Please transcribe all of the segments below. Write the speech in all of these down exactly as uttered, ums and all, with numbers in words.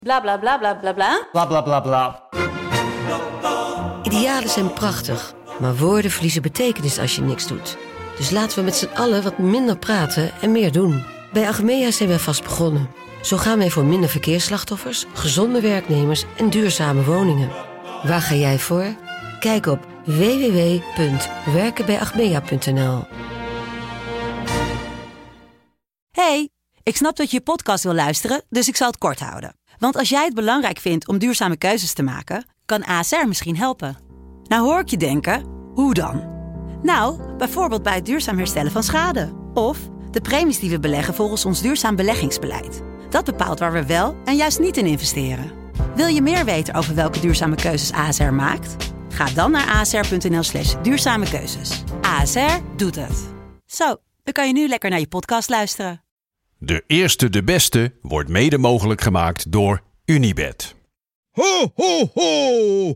Bla bla bla bla bla bla. Bla bla bla bla. Idealen zijn prachtig, maar woorden verliezen betekenis als je niks doet. Dus laten we met z'n allen wat minder praten en meer doen. Bij Achmea zijn wij vast begonnen. Zo gaan wij voor minder verkeersslachtoffers, gezonde werknemers en duurzame woningen. Waar ga jij voor? Kijk op w w w punt werken bij achmea punt n l. Hey, ik snap dat je je podcast wil luisteren, dus ik zal het kort houden. Want als jij het belangrijk vindt om duurzame keuzes te maken, kan A S R misschien helpen. Nou hoor ik je denken, hoe dan? Nou, bijvoorbeeld bij het duurzaam herstellen van schade. Of de premies die we beleggen volgens ons duurzaam beleggingsbeleid. Dat bepaalt waar we wel en juist niet in investeren. Wil je meer weten over welke duurzame keuzes A S R maakt? Ga dan naar asr.nl slash duurzame keuzes. A S R doet het. Zo, dan kan je nu lekker naar je podcast luisteren. De eerste, de beste wordt mede mogelijk gemaakt door Unibet. Ho, ho, ho!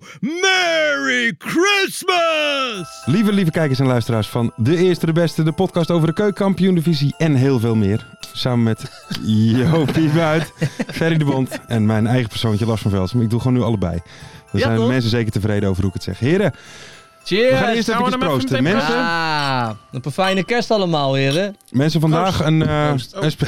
Merry Christmas! Lieve, lieve kijkers en luisteraars van De Eerste, de Beste, de podcast over de keukenkampioen-divisie en heel veel meer. Samen met Jopie Buit, Ferry de Bond en mijn eigen persoontje Lars van Velsen. Ik doe gewoon nu allebei. Dan Ja, zijn toch? mensen zeker tevreden over hoe ik het zeg. Heren, Cheers! we gaan eerst Gaan we even hem even proosten. meteen Mensen, Ah, een fijne kerst allemaal, heren. mensen vandaag een... eh, Proost. Oh. een spe-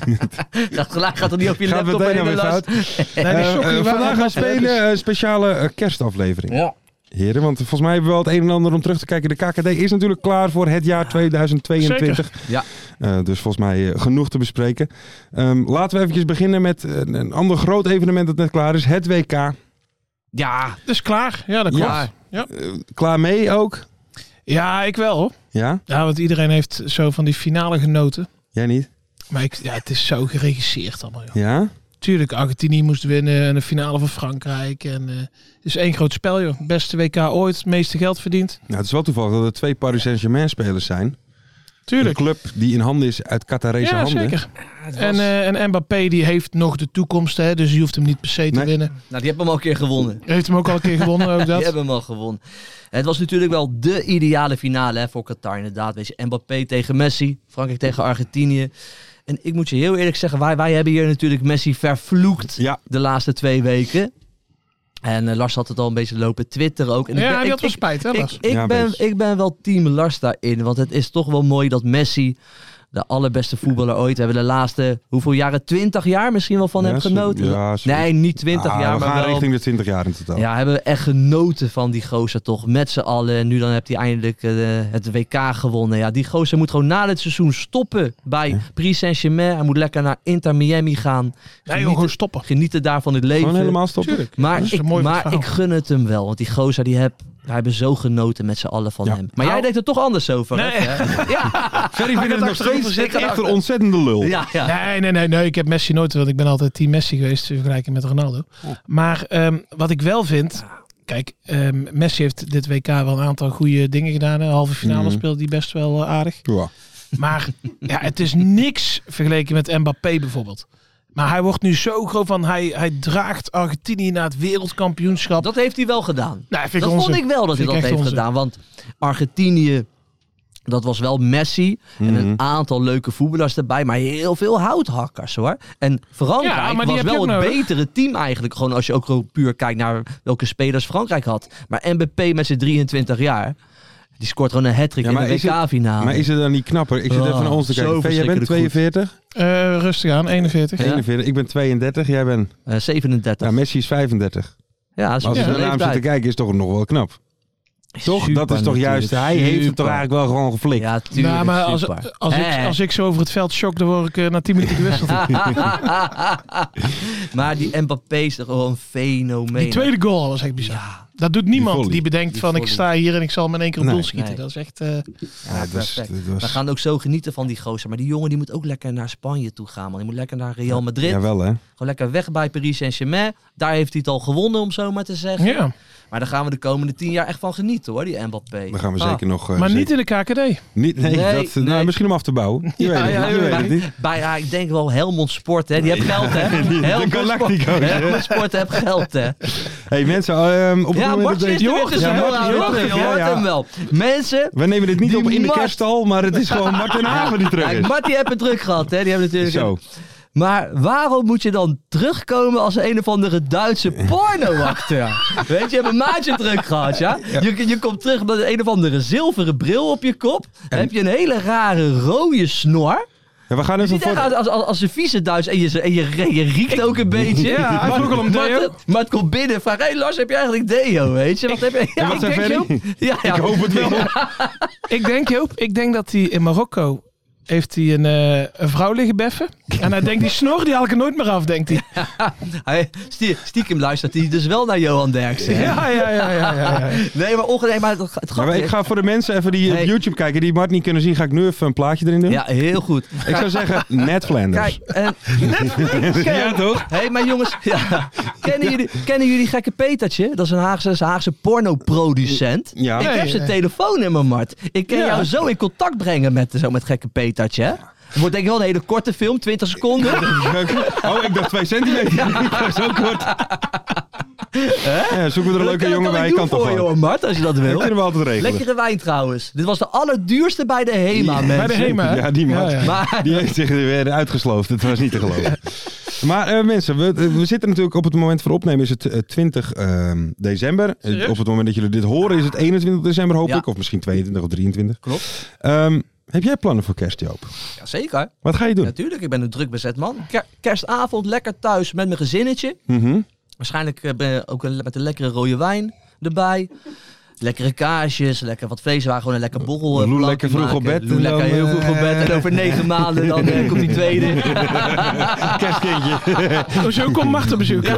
Ik dacht gelijk, gaat er niet op je Gaat laptop meteen heen, naar weer Lars? fout. Nee, die Eh, sokken eh, die waren vandaag gaan nat, hè, dus- spelen een speciale eh, kerstaflevering. Ja. Heren, want volgens mij hebben we wel het een en ander om terug te kijken. De K K D is natuurlijk klaar voor het jaar tweeduizend tweeëntwintig. Ja. Uh, dus volgens mij uh, genoeg te bespreken. Um, laten we eventjes beginnen met uh, een ander groot evenement dat net klaar is. Het W K. Ja, Dat is klaar. Ja, dat klopt. Ja. Ja, Uh, klaar mee ook? ja ik wel hoor. Ja? Ja, want iedereen heeft zo van die finale genoten. Jij niet? Maar ik, ja, het is zo geregisseerd allemaal. Joh. Ja? Tuurlijk, Argentinië moest winnen en de finale van Frankrijk. En, uh, het is één groot spel joh. Beste W K ooit, het meeste geld verdiend. Nou, het is wel toevallig dat er twee Paris Saint-Germain spelers zijn. Tuurlijk. Een club die in handen is uit Qatarese Ja, handen. zeker. het was... En, uh, en Mbappé die heeft nog de toekomst, hè, dus je hoeft hem niet per se te Nee. winnen. nou, die hebben hem al een keer gewonnen. Heeft hem ook al een keer gewonnen, ook Die dat. hebben hem al gewonnen. Het was natuurlijk wel de ideale finale hè, voor Qatar inderdaad. Weet je, Mbappé tegen Messi, Frankrijk tegen Argentinië. En ik moet je heel eerlijk zeggen, wij, wij hebben hier natuurlijk Messi vervloekt Ja. de laatste twee weken. En uh, Lars had het al een beetje lopen twitteren ook. En ik Ja, ben- die ik- had wel ik- spijt, hè, Ik, Lars? ik, Ja, een ben, beetje. ik ben wel team Lars daarin. Want het is toch wel mooi dat Messi, de allerbeste voetballer ooit, hebben de laatste, hoeveel jaren? twintig jaar misschien wel van Ja, hem zo- genoten. ja, zo- nee, niet twintig Ah, jaar, we maar gaan wel... richting de twintig jaar in totaal. Ja, hebben we echt genoten van die gozer toch. Met z'n allen. En nu dan heeft hij eindelijk uh, het W K gewonnen. Ja, die gozer moet gewoon na dit seizoen stoppen bij Ja. Paris Saint-Germain. Hij moet lekker naar Inter Miami gaan. Nee, joh, Genieten, gewoon stoppen. genieten daar van het leven. Gewoon helemaal stoppen? Tuurlijk. Maar, Dat is een ik, mooi maar verhaal. ik gun het hem wel. Want die gozer die heb, wij hebben zo genoten met z'n allen van Ja. hem. Maar jij Nou- denkt er toch anders over. Nee. Hè? Ja. Ferry vindt het nog achterover steeds zitten. echt een ontzettende lul. Ja, ja. Nee, nee, nee, nee. Ik heb Messi nooit, want ik ben altijd team Messi geweest in vergelijking met Ronaldo. Maar ehm, wat ik wel vind, kijk, ehm, Messi heeft dit W K wel een aantal goede dingen gedaan. Hè. Halve finale Mhm. speelde hij best wel eh, aardig. Ja. Maar ja, het is niks vergeleken met Mbappé bijvoorbeeld. Maar hij wordt nu zo groot van, hij, hij draagt Argentinië naar het wereldkampioenschap. Dat heeft hij wel gedaan. Nou, vind ik Dat onzin. vond ik wel dat hij Vind ik dat echt heeft onzin. gedaan. Want Argentinië, dat was wel Messi. En Mhm. een aantal leuke voetballers erbij. Maar heel veel houthakkers hoor. En Frankrijk Ja, maar die was heb je wel ook het nodig. betere team eigenlijk. Gewoon als je ook gewoon puur kijkt naar welke spelers Frankrijk had. Maar Mbappé met zijn drieëntwintig jaar. Die scoort gewoon een hat-trick Ja, in maar de is het- W K-finale. Maar is het dan niet knapper? Ik zit Oh, even naar ons te zo kijken. Jij bent verschrikkelijk goed. tweeënveertig? Eh, rustig aan, eenenveertig. Ja. eenenveertig. Ik ben tweeëndertig. Jij bent... Uh, zevenendertig. Ja, Messi is vijfendertig. Ja, dat is Maar als een we naar hem zitten leeftijd. kijken, is het toch nog wel knap. Toch? Super Dat is toch juist... natuurlijk, Hij heeft het super. toch eigenlijk wel gewoon geflikt. Ja, tuurlijk. Nou, maar als, super. als, ik, Hè. als ik zo over het veld shock, dan word ik eh, na tien minuten gewisseld. Maar die Mbappé is toch gewoon een fenomeen. Die tweede goal was echt bizar. Ja, Dat doet niemand die, volley. bedenkt Die van ik volley. sta hier en ik zal hem in één keer op Nee. doel schieten. Nee. Dat is echt... eh, ja, Ja, dat was- perfect. dat was- We gaan ook zo genieten van die gozer. Maar die jongen die moet ook lekker naar Spanje toe gaan. Man. Die moet lekker naar Real Madrid. Jawel, hè? Gewoon lekker weg bij Paris Saint-Germain. Daar heeft hij het al gewonnen, om zo maar te zeggen. ja, Maar daar gaan we de komende tien jaar echt van genieten, hoor, die Mbappé. Daar gaan we Ah. zeker nog... uh, maar niet zeker- in de K K D. Niet, nee, Nee, dat, nee. Nou, misschien om af te bouwen. Je weet het ja, niet. Je ja, weet ja. het niet. Bij, ja, ik denk wel Helmond Sport, hè. Die heeft geld, hè. Helmond Sport, Galactico's, hè. Helmond Sport heeft geld, hè. Hey mensen, um, op het Ja, moment Martje dat is deze... er weer tussen. Ja, Ja, Martje is weer terug. je Ja, hoort ja. hem wel. Mensen... We nemen dit niet Die op in de Mart- kerststal, maar het is gewoon Martin Haven die terug Kijk, is. Marty heeft het druk gehad, hè. Die hebben natuurlijk... Zo. Maar waarom moet je dan terugkomen als een of andere Duitse pornoacteur? Weet je, je hebt een maandje druk gehad, ja? Je, je komt terug met een of andere zilveren bril op je kop. Dan heb je een hele rare rode snor. Ja, we gaan Je even ziet voor... echt als, als, als een vieze Duits en je, en je, je riekt ook een beetje. Ja, hij maar, vroeg al om maar, deo. het, maar het komt binnen en vraagt, hé hey Lars, heb je eigenlijk deo, weet je? Wat heb je? En wat zei ik denk, Ferry? Ja, ja. Ik hoop het wel. Ik denk, Joop, ik denk dat hij in Marokko heeft hij een, uh, een vrouw liggen beffen. En hij denkt, die snor, die haal ik er nooit meer af, denkt hij. Hij, stie- stiekem luistert hij dus wel naar Johan Derksen. hè? Ja, ja, ja, ja, ja, ja. Nee, maar ongeveer, maar het, het Maar grappige ik ga voor de mensen even die Hey. op YouTube kijken, die Mart niet kunnen zien, ga ik nu even een plaatje erin doen. Ja, heel goed. Ik zou zeggen, Ned Flanders. Kijk, en... Ja, toch? Hé, hey, maar jongens, ja, kennen, jullie, kennen jullie Gekke Petertje? Dat is een Haagse, Haagse pornoproducent. Ja. Ik Nee, heb zijn nee. telefoonnummer, Mart. Ik kan Ja. jou zo in contact brengen met, zo met Gekke Petertje, hè? Het wordt denk ik wel een hele korte film, twintig seconden. Oh, ik dacht twee centimeter. Dat is ook kort. Ja, zoeken we er een leuke jongen bij, kan toch voor, wel. joh, Mart, als je dat Dat wil. kunnen we altijd regelen. Lekkere wijn trouwens. Dit was de allerduurste bij de HEMA, mensen. Bij de HEMA, hè? Ja, die man. Ja, ja. Maar, Die heeft zich weer uitgesloofd. Het was niet te geloven. Maar eh, mensen, we, we zitten natuurlijk op het moment voor opnemen is het eh, twintig ehm, december. Eh, Serieus? op het moment dat jullie dit horen is het eenentwintig december hoop Ja. ik. Of misschien tweeëntwintig of drieëntwintig. Klopt. Ehm, heb jij plannen voor kerst, Joop? Ja, zeker. Wat ga je doen? Natuurlijk, ik ben een druk bezet man. Ker- kerstavond lekker thuis met mijn gezinnetje. Mhm. Waarschijnlijk eh, ben ook een, met een lekkere rode wijn erbij. Lekkere kaarsjes, lekker wat vleeswaren, gewoon een lekker borrel. eh, Loe plankje lekker vroeg op maken. bed Loe en lekker dan, heel eh, vroeg op bed. En over negen maanden dan eh, komt die tweede. Kerstkindje. Oh, zo komt Marten bezoeken.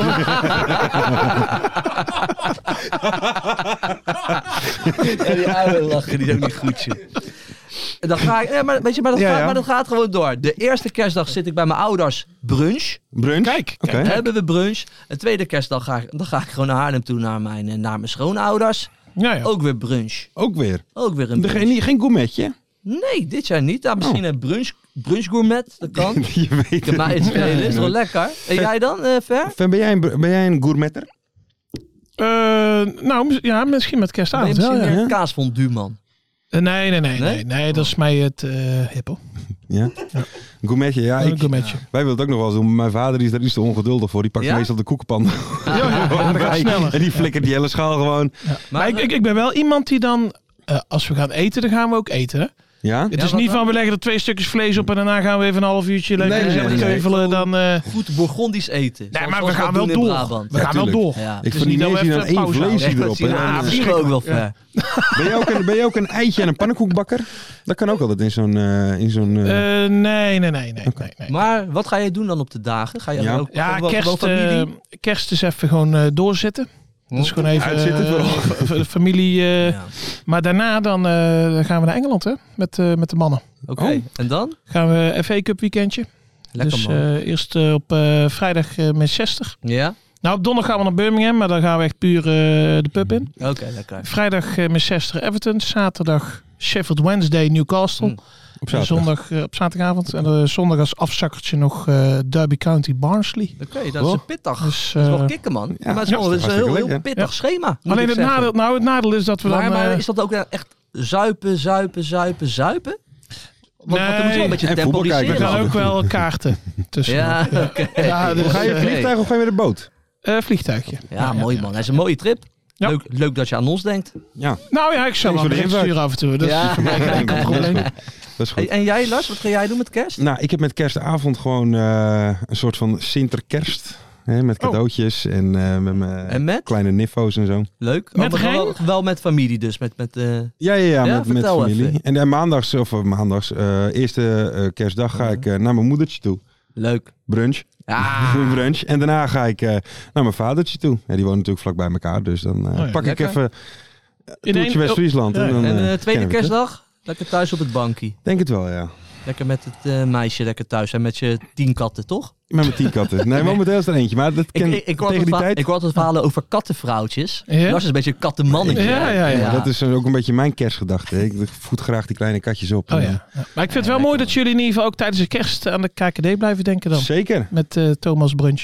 Ja, die oude lachen, die is ook niet goed. joh. En dan ga ik, ja, maar, weet je, maar, dat Ja, gaat, ja. maar dat gaat gewoon door. De eerste kerstdag zit ik bij mijn ouders brunch. Brunch? Kijk, Oké. kijk. Hebben we brunch. En tweede kerstdag ga ik, dan ga ik gewoon naar Haarlem toe naar mijn, eh, naar mijn schoonouders. Ja, ja. Ook weer brunch. Ook weer. Ook weer een De, brunch. geen, geen gourmetje? Nee, dit jaar niet. Ja, misschien een brunch, brunch gourmet, dat kan. Je weet Ik heb mij het. het spelen, is wel lekker. En jij dan, eh Ver? Fan, Ben jij een, ben jij een gourmetter? Uh, nou, mis- ja, misschien met Ben je kerstavond. misschien wel, ja. meer ja. een kaasfondue man? Uh, nee, nee, nee, Nee? nee, nee. Dat is mij het uh, hippel. Ja? Een gourmetje, ja. Een Ik, gourmetje. wij willen het ook nog wel eens doen. Mijn vader die is daar iets te ongeduldig voor. Die pakt Ja? meestal de koekenpan. Ja, ja, ja, dat gaat sneller. En die flikkert die hele schaal gewoon. Maar ik, ik, ik ben wel iemand die dan, uh, als we gaan eten, dan gaan we ook eten. Hè? Ja? Het Ja, is wat niet dan? van we leggen er twee stukjes vlees op en daarna gaan we even een half uurtje lekker Nee, gezellig nee, nee. keuvelen. Dan, uh, Goed Bourgondisch eten. nee, zoals- maar we zoals gaan dat wel doen in door. Brabant. We gaan wel tuurlijk. door. Ja. Ik is vind niet niet dat eens we dan even één pauze houden. vleesje Ja, erop. zie je, En dan, ah, eh, vind ik ook wel ver. Ben je ook, een, ben je ook een eitje en een pannenkoekbakker? Dat kan ook altijd in zo'n... eh, in zo'n eh, Uh, nee, nee, nee, nee, nee, nee. Maar wat ga je doen dan op de dagen? Ga je Ja. ook Ja, gewoon, kerst, gewoon familie? uh, kerst is even gewoon uh, doorzitten. Dus gewoon even Uitzitten uh, vooral. v- v- de familie. uh, Ja. Maar daarna dan, uh, dan gaan we naar Engeland hè, met, uh, met de mannen. Oké, Oh. en dan? Gaan we F A Cup weekendje. Lekker dus man. uh, eerst uh, op uh, vrijdag uh, Manchester. Ja? Nou, op donderdag gaan we naar Birmingham, maar dan gaan we echt puur uh, de pub in. Oké, lekker. Vrijdag uh, Manchester Everton. Zaterdag Sheffield Wednesday Newcastle. Mm. op En zaterdag. zondag uh, op zaterdagavond. En uh, zondag als afzakkertje nog uh, Derby County Barnsley. Oké, dat is een pittig. Dus, Dat is wel uh, kicken, man. Ja, maar het is wel ja, het is een hartstikke heel, heel lekker. pittig schema. moet alleen ik het zeggen. nadeel, nou, het nadeel is dat we Maar, dan... maar uh, is dat ook echt zuipen, zuipen, zuipen, zuipen? Want, want er moet wel een beetje En voetbal kijken. we temporiseren. gaan ook wel kaarten tussen. Ja, oké. Ja, dus, Ga je uh, vliegtuig of ga je met de boot? uh, vliegtuigje. Ja, mooi man. Dat is een mooie trip. Ja. Leuk, leuk dat je aan ons denkt. Ja. Nou ja, ik zou Thanks wel voor de bericht invite. sturen af en toe. Dat Ja. is voor mij geen enkel probleem. Dat is goed. En, en jij Lars, wat ga jij doen met kerst? Nou, ik heb met kerstavond gewoon eh, een soort van Sinterkerst. Hè, met Oh. cadeautjes en eh, met mijn En met? kleine niffo's en zo. Leuk. Met Oh, maar wel, Rijn? wel met familie dus. Met, met, eh, Ja, ja, ja, Ja, met, met vertel familie. even. En, en maandags, of eh, maandags, eh, eerste eh, kerstdag ga ik eh, naar mijn moedertje toe. leuk. Brunch. Ja. Brunch. En daarna ga ik eh, naar mijn vadertje toe. Ja, die wonen natuurlijk vlak bij elkaar. Dus dan eh, ja, pak lekker. ik even een In toertje één- West-Friesland. oh, ja, en dan, En eh, de kennen tweede we het, hè? kerstdag? Lekker thuis op het bankie. Denk het wel, ja. Lekker met het eh, meisje lekker thuis. En met je tien katten, toch? Met mijn tien katten. Nee, momenteel is er eentje. Maar dat Ik, ken, ik, ik, hoor tegen altijd die va- tijd... ik hoor altijd verhalen over kattenvrouwtjes. Ja? Lars is een beetje een kattenmannetje. Ja, ja, ja. Ja, dat is ook een beetje mijn kerstgedachte. Ik voed graag die kleine katjes op. Oh En ja. dan- Ja. Maar ik vind het wel mooi dat jullie in ieder geval ook tijdens de kerst aan de K K D blijven denken dan. Zeker. Met uh, Thomas Brunch.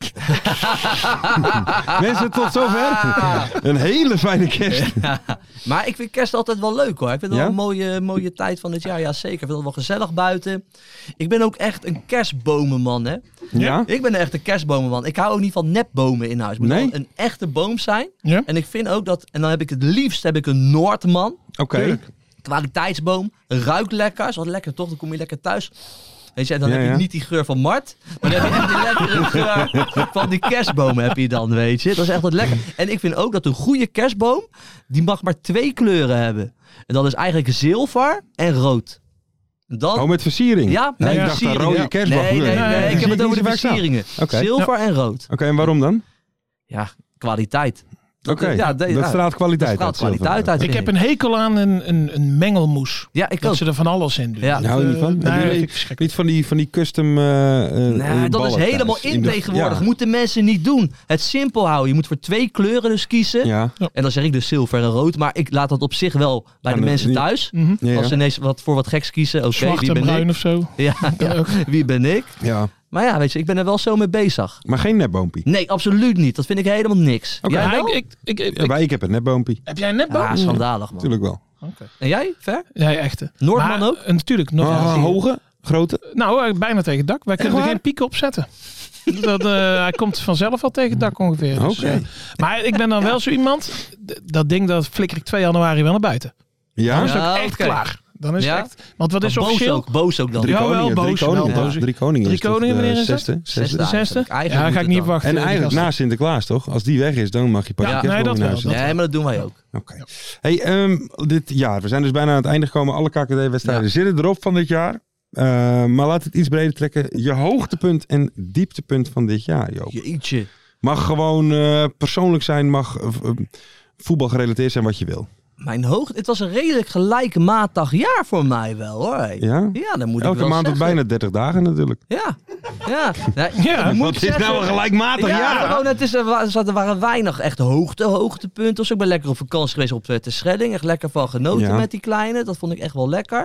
Mensen, tot zover. Een hele fijne kerst. Ja. Maar ik vind kerst altijd wel leuk hoor. Ik vind het Ja? wel een mooie, mooie tijd van het jaar. Ja, zeker. Ik vind het wel gezellig buiten. Ik ben ook echt een kerstbomenman, hè. Ja? Ik ben echt een kerstbomenman. Ik hou ook niet van nepbomen in huis. Het moet Nee? wel een echte boom zijn. Ja? En ik vind ook dat... En dan heb ik het liefst heb ik een Noordman. Oké. Kwaliteitsboom. Ruikt lekker. Is wat lekker toch? Dan kom je lekker thuis. Weet je, dan Ja, heb je ja. niet die geur van Mart. Maar dan heb je echt die lekkere geur van die kerstbomen heb je dan, weet je. Dat is echt wat lekker. En ik vind ook dat een goede kerstboom, die mag maar twee kleuren hebben. En dat is eigenlijk zilver en rood. Dan, Oh, met versiering? ja, Nee, met ik dacht een versieringen. rode kerstboom. Nee, nee, nee, Nee, ik heb het over de Zie je versieringen. Oké. Zilver en rood. Oké, en waarom dan? Ja, kwaliteit. Oké, ja, de- dat ja, straalt kwaliteit dat straalt uit, kwaliteit zilver. uit. Ik heb een hekel aan een, een, een mengelmoes. Ja, ik Dat ook. ze er van alles in doen. Ja. Dat, Daar hou je niet eh, van? Nee, Hebben dat jullie vind ik verschrikkelijk. Niet van die, van die custom uh, uh, Nee, dat is ballen helemaal thuis. in de- tegenwoordig. Ja. Moeten mensen niet doen. Het simpel houden. Je moet voor twee kleuren dus kiezen. Ja. En dan zeg ik dus zilver en rood. Maar ik laat dat op zich wel bij Ja, de maar mensen die- thuis. Mhm. Ja, Als ze ja. ineens wat voor wat geks kiezen. Oké, Zwart wie en ben bruin ik? of zo. Ja, ja, ook. wie ben ik? Ja. Maar ja, weet je, ik ben er wel zo mee bezig. Maar geen nepboompie. Nee, absoluut niet. Dat vind ik helemaal niks. Oké. Jij Ja, wel? ik, ik, ik, ik- Ja, maar ik heb een nepboompie. heb jij een nepboom? Ja, schandalig man. Natuurlijk wel. En jij, Ver? Ja, echte. Noordman Maar, ook? eh, natuurlijk. Nog Ah, hoge? Grote? Nou, eh, bijna tegen het dak. Wij kunnen er waar? geen piek op zetten. Dat, eh, hij komt vanzelf al tegen het dak ongeveer. Dus, Oké. eh, maar ik ben dan wel zo iemand. d- Dat ding dat flikker ik twee januari wel naar buiten. Ja? Dan is het ook Ja, echt oké. klaar. Dan is Ja? het echt. Want wat is Maar boos officieel? ook, boos ook dan. Drie Ja, wel koningen. boos, Drie koningen. wel boos. Drie koningen. Drie is toch koningen, de wanneer is dat? zesde? Zesde. Zesde. De zesde? Eigenlijk Ja, moet ga ik het niet dan. wachten. En die eigenlijk gasten. na Sinterklaas toch? Als die weg is, dan mag je pas Ja, een kerstboom nee, dat in huis wel. zetten. Nee, maar dat doen wij ook. Oké. Hey, ehm, dit jaar, we zijn dus bijna aan het einde gekomen. Alle K K D-wedstrijden Ja. zitten erop van dit jaar. Uh, maar laat het iets breder trekken. Je hoogtepunt en dieptepunt van dit jaar, Joop. Jeetje. Mag gewoon uh, persoonlijk zijn, mag uh, uh, voetbal gerelateerd zijn wat je wil. Mijn hoog... Het was een redelijk gelijkmatig jaar voor mij wel hoor. Ja? Ja, dan moet ik Elke wel maand tot zeggen. bijna dertig dagen natuurlijk. Ja, ja. Nee, Ja, ik moet Wat is zeggen- nou een gelijkmatig ja, jaar? gewoon, het is, er, wa- er waren weinig echt hoogte, hoogtepunten. Dus ik ben lekker op vakantie geweest op uh, Terschelling. Echt lekker van genoten Ja. met die kleine. Dat vond ik echt wel lekker.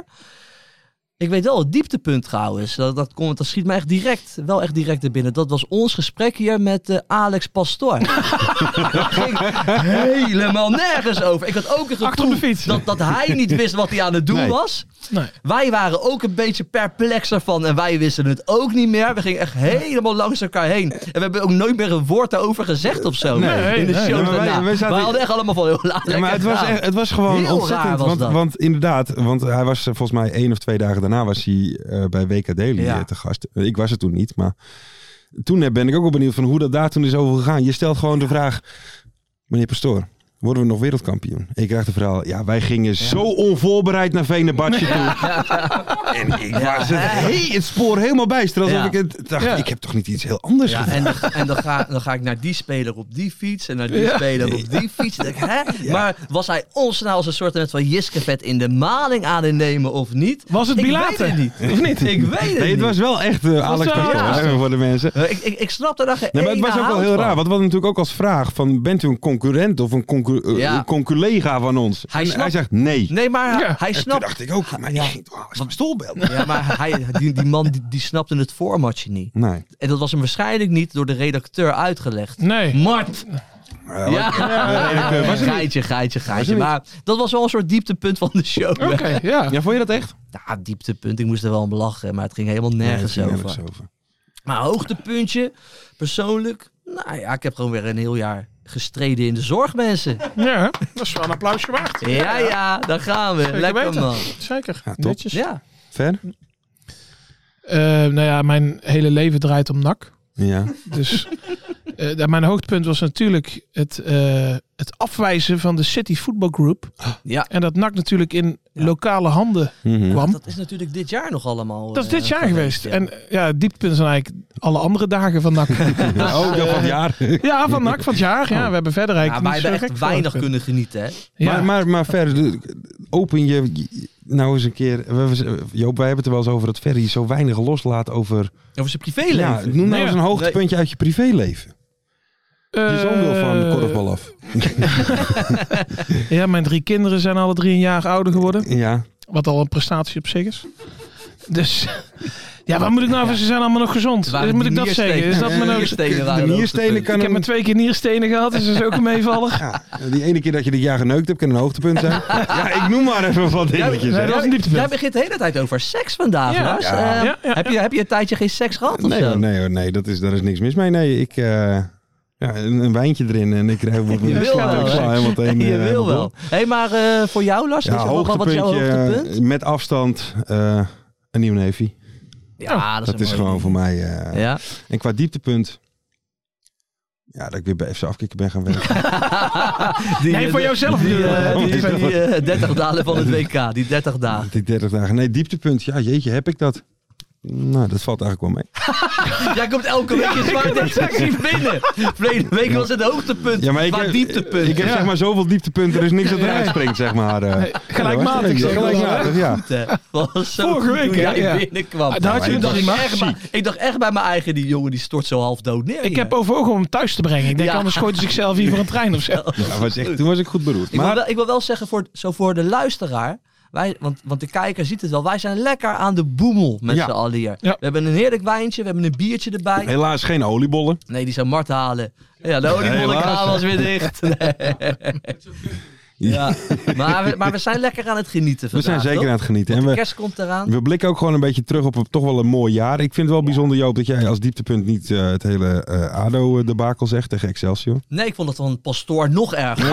Ik weet wel, het dieptepunt gauw is. Dat, dat, komt, dat schiet me echt direct, wel echt direct er binnen. Dat was ons gesprek hier met uh, Alex Pastoor. Dat ging helemaal nergens over. Ik had ook een Achter op de gevoel fiets. dat, dat hij niet wist wat hij aan het doen Nee. was. Nee. Wij waren ook een beetje perplex ervan en wij wisten het ook niet meer. We gingen echt helemaal langs elkaar heen. En we hebben ook nooit meer een woord daarover gezegd of zo. Nee, in de nee. show Ja, maar wij- daarna. wij We zaten- hadden echt allemaal van heel laat. Ja, maar het was, echt, het was gewoon Heel ontzettend. raar was want, dat. want inderdaad, want hij was eh, volgens mij één of twee dagen daarna was hij uh, bij W K Daily Ja. uh, te gast. Uh, ik was er toen niet, maar toen uh, ben ik ook wel benieuwd van hoe dat daar toen is over gegaan. Je stelt gewoon de vraag, meneer Pastoor, worden we nog wereldkampioen? Ik krijg de verhaal, ja, wij gingen zo onvoorbereid naar Venerbahce toe. En ik was het, hey, het spoor helemaal bijster. Alsof Ja. ik het, dacht, Ja. ik heb toch niet iets heel anders Ja, gedaan? en, dan, en dan, ga, dan ga ik naar die speler op die fiets en naar die Ja. speler op die fiets. Dan denk ik, hè? Maar was hij ons nou als een soort van Jiskevet in de maling aan het nemen of niet? Was het Ik Bilate? weet het niet. Of niet? Ik weet het Nee, het niet. was wel echt uh, Alex wel- Pastoor, ja. hè, voor de mensen. Uh, Ik, ik, ik snap daar geen Nee, maar het was ene ook wel hout heel van. raar. Want we hadden natuurlijk ook als vraag van, bent u een concurrent of een, concu uh, Ja. een conculega van ons? Hij En snapt- hij zegt nee. Nee, maar Ja. hij En toen snapt... dacht ik ook, maar die ging toch Alex Pastoor bellen? Ja, maar hij, die, die man die, die snapte het formatje niet. Nee. En dat was hem waarschijnlijk niet door de redacteur uitgelegd. Nee. Mart! Uh, Ja, redacteur was er niet. geitje, geitje, Was er geitje. niet. Maar dat was wel een soort dieptepunt van de show. Oké, ja. Ja, vond je dat echt? Ja, dieptepunt. Ik moest er wel om lachen, maar het ging helemaal nergens Nee, over. het ging nergens over. Maar hoogtepuntje, persoonlijk, nou ja, ik heb gewoon weer een heel jaar gestreden in de zorg, mensen. Ja, dat is wel een applausje waard. Ja, ja, daar gaan we. Zeker Lekker weten. man. Zeker. Ja, top. Netjes. Ja. Ver? Eh, nou ja, mijn hele leven draait om N A C. Ja. Dus eh, mijn hoogtepunt was natuurlijk het, eh, het afwijzen van de City Football Group. Ja. En dat N A C natuurlijk in lokale handen Mhm. kwam. Dat is natuurlijk dit jaar nog allemaal. Dat is eh, dit jaar geweest. ja. En eh, ja, het dieptepunt zijn eigenlijk alle andere dagen van N A C. Oh, ja, van het jaar. Ja, van N A C van het jaar. Ja, we hebben verder Ja, eigenlijk wij niet hebben zo echt gek veel weinig hoogtepunten. kunnen genieten, hè? Ja. Maar, maar, maar Ver, de- open je nou eens een keer. we- we- Joop, wij hebben het er wel eens over dat Ferry zo weinig loslaat over. Over zijn privéleven. Ja, noem nou Nee, eens een hoogtepuntje uit je privéleven. Je zoon wil van de Eh, korfbal af. Ja, mijn drie kinderen zijn alle drie een jaar ouder geworden. Ja. Wat al een prestatie op zich is. Dus Ja, wat moet ik nou voor? Ze zijn allemaal nog gezond. Waren Moet die ik dat zeggen? Is dat me nou... nierstenen De waren nierstenen hoogtepunt. kan Ik heb een, maar twee keer nierstenen gehad, dus dat is ook een meevaller. ja, die ene keer dat je dit jaar geneukt hebt, kan een hoogtepunt zijn. Ja, ik noem maar even wat dingetjes. nee, hè. dat was een dieptepunt. Jij begint de hele tijd over seks vandaag, Ja. Lars. Ja. Eh, Ja, ja, heb, je, heb je een tijdje geen seks gehad of Nee, zo? hoor, nee, hoor, nee, dat is, daar is niks mis mee. Nee, ik... eh, ja, een, een wijntje erin en ik krijg Je wil wel, ik sla hè? helemaal tegen. Je eh, wil wel. op. Hé, hey, maar uh, voor jou, Lars, Ja, is er wat, wat is jouw hoogtepuntje hoogtepunt? met afstand uh, een nieuw neefje. Ja, Dat is een gewoon mooie voor mij. Uh, Ja. En qua dieptepunt. Ja, dat ik weer bij F C Afkikken ben gaan werken. Die, Nee, voor jouzelf Die, bedoel je, eh, hè? die, die, die, eh, dertig dagen van het W K, die dertig dagen. Die dertig dagen. Nee, dieptepunt. Ja, jeetje, heb ik dat? Nou, dat valt eigenlijk wel mee. Jij komt elke week in zwaar depressief binnen. Verleden week was het hoogtepunt, Ja, maar ik maar heb, dieptepunt. ik heb Ja. zeg maar zoveel dieptepunten, er is niks dat eruit springt, zeg maar. Uh, Nee, gelijkmatig, zeg maar. Gelijkmatig, ja. Goed, hè. Was zo Vorige goed week, toen hè? jij Ja. binnenkwam. Ah, daar had je ik, het dacht prima. echt bij, ik dacht echt bij mijn eigen, die jongen die stort zo half dood neer. Ik heb overwogen om hem thuis te brengen. Ik denk, Ja. anders gooit hij zichzelf hier voor een trein of zo. Ja, was echt, toen was ik goed beroerd. Ik wil, Maar wel, ik wil wel zeggen, voor, zo voor de luisteraar, wij, want, want de kijker ziet het wel, wij zijn lekker aan de boemel met Ja. z'n allen hier. Ja. We hebben een heerlijk wijntje, we hebben een biertje erbij. helaas geen oliebollen. Nee, die zou Mart halen. Ja, de oliebollenkraan Helaas. was weer dicht. Nee. Ja, maar we, maar we zijn lekker aan het genieten We vandaag, zijn zeker toch? aan het genieten. Want En de we, kerst komt eraan. we blikken ook gewoon een beetje terug op een, toch wel een mooi jaar. Ik vind het wel bijzonder, Joop, dat jij als dieptepunt niet uh, het hele uh, ADO-debakel zegt tegen Excelsior. Nee, ik vond het van Pastoor nog erger.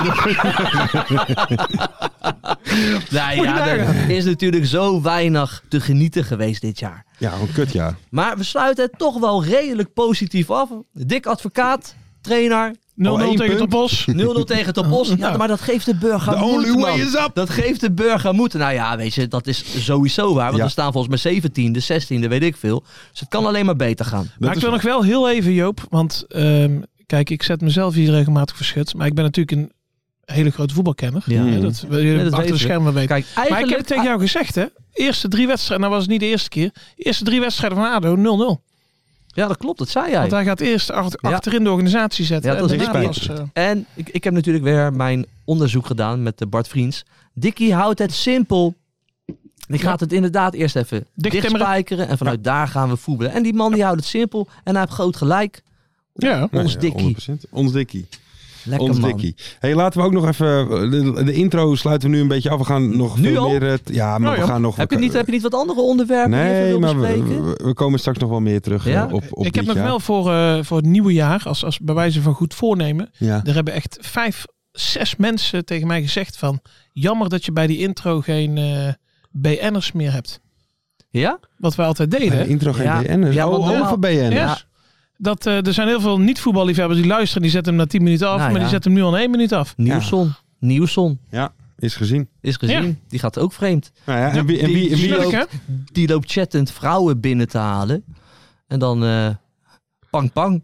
Nee, ja, er is natuurlijk zo weinig te genieten geweest dit jaar. Ja, een kutjaar. Maar we sluiten het toch wel redelijk positief af. Dick Advocaat, trainer, nul nul één tegen punt. de Bos. nul nul tegen Topos. Ja, Nou. maar dat geeft de burger The moed, only way man. is up. Dat geeft de burger moed. Nou ja, weet je, dat is sowieso waar. Want Ja. we staan volgens mij zeventiende, zestiende, weet ik veel. Dus het kan alleen maar beter gaan. Maar ik wil nog wel heel even, Joop. Want um, kijk, ik zet mezelf hier regelmatig voor schut. Maar ik ben natuurlijk een hele grote voetbalkenner. Ja. Ja, dat wil je Nee, dat achter weten de we. schermen weten. Kijk, Maar ik heb eigenlijk... het tegen jou gezegd, hè. Eerste drie wedstrijden, nou was het niet de eerste keer. Eerste drie wedstrijden van ADO nul nul. Ja, dat klopt. Dat zei jij. Want hij gaat eerst achter, Ja. achterin de organisatie zetten. Ja, dat en is daarna niks pas, uh, En ik, ik heb natuurlijk weer mijn onderzoek gedaan met de Bart Vriends. Dikkie houdt het simpel. Die gaat het inderdaad eerst even Dicht dichtspijkeren. En vanuit daar gaan we voetballen. En die man die houdt het simpel. En hij heeft groot gelijk. ja. Ons Ja, Dikkie. honderd procent. Ons Dikkie. Lekker Ons man. Dikkie. Hey, laten we ook nog even... De, de intro sluiten we nu een beetje af. We gaan nog Nu veel al? meer... het- ja, maar Oh, we ja. gaan nog... Heb je, niet, heb je niet wat andere onderwerpen die je Nee, even wil maar we, bespreken? we- we komen straks nog wel meer terug Ja? eh, op, op Ik heb dit nog jaar. wel voor, uh, voor het nieuwe jaar, als, als bij wijze van goed voornemen. Ja. Er hebben echt vijf, zes mensen tegen mij gezegd van... Jammer dat je bij die intro geen uh, B N'ers meer hebt. Ja? Wat wij altijd deden. Bij hè? de intro geen Ja. B N'ers. Ja, want oh, normaal- over B N'ers. Ja. Dat, uh, er zijn heel veel niet-voetballiefhebbers die luisteren. Die zetten hem na tien minuten af. Nou, maar ja. die zetten hem nu al in één minuut af. Nieuwson. Nieuwson Ja, is gezien. is gezien. Ja. Die gaat ook vreemd. Nou ja, en wie, en die- wie, en wie die Leuk, ook... hè? Die loopt chattend vrouwen binnen te halen. En dan... eh pang pang.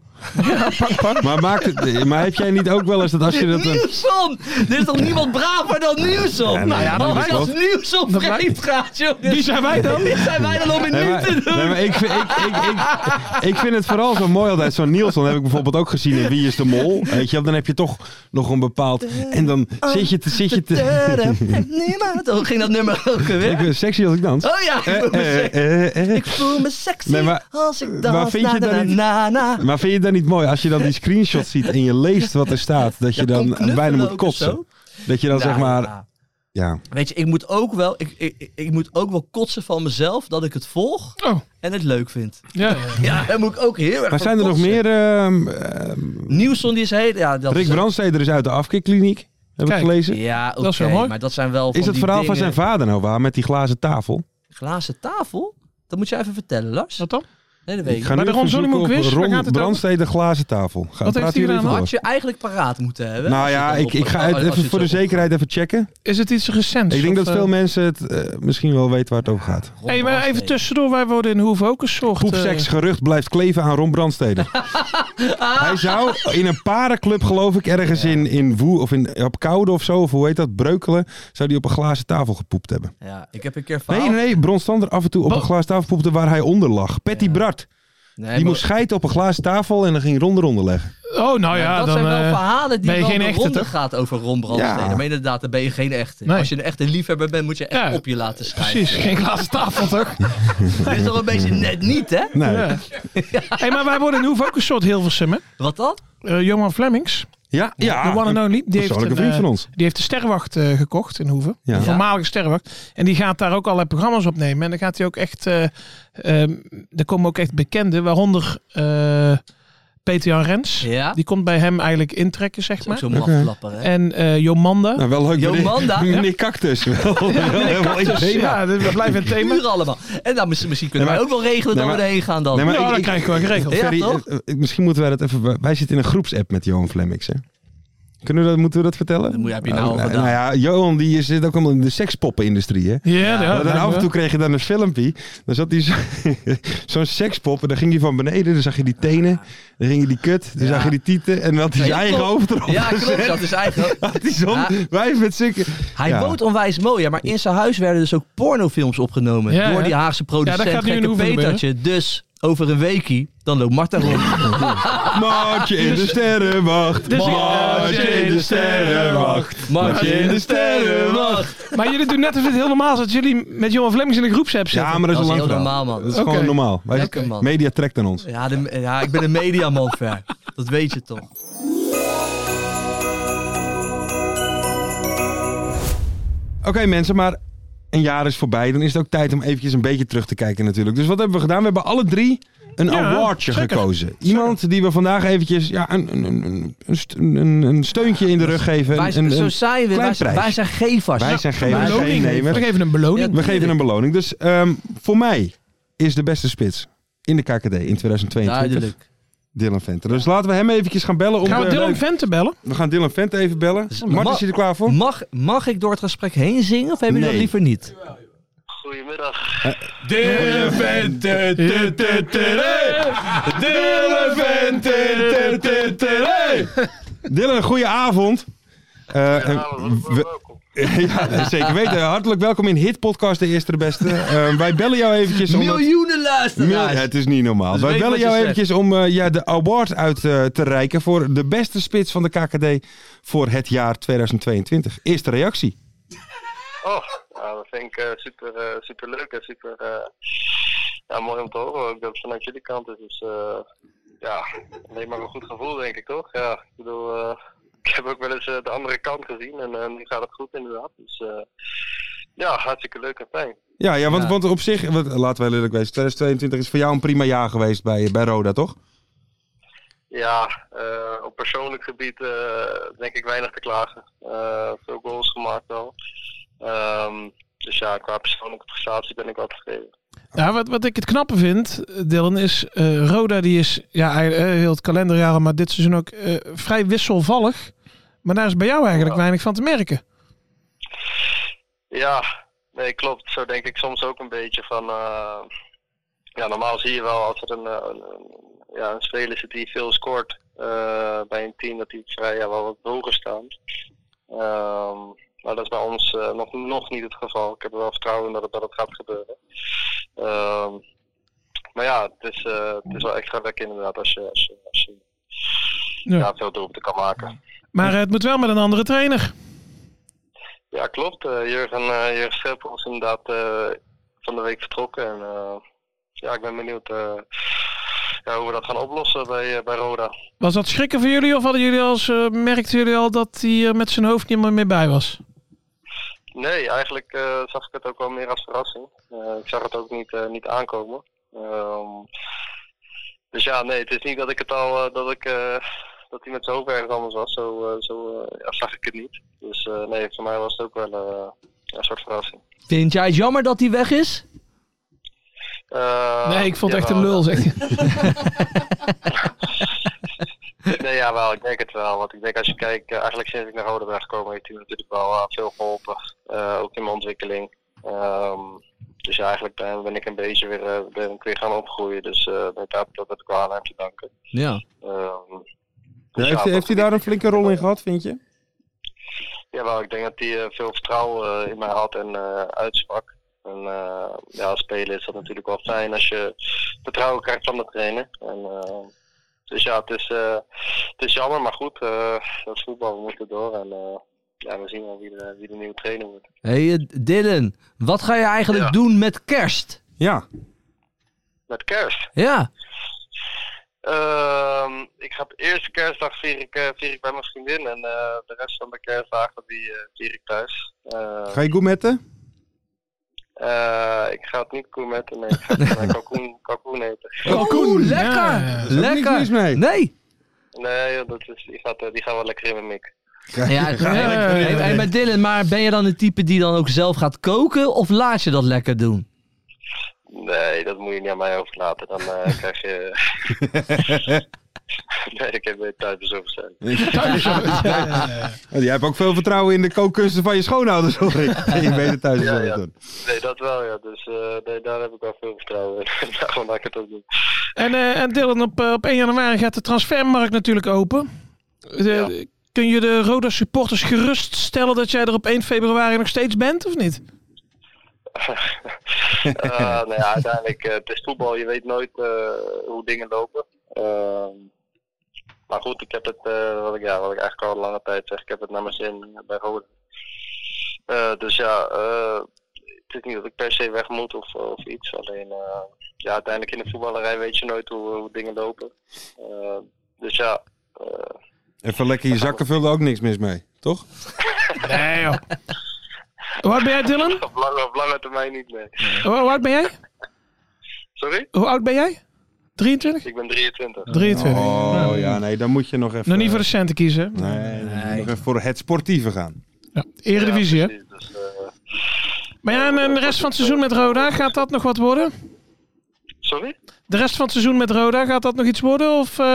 Maar, maakt het, maar heb jij niet ook wel eens dat als je dat... een- Nieuwson! Er is toch niemand braver dan Nieuwson? Ja, nee, nou ja, dat als, klopt. als Nieuwson Dat vreemd gaat, jongens. Wie zijn wij dan? Wie zijn wij dan om het Nee, niet maar, te doen? nee, maar ik, vind- ik, ik, ik, ik vind het vooral zo mooi altijd. Zo'n Nielsen heb ik bijvoorbeeld ook gezien in Wie is de Mol. Weet je, wel, dan heb je toch nog een bepaald... En dan zit je te... Zit je te En niemand. Hoe ging dat nummer ook ik weer? ben sexy als ik dans. Oh ja, ik voel me Eh, sexy. eh, eh, eh. Ik voel me sexy Nee, maar- als ik maar dans. vind je na, dat na, niet- na, na. Maar vind je dat niet mooi als je dan die screenshot ziet en je leest wat er staat, dat je Ja, kom dan knuffelen bijna moet ook kotsen? of zo. Dat je dan Nou, zeg maar... ja. Ja. Weet je, ik moet ook wel, ik, ik, ik- ik moet ook wel kotsen van mezelf dat ik het volg Oh, en het leuk vind. ja. ja. Ja, daar moet ik ook heel erg Maar van zijn er nog kotsen. meer... ehm, ehm, Nieuwson die is heel... Ja, dat Rick is Brandsteder is uit de afkikkliniek, heb Kijk. ik gelezen. Ja, oké, Dat is wel mooi. maar dat zijn wel van Is het die verhaal van dingen- zijn vader nou waar, met die glazen tafel? Glazen tafel? Dat moet je even vertellen, Lars. Wat dan? Nee, dat weet Ik ik ga Bij nu de Ron even zoeken Zonnemoen op quiz, waar gaat Ron het over? Brandsteder glazen tafel. Ga, Wat heeft praat hij hier gedaan? even Had door. je eigenlijk paraat moeten hebben. Nou als je ja, het ik, op- ik ga als het je even het voor de zo- zekerheid even checken. Is het iets recents? Ik denk of, dat veel uh, mensen het eh, misschien wel weten waar het over gaat. Ron Hey, maar even Brandstede. tussendoor. Wij worden in Hoeven ook een soort... Poepseks uh, gerucht blijft kleven aan Ron Brandstede. Hij zou in een parenclub, geloof ik, ergens in, in Woe of in, op Koude of zo, of hoe heet dat, Breukelen, zou die op een glazen tafel gepoept hebben. Ja, ik heb een keer Nee, verhaal. nee, Bronstander af en toe op Bo- een glazen tafel poepte waar hij onder lag. Patty Ja. Bart. Nee, die moest schijten op een glazen tafel en dan ging ronde ronde leggen. Oh, nou ja, dat dan zijn wel uh, verhalen die ben je wel geen de echte, ronde toch? gaat over Ron Brandstede. Ja. Maar inderdaad, dan ben je geen echte. Nee. Als je een echte liefhebber bent, moet je echt Ja. op je laten schrijven. Precies, geen glazen tafel toch? Dat is toch een beetje net niet, hè? Nee. Ja. Hey, maar wij worden in Hoeve ook een soort Hilversum, hè? Wat dan? Uh, Johan Flemings, Ja, ja. de one and only, die heeft, persoonlijke een, vriend uh, van ons. die heeft de Sterrenwacht uh, gekocht in Hoeve. Ja. Een voormalige Sterrenwacht. En die gaat daar ook allerlei programma's opnemen. En dan gaat hij ook echt... Uh, um, er komen ook echt bekenden, waaronder uh, Peter-Jan Rens. Ja? Die komt bij hem eigenlijk intrekken, zeg Ook maar. zo'n mafklapper, hè? En uh, Jomanda. Nou, wel leuk. Jomanda, Meneer, ja. meneer Cactus. Wel, wel helemaal in Dus, thema. ja, we blijven in het thema. Puur allemaal. En dan misschien, misschien kunnen Nee, wij maar- ook wel regelen nee, dat we maar- erheen gaan dan. Nee, maar Ja, ik- dat ik- krijg ik gewoon geregeld. Ja, Ferry, toch? eh, eh, misschien moeten wij dat even... Wij zitten in een groepsapp met Johan Flemings, hè? Kunnen we dat, moeten we dat vertellen? Dat moet- heb je nou al nou, gedaan. nou ja, Johan die is- zit ook allemaal in de sekspoppenindustrie, hè? Ja, ja, Maar dan lijkt af me en toe kreeg je dan een filmpje. Dan zat hij zo, zo'n sekspop en dan ging hij van beneden. Dan zag je die tenen. Dan ging je die kut. Dan Ja. zag je die tieten. En dan had hij zijn Ja, eigen klopt. hoofd erop Ja, klopt. gezet. Dat is eigenlijk... Had hij zo'n Ja. wijf met zulke... Hij Ja. woont onwijs mooi, ja, maar in zijn huis werden dus ook pornofilms opgenomen. Ja, door hè? die Haagse producent Ja, dat gaat nu in Gekke Hoeven gebeuren. Petertje. Dus over een weekie, dan loopt Marta rond. Maartje in de sterrenwacht. Dus- Maartje in de sterrenwacht. Martje in de sterrenwacht. Maar jullie doen net alsof het heel normaal is dat jullie met Johan Flemings in een groepsapp zitten. Ja, maar dat is Dat een is lang heel verhaal. normaal, man. Dat is Oké. gewoon normaal. Wij Lekker, man. Media trekt aan ons. Ja, de, ja, ik ben een mediaman ver. Dat weet je toch. Oké mensen, maar een jaar is voorbij. Dan is het ook tijd om eventjes een beetje terug te kijken natuurlijk. Dus wat hebben we gedaan? We hebben alle drie een Ja, awardje zeker. gekozen. Iemand die we vandaag eventjes ja, een, een, een, een, st- een, een steuntje in de rug geven. Wij, Een, een, zo saai we. klein Wij, zijn- prijs. wij zijn gevers. Wij zijn gevers, Beloning geen geven. nemers. We geven een beloning. We geven een beloning. Dus um, voor mij is de beste spits in de K K D in tweeduizend tweeëntwintig Duidelijk. Dylan Venter. Dus laten we hem eventjes gaan bellen. Om Gaan we de- Dylan Venter bellen? we gaan Dylan Venter even bellen. Martin, ma- is je er klaar voor? Mag, mag ik door het gesprek heen zingen of hebben jullie Nee. dat liever niet? Goedemiddag. Dylan Venter. Dylan Venter. Dylan, goeie avond. Uh, Ja, we- welkom. ja, zeker weten. Hartelijk welkom in Hit Podcast, de eerste de beste. Uh, wij bellen jou eventjes omdat... Miljoenen Mil- luisteraars! ja, het is niet normaal. Dus wij weet bellen wat je jou zegt. eventjes om uh, ja, de award uit uh, te reiken voor de beste spits van de K K D voor het jaar tweeduizend tweeëntwintig. Eerste reactie. Oh, nou, dat vind ik uh, super, uh, super leuk en super uh, ja, mooi om te horen ook dat het vanuit jullie kant is. Dus uh, ja, alleen maar een goed gevoel denk ik toch? Ja, ik bedoel, uh, ik heb ook wel eens uh, de andere kant gezien en uh, nu gaat het goed inderdaad. Dus uh, ja, hartstikke leuk en fijn. Ja, ja, want, Ja. want op zich, wat, laten we heel eerlijk wezen, tweeduizend tweeëntwintig is voor jou een prima jaar geweest bij, bij Roda, toch? Ja, uh, op persoonlijk gebied uh, denk ik weinig te klagen. Uh, veel goals gemaakt wel. Um, dus ja, qua persoonlijke prestatie ben ik wel tevreden. Ja, wat, wat ik het knappe vind, Dylan, is uh, Roda die is ja, hij- uh, heel het kalenderjaar, maar dit seizoen ook uh, vrij wisselvallig. Maar daar is bij jou eigenlijk Ja. weinig van te merken. Ja, nee, klopt. Zo denk ik soms ook een beetje van... Uh, ja, normaal zie je wel als er een, uh, een, een- ja, een speler zit die veel scoort uh, bij een team, dat die vrij ja, wel wat hoger staan. Um, maar dat is bij ons uh, nog, nog niet het geval. Ik heb er wel vertrouwen in dat het, dat het gaat gebeuren. Um, maar ja, het is, uh, het is wel extra lekker inderdaad als je, als je, als je Ja. ja, veel doelpunten kan maken. Maar uh, het moet wel met een andere trainer. Ja, klopt. Uh, Jurgen, uh, Jurgen Streppel is inderdaad uh, van de week vertrokken. En uh, ja, ik ben benieuwd uh, ja, hoe we dat gaan oplossen bij, uh, bij Roda. Was dat schrikken voor jullie of hadden jullie als, uh, merkten jullie al dat hij er met zijn hoofd niet meer mee bij was? Nee, eigenlijk uh, zag ik het ook wel meer als verrassing. Uh, ik zag het ook niet, uh, niet aankomen. Um, dus ja, nee, het is niet dat ik het al, uh, dat ik, uh, dat hij met zijn hoofd ergens anders was. Zo, uh, zo uh, ja, zag ik het niet. Dus uh, nee, voor mij was het ook wel uh, een soort verrassing. Vind jij het jammer dat hij weg is? Uh, Nee, ik vond het echt jawel, een lul, zeg je. Nee, ja, wel. Ik denk het wel. Want ik denk als je kijkt, uh, eigenlijk sinds ik naar Roda ben gekomen, heeft hij natuurlijk wel uh, veel geholpen. Uh, ook in mijn ontwikkeling. Um, dus ja, eigenlijk ben, ben ik een beetje weer, uh, ben ik weer gaan opgroeien. Dus uh, dat, dat heb ik wel aan hem te danken. Ja. Um, Ja, heeft, hij- heeft hij daar een flinke rol in gehad, vind je? Jawel, ik denk dat hij uh, veel vertrouwen uh, in mij had en uh, uitsprak. En uh, ja, als speler is dat natuurlijk wel fijn als je vertrouwen krijgt van de trainer. En, uh, dus ja, het is, uh, het is jammer, maar goed, uh, dat is voetbal, we moeten door. En uh, ja, we zien wel wie de, wie de nieuwe trainer wordt. Hey uh, Dylan, wat ga je eigenlijk ja. doen met kerst? Ja. Met kerst? Ja. Uh, ik ga op de eerste kerstdag vier ik, uh, vier ik bij mijn vriendin en uh, de rest van de kerstdagen die uh, vier ik thuis. Uh, ga je gourmetten? Uh, ik ga het niet gourmetten, nee. Ik ga kalkoen, kalkoen eten. Kalkoen, lekker! Ja, lekker! Niks mee. Nee! Nee, dat is, die, gaat, die gaat wel lekker in mijn mik. Ja, ja, ja, ja, ja. Hey, maar Dylan, maar ben je dan een type die dan ook zelf gaat koken of laat je dat lekker doen? Nee, dat moet je niet aan mij overlaten. Dan uh, krijg je... nee, ik heb weer thuis dus over zijn. Jij hebt ook veel vertrouwen in de kookkunsten van je schoonouders, hoor ik. Je weet het thuis ja, ja. doen. Nee, dat wel, ja. Dus uh, nee, daar heb ik wel veel vertrouwen in. Daarom maak ik het ook doen. En, uh, en Dylan, op, uh, op één januari gaat de transfermarkt natuurlijk open. De, ja. Kun je de Roda supporters geruststellen dat jij er op één februari nog steeds bent, of niet? uh, nou ja, uiteindelijk, uh, het is voetbal, je weet nooit uh, hoe dingen lopen. Uh, maar goed, ik heb het, uh, wat, ik, ja, wat ik eigenlijk al een lange tijd zeg, ik heb het naar mijn zin bij Roda. Uh, dus ja, uh, het is niet dat ik per se weg moet of, of iets. Alleen, uh, ja, uiteindelijk in de voetballerij weet je nooit hoe, hoe dingen lopen. Uh, dus ja. Uh, Even lekker je zakken vullen, ook niks mis mee, toch? Nee joh. Hoe oud ben jij, Dylan? Op lange, op lange termijn niet, nee. Hoe, hoe oud ben jij? Sorry? Hoe oud ben jij? drieëntwintig? Ik ben drieëntwintig. drieëntwintig. Oh nou. ja, nee, dan moet je nog even... Nog niet voor de centen kiezen. Nee, nee. nee. Nog even voor het sportieve gaan. Ja, Eredivisie, ja, hè? Dus, uh... Maar ja, en de rest van het seizoen met Roda, gaat dat nog wat worden? Sorry? De rest van het seizoen met Roda, gaat dat nog iets worden? Of... Uh...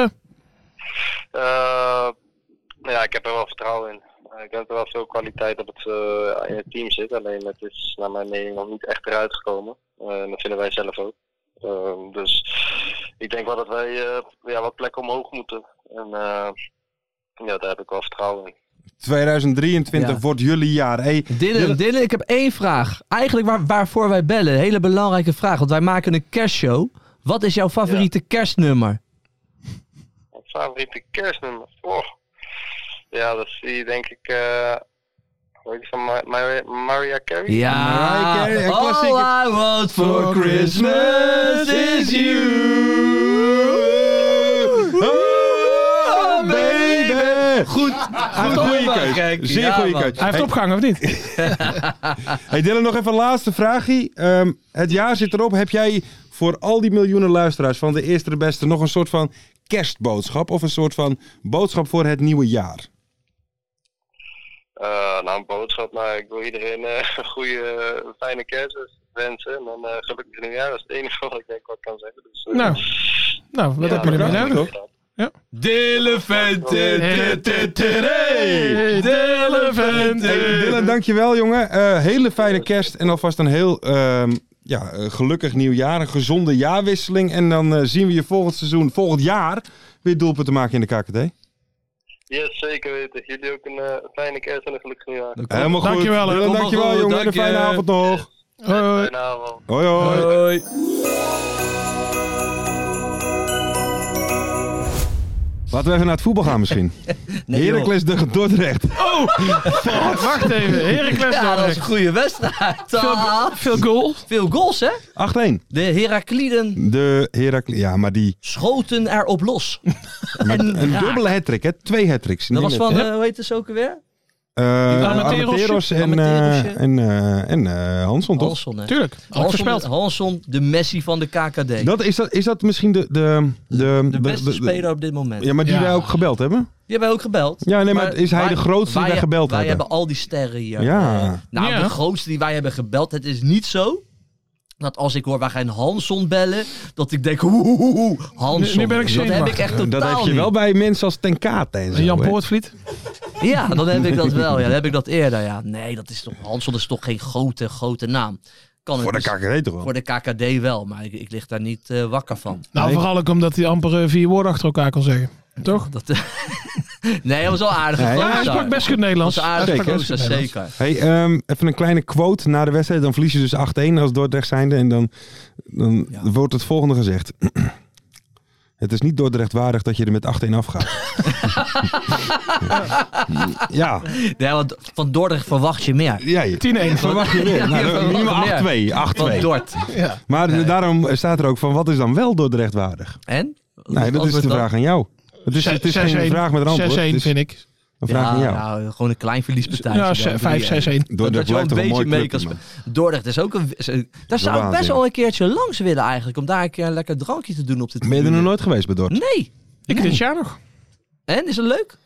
Uh, nou ja, ik heb er wel vertrouwen in. Uh, ik denk dat er wel veel kwaliteit op het, uh, in het team zit. Alleen het is naar mijn mening nog niet echt eruit gekomen. Uh, en dat vinden wij zelf ook. Uh, dus ik denk wel dat wij uh, ja, wat plekken omhoog moeten. En uh, ja, daar heb ik wel vertrouwen in. tweeduizend drieëntwintig ja. wordt jullie jaar. Hey, Dylan, Dylan, ik heb één vraag. Eigenlijk waar, waarvoor wij bellen. Een hele belangrijke vraag. Want wij maken een kerstshow. Wat is jouw favoriete ja. kerstnummer? Favoriete kerstnummer? Oh. Ja, dat zie je denk ik... Uh, hoe heet die van Mar- Mar- Mariah Carey? Ja, Mariah Carey, een all I want for Christmas is you. Oh, baby. Goed, goed goede keuze. Zeer ja, goede man. keuze. Hij heeft opgehangen, of niet? Hey Dylan, nog even een laatste vraagje. Um, het jaar zit erop. Heb jij voor al die miljoenen luisteraars van de Eerste de Beste nog een soort van kerstboodschap of een soort van boodschap voor het nieuwe jaar? Uh, nou, een boodschap. Nou, ik wil iedereen uh, een goede, uh, fijne kerst wensen. En dan uh, gelukkig nieuwjaar. Dat is het enige wat ik denk wat ik kan zeggen. Dus, uh, nou, nou, wat ja, heb je ermee nodig? Ja. Dilevente, Dylan, dankjewel jongen. Uh, hele fijne kerst en alvast een heel uh, ja, uh, gelukkig nieuwjaar. Een gezonde jaarwisseling. En dan uh, zien we je volgend seizoen, volgend jaar, weer doelpunten maken in de K K D. Yes, zeker weten. Jullie ook een uh, fijne kerst en een gelukkig nieuwjaar. Helemaal goed. Dankjewel, Dylan, dankjewel goed, jongen. dank Een fijne je. avond nog. Hoi, hoi. Fijne avond. Hoi hoi. Hoi. Laten we even naar het voetbal gaan misschien. Nee, Heracles de Dordrecht. Oh, wacht even. Heracles Ja, dat was een goede wedstrijd. Veel, veel goal. Veel goals, hè? acht één. De Herakliden De Heracles, ja, maar die... schoten erop los. Maar En een raak. dubbele hat-trick, hè? Twee hat-tricks. Dat was Niet van, net- uh, hoe heet het zo ook alweer? Uh, Armenteros. Armenteros en, Armenterosje. uh, en, uh, en uh, Hansson, toch? Hansson, hè? Tuurlijk. Had ik Hansson, voorspeld. Hansson, de Messi van de K K D. Dat, is, dat, is dat misschien de... De, de, de beste speler op dit moment. Ja, maar die Ja. wij ook gebeld hebben? Die hebben we ook gebeld. Ja, nee, maar is hij wij- de grootste die wij gebeld wij hebben? hebben al die sterren hier. Ja. Uh, nou, Ja. de grootste die wij hebben gebeld. Het is niet zo dat als ik hoor, wij gaan Hansson bellen, dat ik denk, oeh, oeh, oeh, Hansson. Nu- nu ben ik dat zenuwachtig. heb ik echt totaal Dat heb je niet. wel bij mensen als Ten Kate en zo. Jan hè? Poortvliet. Ja, dan heb ik dat wel. Ja, dan heb ik dat eerder. Ja. Nee, dat is toch, Hansson is toch geen grote, grote naam. Kan Voor de het K K D toch wel? Voor de K K D wel, maar ik, ik lig daar niet uh, wakker van. Nou, Nee. vooral ook omdat hij amper uh, vier woorden achter elkaar kon zeggen. Toch? Dat, uh, Nee, hij was wel aardig. Nee, Ja, hij sprak best goed Nederlands. was aardig, Zeker. gozer, zeker. Hey, um, even een kleine quote na de wedstrijd. Dan verlies je dus acht-een als Dordrecht zijnde. En dan, dan Ja. wordt het volgende gezegd. Het is niet Dordrecht waardig dat je er met acht-een afgaat. ja. Ja, want van Dordrecht verwacht je meer. ja tien-een. Verwacht je weer. Ja, Nou, je verwacht minimaal meer. acht-twee. Van acht-twee. Dort. Ja. Maar Nee. daarom staat er ook van, wat is dan wel Dordrecht waardig? En? Nee, dat Als is we de dan- vraag aan jou. Het is, het is geen zes-een. vraag met een antwoord. Het zes-een is vind ik. een vraag Ja, aan jou. nou, gewoon een klein verliespartij. Ja, vijf zes-een. Dat, dat Dordrecht je wel een blijft toch een beetje mooi mee kan clubje, spelen. Dordrecht is ook een... Daar zou ik waanzin. best wel een keertje langs willen eigenlijk. Om daar een keer een lekker drankje te doen op de Ben je er tribune. nog nooit geweest bij Dordrecht? Nee. Ik dit jaar nog. En, is het leuk?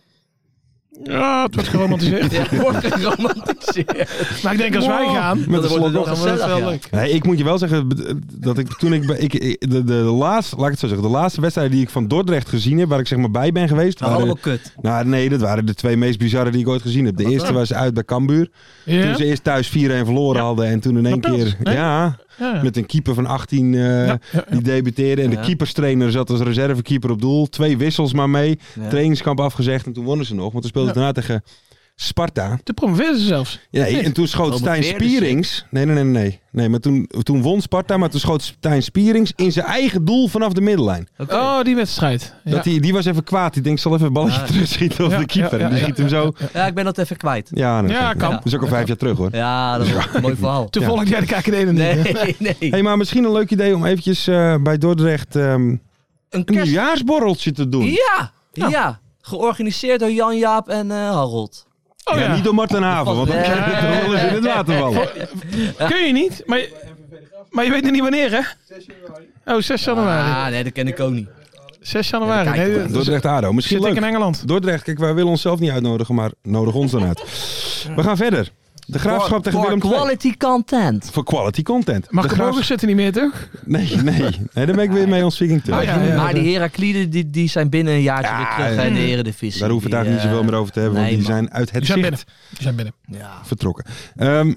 Ja, het wordt geromantiseerd. Ja, het wordt geromantiseerd. Maar ik denk als wij gaan, Met Dan een wordt slok het wel op. dan wordt het gezellig, wel ja. leuk. Nee, ik moet je wel zeggen dat ik toen ik, bij- ik ik- de, de, de laatste, laat ik het zo zeggen, de laatste wedstrijden die ik van Dordrecht gezien heb, waar ik zeg maar bij ben geweest, Nou, waren, allemaal kut. nou nee, dat waren de twee meest bizarre die ik ooit gezien heb. De Wat eerste dan? was uit bij Cambuur. Ja? Toen ze eerst thuis vier-een verloren Ja. hadden en toen in één Dat keer, hè? ja, Ja. met een keeper van achttien eh, Ja, ja, ja. die debuteerde en Ja. de keeperstrainer zat als reservekeeper op doel. Twee wissels maar mee, Ja. trainingskamp afgezegd en toen wonnen ze nog, want toen speelden ze daarna tegen Sparta. Toen promoveerden ze zelfs. Ja, nee, en toen schoot Stijn Promoveerde ze. Spierings. Nee, nee, nee, nee. nee maar toen, toen won Sparta, maar toen schoot Stijn Spierings in zijn eigen doel vanaf de middellijn. Oké. Oh, die wedstrijd. Ja. Dat die, die was even kwaad. Die denkt, ik zal even een balletje Ja. terugschieten op Ja, de keeper. ja, en die ja, schiet ja, hem zo. ja, Ja, ik ben dat even kwijt. Ja, dat, Ja, kan. dat is ook al vijf jaar terug hoor. Ja, dat is een mooi verhaal. Toen Ja. volgde jij de K K D niet. Nee, hè? nee. Hey, maar misschien een leuk idee om eventjes eh, bij Dordrecht ehm, Een een kerst... nieuwjaarsborreltje te doen. Ja, ja. Georganiseerd door Jan, Jaap en eh, Harold. Oh Ja, ja. niet door Martin Haven, want dan Nee. krijg je het wel eens in het water vallen. Kun je niet, maar je, maar je weet nog niet wanneer, hè? Oh, zes januari. Ah, nee, dat ken ik ook niet. zes januari. Ja, kijk, Nee, dat is- Dordrecht Ado. Misschien zit ik in leuk. Engeland. Dordrecht, kijk, wij willen onszelf niet uitnodigen, maar nodig ons dan uit. We gaan verder. De Graafschap tegen For Willem twee. quality content. Voor quality content. Marco De Graaf- Bogers zit er niet meer, toch? Nee, nee. Nee, daar ben ik weer mee ons Viking terug. Oh, ja, ja. Maar die Herakliden die, die zijn binnen een jaartje Ja, weer terug hè, in de Eredivisie. Daar hoeven we het Die, eigenlijk niet zoveel eh, meer over te hebben, nee, want die man. zijn uit het Die zijn zicht binnen. Die zijn binnen. Ja. vertrokken. Um,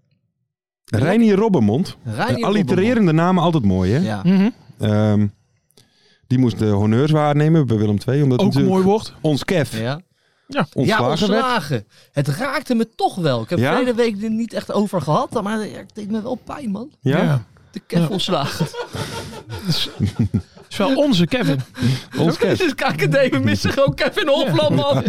Reinier Robbenmond. Reinier Allitererende namen, altijd mooi hè? Ja. Mhm. Um, die moest de honneurs waarnemen bij Willem twee. Omdat Ook een natuurlijk mooi woord. ons Kev Ja. Ja. ontslagen ja, werd. ontslagen. Het raakte me toch wel. Ik heb Ja? verleden week er niet echt over gehad, maar het deed me wel pijn, man. Ja? De Kev Ja. ontslagen. Het is wel onze Kevin. Ons Dit Kev. is K K D, we missen gewoon Kevin Hofland, man.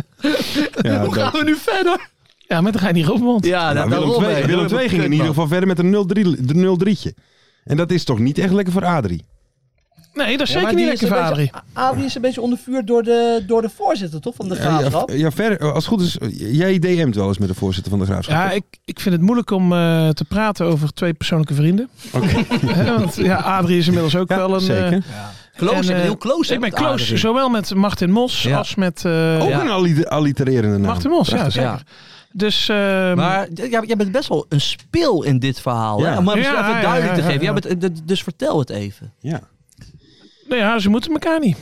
Ja, Hoe gaan we nu verder? Ja, met Reinier Robbenmond. Ja, Nou, dat Willem daarom, twee, hè. Willem Heel twee ging in kut, ieder man. geval verder met een nul drie de nul drietje. En dat is toch niet echt lekker voor Adrie? Nee, dat is Ja, maar zeker niet die lekker is voor een Adrie. beetje- Adrie is een beetje onder vuur door de, door de voorzitter, toch? Van de Graafschap. Ja, ja, ver, als het goed is, jij D M't wel eens met de voorzitter van de Graafschap. Ja, ik, ik vind het moeilijk om eh, te praten over twee persoonlijke vrienden. Hè, want ja, Adrie is inmiddels ook Ja, wel een... eh, zeker. Close, en, ik ben eh, heel close. hè, ik ben met close, Adrie. zowel met Martin Mos Ja. als met eh, Ook Ja. een alli- allitererende naam. Martin Mos. Ja, Prachtig. zeker. Ja. Dus... ehm, Maar ja, jij bent best wel een spil in dit verhaal. Ja. Hè? Om het Ja, even ja, duidelijk ja, te ja, geven. ja. Ja, maar d- d- dus vertel het even. Ja. nou ja, ze moeten elkaar niet.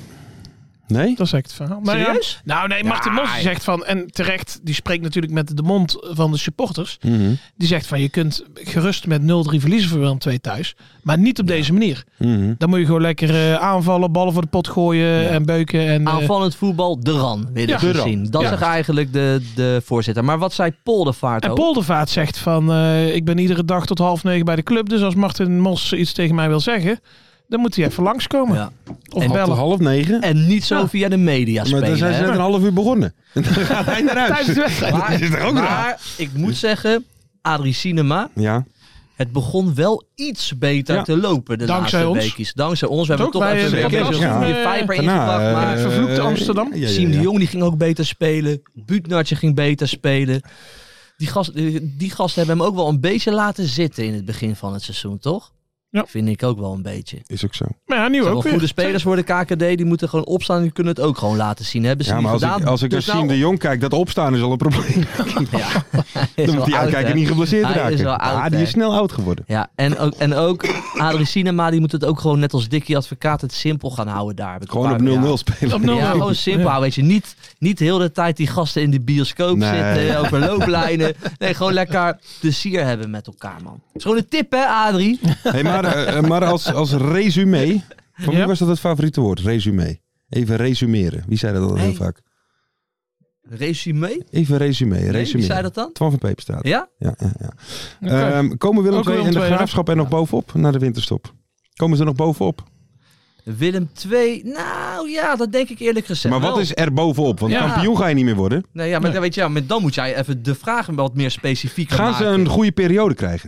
Nee? Dat is echt het verhaal. Maar ja, Serieus? nou nee, Martin Mos zegt van... En terecht, die spreekt natuurlijk met de mond van de supporters. Mhm. Die zegt van, je kunt gerust met nul drie verliezen voor Willem twee thuis. Maar niet op deze manier. Mhm. Dan moet je gewoon lekker eh, aanvallen, ballen voor de pot gooien en beuken. En, eh, Aanvallend voetbal, de ran, willen Ja. ze De ran. zien. Dat Ja. zegt eigenlijk de, de voorzitter. Maar wat zei Poldervaart En ook? Poldervaart zegt van, eh, ik ben iedere dag tot half negen bij de club. Dus als Martin Mos iets tegen mij wil zeggen, dan moet hij even langskomen. Ja. Of En- Tot bellen. half negen. En niet zo Ja. via de media maar spelen. dan zijn ze hè? net een half uur begonnen. En dan gaat hij naar Tijdens huis. de wedstrijd. Maar, Dat is toch ook raar? maar ik moet zeggen, Adrie Cinema, Ja. het begon wel iets beter Ja. te lopen de Dankzij laatste ons. weekjes. Dankzij ons. We hebben Toch? toch Wij even hebben een zeker, beetje ja. je vijver Daarna, ingebracht. Maar eh, vervloekte Amsterdam. ja, ja, Siem de ja. Jong die ging ook beter spelen. Buutnartje ging beter spelen. Die, gast, die, die gasten hebben hem ook wel een beetje laten zitten in het begin van het seizoen, toch? Ja. Vind ik ook wel een beetje. Is ook zo. Maar ja, nu Het zijn ook wel weer. goede spelers voor de K K D. Die moeten gewoon opstaan. Die kunnen het ook gewoon laten zien. Hebben ze Ja, niet maar als gedaan. ik, als ik naar Dus nou- Siem de Jong kijk, dat opstaan is al een probleem. Ja, hij is Dan wel moet hij oud, uitkijken hè? niet geblesseerd Hij raken. is wel oud, ah, die hè? is snel oud geworden. Ja, en ook, en ook Adrie Cinema, die moet het ook gewoon net als Dickie Advocaat het simpel gaan houden daar. Heb ik Gewoon een op paar- nul nul ja. spelen. Op nul nul. Ja, gewoon simpel houden, weet je. Niet, niet heel de tijd die gasten in de bioscoop Nee. zitten, over looplijnen. Nee, gewoon lekker plezier hebben met elkaar, man. Het is gewoon een tip, hè, Adrie? Hey, maar eh, maar als, als resume, van wie Ja. was dat het favoriete woord? Resume. Even resumeren. Wie zei dat al heel Hey. vaak? Resume? Even resume. Nee, resume. wie zei dat dan? Twan van Peperstraat. Ja? Ja, ja, ja. Okay. Um, komen Willem Ook twee Willem en de twee, Graafschap er nog bovenop na de winterstop? Komen ze er nog bovenop? Willem twee, nou ja, dat denk ik eerlijk gezegd Maar wat wel. is er bovenop? Want Ja. kampioen ga je niet meer worden. Nee, ja, maar Nee. Dan, weet je, ja, maar dan moet jij even de vragen wat meer specifiek Gaan maken. ze een goede periode krijgen?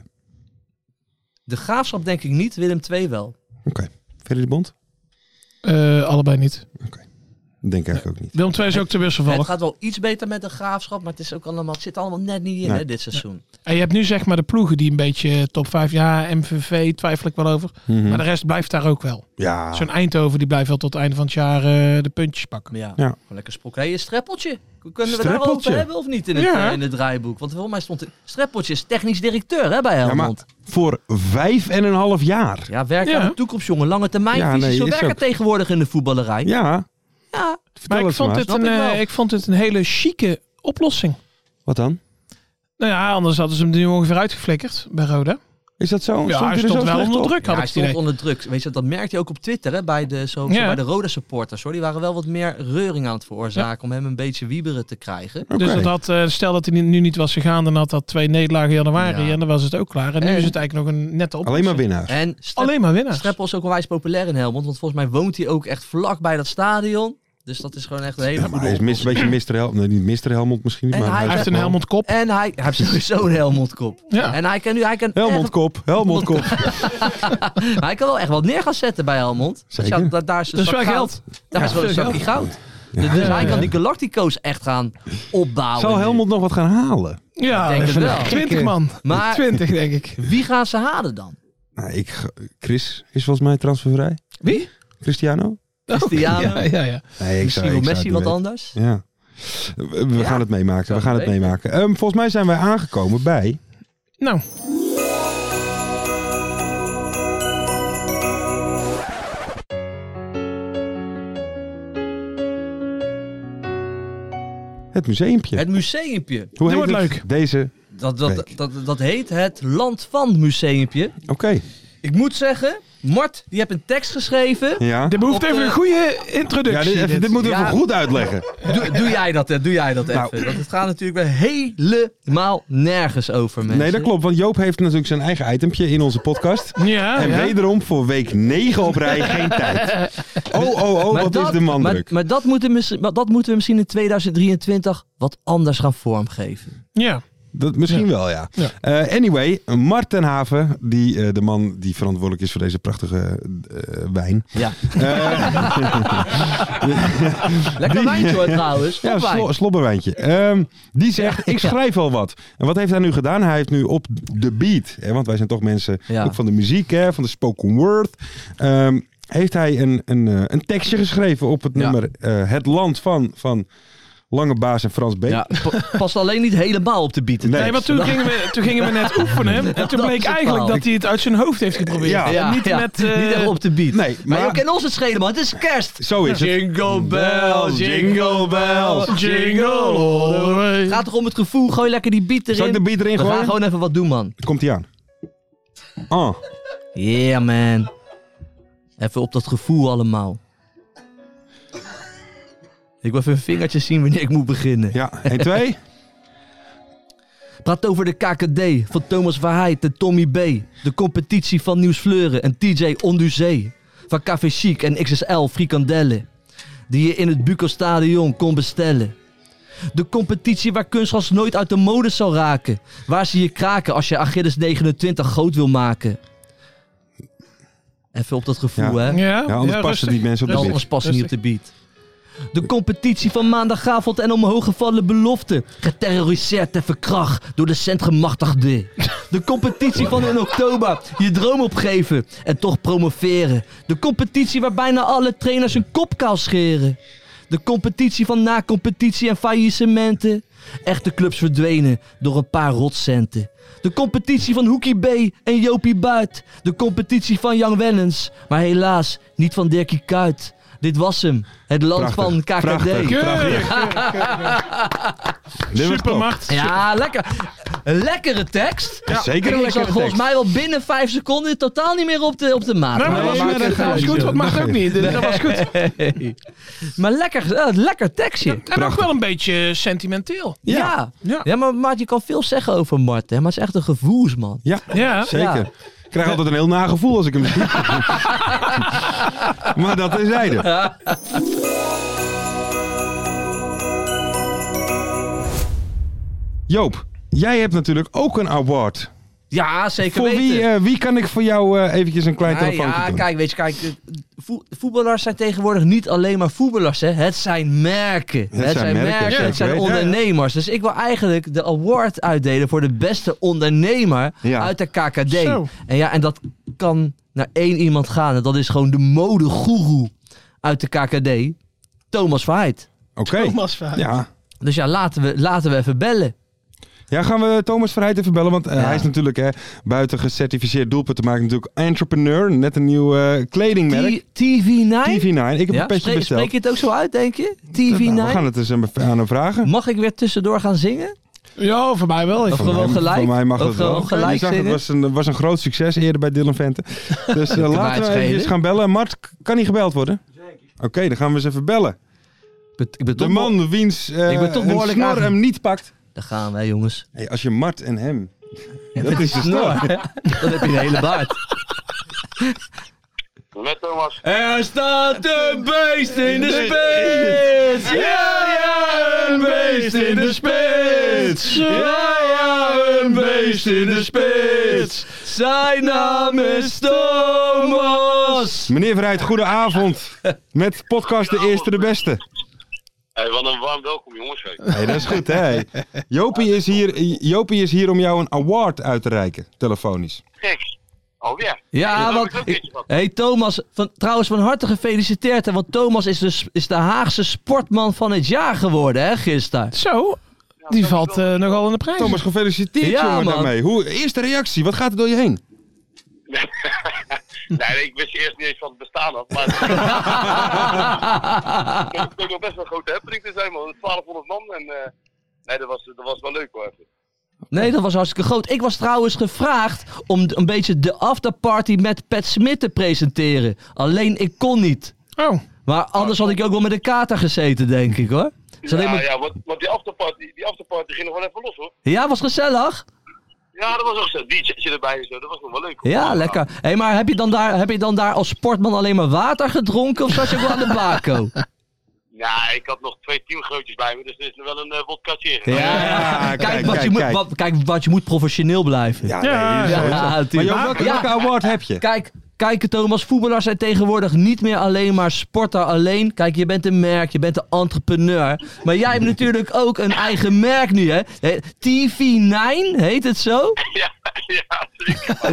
De Graafschap denk ik niet, Willem twee wel. Oké. Okay. Ferry de Bond? Uh, allebei niet. Oké. Okay. Dat denk ik eigenlijk ook niet. Willem twee is ook te wisselvallig. Het gaat wel iets beter met de Graafschap, maar het, is ook allemaal, het zit allemaal net niet in Nee. hè, dit seizoen. En je hebt nu zeg maar de ploegen die een beetje top vijf, ja, M V V twijfel ik wel over. Mm-hmm. Maar de rest blijft daar ook wel. Ja. Zo'n Eindhoven die blijft wel tot het einde van het jaar uh, de puntjes pakken. Maar ja, Ja. gewoon lekker sprok. Hey, een streppeltje. Kunnen we Streppeltje? daarover hebben of niet in het, Ja. uh, in het draaiboek? Want volgens mij stond er... Streppeltje is technisch directeur hè, bij Helmond. Ja, maar voor vijf en een half jaar. Ja, werk Ja. aan de toekomst, jongen. Lange termijn. Ja, Ja, nee, Zo is werkt ook. het tegenwoordig in de voetballerij. Ja. Ja. Vertel Maar ik het vond, maar. het Snap een, ik wel. uh, ik vond het een hele chique oplossing. Wat dan? Nou ja, anders hadden ze hem nu ongeveer uitgeflikkerd bij Roda. Is dat zo? Ja, Stond hij er stond zo wel slecht onder op? druk, Ja, had hij ik het idee. stond onder druk. Weet je, dat merkte je ook op Twitter hè, bij, de, zo, Ja. zo bij de Roda supporters. Hoor. Die waren wel wat meer reuring aan het veroorzaken om hem een beetje wieberen te krijgen. Oké. Dus dat had, uh, stel dat hij nu niet was gegaan, dan had dat twee nederlagen in januari Ja. en dan was het ook klaar. En nu En- is het eigenlijk nog een nette oplossing. Alleen maar winnaars. En Strep- Alleen maar winnaars. Streppel is ook onwijs populair in Helmond. Want volgens mij woont hij ook echt vlak bij dat stadion. Dus dat is gewoon echt een hele Ja, maar goede hij is mis, een beetje mister Helmond. Nee, niet mister Helmond misschien. En maar hij Hij heeft is een wel- Helmond kop. En hij, hij heeft sowieso een Helmond-kop. Ja. En hij kan nu... Hij kan, Helmond kop. Helmond kop. echt- hij kan wel echt wat neer gaan zetten bij Helmond. Dus Zeker. ja, da- daar is een Dat is zak wel goud. geld. Daar Ja, is wel een veel zakje goud. Dus, Ja, dus hij ja. kan die Galactico's echt gaan opbouwen. Zal nu. Helmond nog wat gaan halen? Ja, Ik denk het wel. twintig man. Maar- twintig denk ik. Wie gaan ze halen dan? Nou, ik, Chris is volgens mij transfervrij. Wie? Cristiano? Cristiano? Ja, ja, ja. Nee, ik Misschien zou, wil ik zou Messi het wat niet anders? weten. Ja. We, we Ja. gaan het meemaken. Zou We gaan het weten. meemaken. Um, volgens mij zijn wij aangekomen bij... Nou, Het museumpje. Het museumpje. Hoe heet wordt het? leuk. Deze. Dat, dat, Week. dat, dat heet het Land van Museumpje. Oké. Ik moet zeggen, Mart, die heeft een tekst geschreven. Ja. dit behoeft Op even de- een goede Ja, introductie. dit, even- dit. dit moeten we Ja. even goed uitleggen. Doe, doe jij dat, hè? Doe jij dat Nou. even. Want het gaat natuurlijk weer helemaal nergens over, mensen. Nee, dat klopt. Want Joop heeft natuurlijk zijn eigen itempje in onze podcast. Ja, En ja. wederom voor week negen op rij geen tijd. Oh, oh, oh, Maar wat dat- is de man Maar, druk. maar, dat moeten we, misschien- maar dat moeten we misschien in tweeduizend drieëntwintig wat anders gaan vormgeven. Ja. Dat, misschien wel, ja. Ja. Eh, anyway, Mart ten Haven, die, eh, de man die verantwoordelijk is voor deze prachtige eh, wijn. Ja. Eh, Lekker Die- wijntje hoor trouwens. ja, Topwijn. slo, slobberwijntje. Ehm, die zegt, ik schrijf wel wat. En wat heeft hij nu gedaan? Hij heeft nu op de beat, hè, want wij zijn toch mensen Ja. ook van de muziek, hè, van de spoken word. Ehm, heeft hij een, een, eh, een tekstje geschreven op het Ja. nummer eh, Het Land van, van Lange Baas en Frans B. Ja, pa- past alleen niet helemaal op de beat. de Nee, Nee, tekst. want toen gingen, we, toen gingen we net oefenen. En toen Dat bleek is het eigenlijk verhaal. dat hij het uit zijn hoofd heeft geprobeerd. Ja. En niet ja, met... eh, niet echt op de beat. Nee, maar, maar- je kan ons het schelen, man. Het is kerst. Zo is het. Jingle bells, jingle bells, Jingle all the way. Het gaat toch om het gevoel. Gooi lekker die beat erin. Zal ik de beat erin We gaan gooien? gewoon even wat doen, man. Komt hij aan. Oh. Yeah, man. Even op dat gevoel allemaal. Ik wil even een vingertje zien wanneer ik moet beginnen. Ja, één, twee. Praat over de K K D van Thomas Verheid en Tommy B. De competitie van Nieuws Fleuren en T J Onduzee. Van Café Chic en X S L frikandellen. Die je in het Buco Stadion kon bestellen. De competitie waar kunstgras nooit uit de mode zal raken. Waar ze je kraken als je Achilles negenentwintig groot wil maken. Even op dat gevoel, Ja. hè? Ja, Ja, anders ja, passen rustig. die mensen op de Anders beat. passen niet op de beat. De competitie van maandagavond en omhooggevallen beloften. Geterroriseerd en verkracht door de centgemachtigden. De competitie van in oktober je droom opgeven en toch promoveren. De competitie waar bijna alle trainers hun kop kaal scheren. De competitie van na-competitie en faillissementen. Echte clubs verdwenen door een paar rotcenten. De competitie van Hoekie B en Jopie Buit. De competitie van Jan Wellens, maar helaas niet van Dirkie Kuyt. Dit was hem, het land Prachtig, van K K D. prachtig. Keurig. Dit was top. Supermacht. Ja, lekker. Een lekkere tekst. Ja, zeker een Ik lekkere zat volgens tekst. mij wel binnen vijf seconden totaal niet meer op de, op de maat. Nou, Maar dat was dat goed. maakt Dat was het goed. uit, Wat mag joh. ook niet. Dat was goed. joh. Maar lekker, eh, lekker tekstje. En ook wel een beetje sentimenteel. Ja. Ja. Ja, maar Mart, je kan veel zeggen over Mart, hè, maar het is echt een gevoelsman. Ja, Ja. zeker. Ja. Ik krijg altijd een heel nagevoel als ik hem zie. Maar dat is zijde. Joop, jij hebt natuurlijk ook een award. Ja, zeker Voor weten. wie, eh, wie kan ik voor jou eh, eventjes een klein Nou telefoontje ja, doen? kijk, weet je, kijk, eh, vo- voetballers zijn tegenwoordig niet alleen maar voetballers, hè. Het zijn merken. Het, zijn merken, ja, het zijn ik weet, ja, ja. ondernemers. Dus ik wil eigenlijk de award uitdelen voor de beste ondernemer Ja. uit de K K D. Zo. En ja, en dat kan naar één iemand gaan. En dat is gewoon de modegoeroe uit de K K D, Thomas Verheid. Oké. Thomas Verheid. Ja. Dus ja, laten we, laten we even bellen. Ja, gaan we Thomas Verheid even bellen? Want eh, Ja. hij is natuurlijk hè, buiten gecertificeerd doelpuntenmaker natuurlijk entrepreneur. Net een nieuw eh, kledingmerk. T V nine? T V nine. Ik heb Ja, een petje spreek, besteld. spreek je het ook zo uit, denk je? T V nine? Nou, we gaan het eens aan aan hem vragen. Mag ik weer tussendoor gaan zingen? Ja, voor mij wel. Of Even. gewoon mij- gelijk? Voor mij mag Of dat wel. gewoon gelijk Je zag, het zingen? was een, was een groot succes eerder bij Dylan Vente. Dus eh, laten we schelen. even gaan bellen. Mart, kan hij gebeld worden? Zeker. Oké, dan gaan we eens even bellen. Ik ben, ik ben De toch man wiens eh Ik ben toch een behoorlijk snor aange- hem niet pakt. Daar gaan wij, jongens. Hey, als je Mart en hem... dat Met is de snor. snor, hè? Dan heb je een hele baard. Met Thomas. Er staat een beest in de spits. Ja, ja, een beest in de spits. Ja, ja, een beest in de spits. Zijn naam is Thomas. Meneer Verheid, goedenavond. Met podcast De Eerste de Beste. Hey, wat een warm welkom, jongens. Hey. Hey, dat is goed, hè? Jopie is, hier, Jopie is hier om jou een award uit te reiken, telefonisch. Gek. Alweer. Ja, Dat want... heb ik ook een keertje gehad. Hé, hey, Thomas, van, trouwens van harte gefeliciteerd. Hè, want Thomas is de, is de Haagse sportman van het jaar geworden, hè, gisteren. Zo, die valt eh, nogal in de prijs. Thomas, gefeliciteerd, Ja, jongen, man. daarmee. Hoe, eerste reactie, wat gaat er door je heen? Nee, ik wist eerst niet eens van het bestaan had. Maar het bleek nog best wel een grote happening te zijn, man. twaalfhonderd man. En uh, nee, dat was, dat was wel leuk hoor. Nee, dat was hartstikke groot. Ik was trouwens gevraagd om een beetje de afterparty met Pat Smit te presenteren. Alleen ik kon niet. Oh, Maar anders had ik ook wel met de kater gezeten, denk ik hoor. Is alleen Ja, maar- ja, want, want die afterparty, die afterparty ging nog wel even los hoor. Ja, was gezellig. Ja, dat was ook zo. D J'tje erbij en zo. Dat was nog wel leuk. Hoor. Ja, lekker. Hé, hey, maar heb je, dan daar, heb je dan daar als sportman alleen maar water gedronken of zat je ook wel aan de bako? Ja, ik had nog twee teamgrootjes bij me, dus er is nog wel een uh, vodkaatje in. Ja, Ja, kijk, kijk, wat kijk, je moet, kijk. wat, kijk, wat je moet professioneel blijven. Ja, Ja, nee, ja, zo is het. Maar natuurlijk. joh, welke, Ja. welke award heb je? Kijk, kijk, Thomas, voetballers zijn tegenwoordig niet meer alleen maar sporter alleen. Kijk, je bent een merk, je bent een entrepreneur. Maar jij hebt natuurlijk ook een eigen merk nu, hè? Hè, T V nine, heet het zo? Ja, ja, zeker.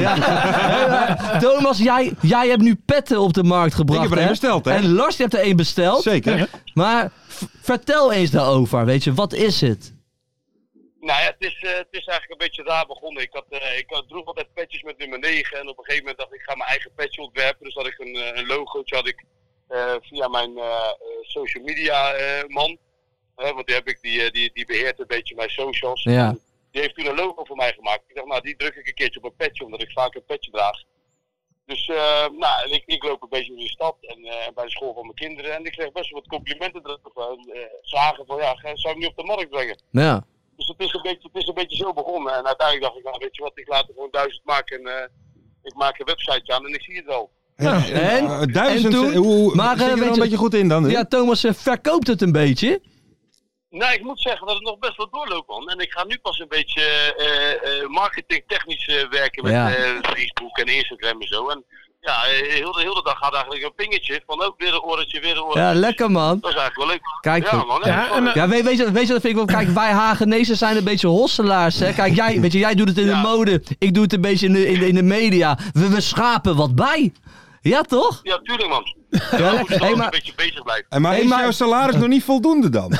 Ja. Thomas, jij, jij hebt nu petten op de markt gebracht, Ik heb er hè? één besteld, hè? En Lars, je hebt er één besteld. Zeker. Maar v- vertel eens daarover, weet je, wat is het? Nou ja, het is, uh, het is eigenlijk een beetje raar begonnen. Ik, had, uh, ik had, droeg altijd petjes met nummer negen en op een gegeven moment dacht ik, ik ga mijn eigen petje ontwerpen. Dus had ik een, uh, een logootje had ik, uh, via mijn uh, uh, social media uh, man. Uh, want die, heb ik, die, uh, die, die beheert een beetje mijn socials. Ja. Die heeft toen een logo voor mij gemaakt. Ik dacht, nou die druk ik een keertje op een petje, omdat ik vaak een petje draag. Dus uh, nou, ik, ik loop een beetje door de stad en uh, bij de school van mijn kinderen. En ik kreeg best wel wat complimenten terug. Uh, zagen van, ja, zou ik niet op de markt brengen? Ja. Dus het is, een beetje, het is een beetje zo begonnen. En uiteindelijk dacht ik, nou weet je wat, ik laat er gewoon duizend maken. En uh, ik maak een website aan en ik zie het wel. Ja, En? uh, duizend, En toen? hoe, hoe, Maar, zit je uh, er weet al een je- beetje goed in dan? hè? Ja, Thomas uh, verkoopt het een beetje. Nou, ik moet zeggen dat het nog best wel doorloopt, man. En ik ga nu pas een beetje uh, uh, marketingtechnisch uh, werken met Ja. uh, Facebook en Instagram en zo. En ja, uh, heel, de, heel de dag gaat eigenlijk een pingetje van ook weer een oortje, weer een oortje. Ja, lekker man. Dat is eigenlijk wel leuk. Kijk, ja, man. Ja, Ja, en, uh, Ja, weet, weet, je, weet je, dat vind ik wel. Kijk, wij Hagenezen zijn een beetje hosselaars, hè. Kijk, jij, weet je, jij doet het in de Ja. mode, ik doe het een beetje in de, in de, in de media. We, we schapen wat bij. Ja, toch? ja, tuurlijk, man. Ja, Ja, we moeten hey, wel maar- een beetje bezig blijven. En maar Hey, is maar- jouw salaris nog niet voldoende dan?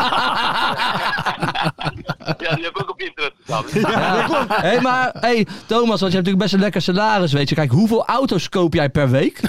Ja, die heb ik ook op internet gestaan. Ja. Hey, maar, hey, Thomas, want je hebt natuurlijk best een lekker salaris, weet je. Kijk, hoeveel auto's koop jij per week?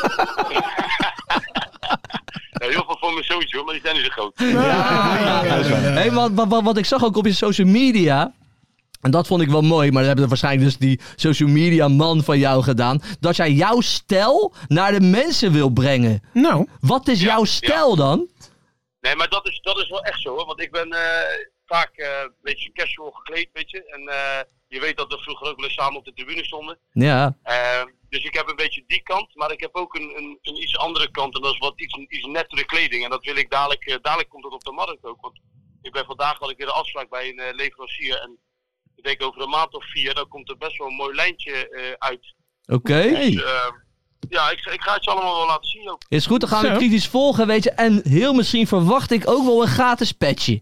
Ja, heel veel voor mijn zoontje, hoor, maar die zijn niet zo groot. Hey, want wat, wat, wat ik zag ook op je social media. En dat vond ik wel mooi, maar dat hebben waarschijnlijk dus die social media man van jou gedaan. Dat jij jouw stijl naar de mensen wil brengen. Nou. Wat is Ja, jouw stijl ja. dan? Nee, maar dat is, dat is wel echt zo hoor. Want ik ben uh, vaak uh, een beetje casual gekleed, weet je. En uh, je weet dat we vroeger ook wel eens samen op de tribune stonden. Ja. Uh, dus ik heb een beetje die kant, maar ik heb ook een, een, een iets andere kant. En dat is wat iets, iets nettere kleding. En dat wil ik dadelijk, uh, dadelijk komt dat op de markt ook. Want ik ben vandaag had ik weer een afspraak bij een uh, leverancier. En ik denk over een maand of vier, dan komt er best wel een mooi lijntje uh, uit. Oké. Okay. Dus, uh, ja, ik, ik ga het je allemaal wel laten zien ook. Is goed, dan gaan Zo. we kritisch volgen, weet je. En heel misschien verwacht ik ook wel een gratis petje.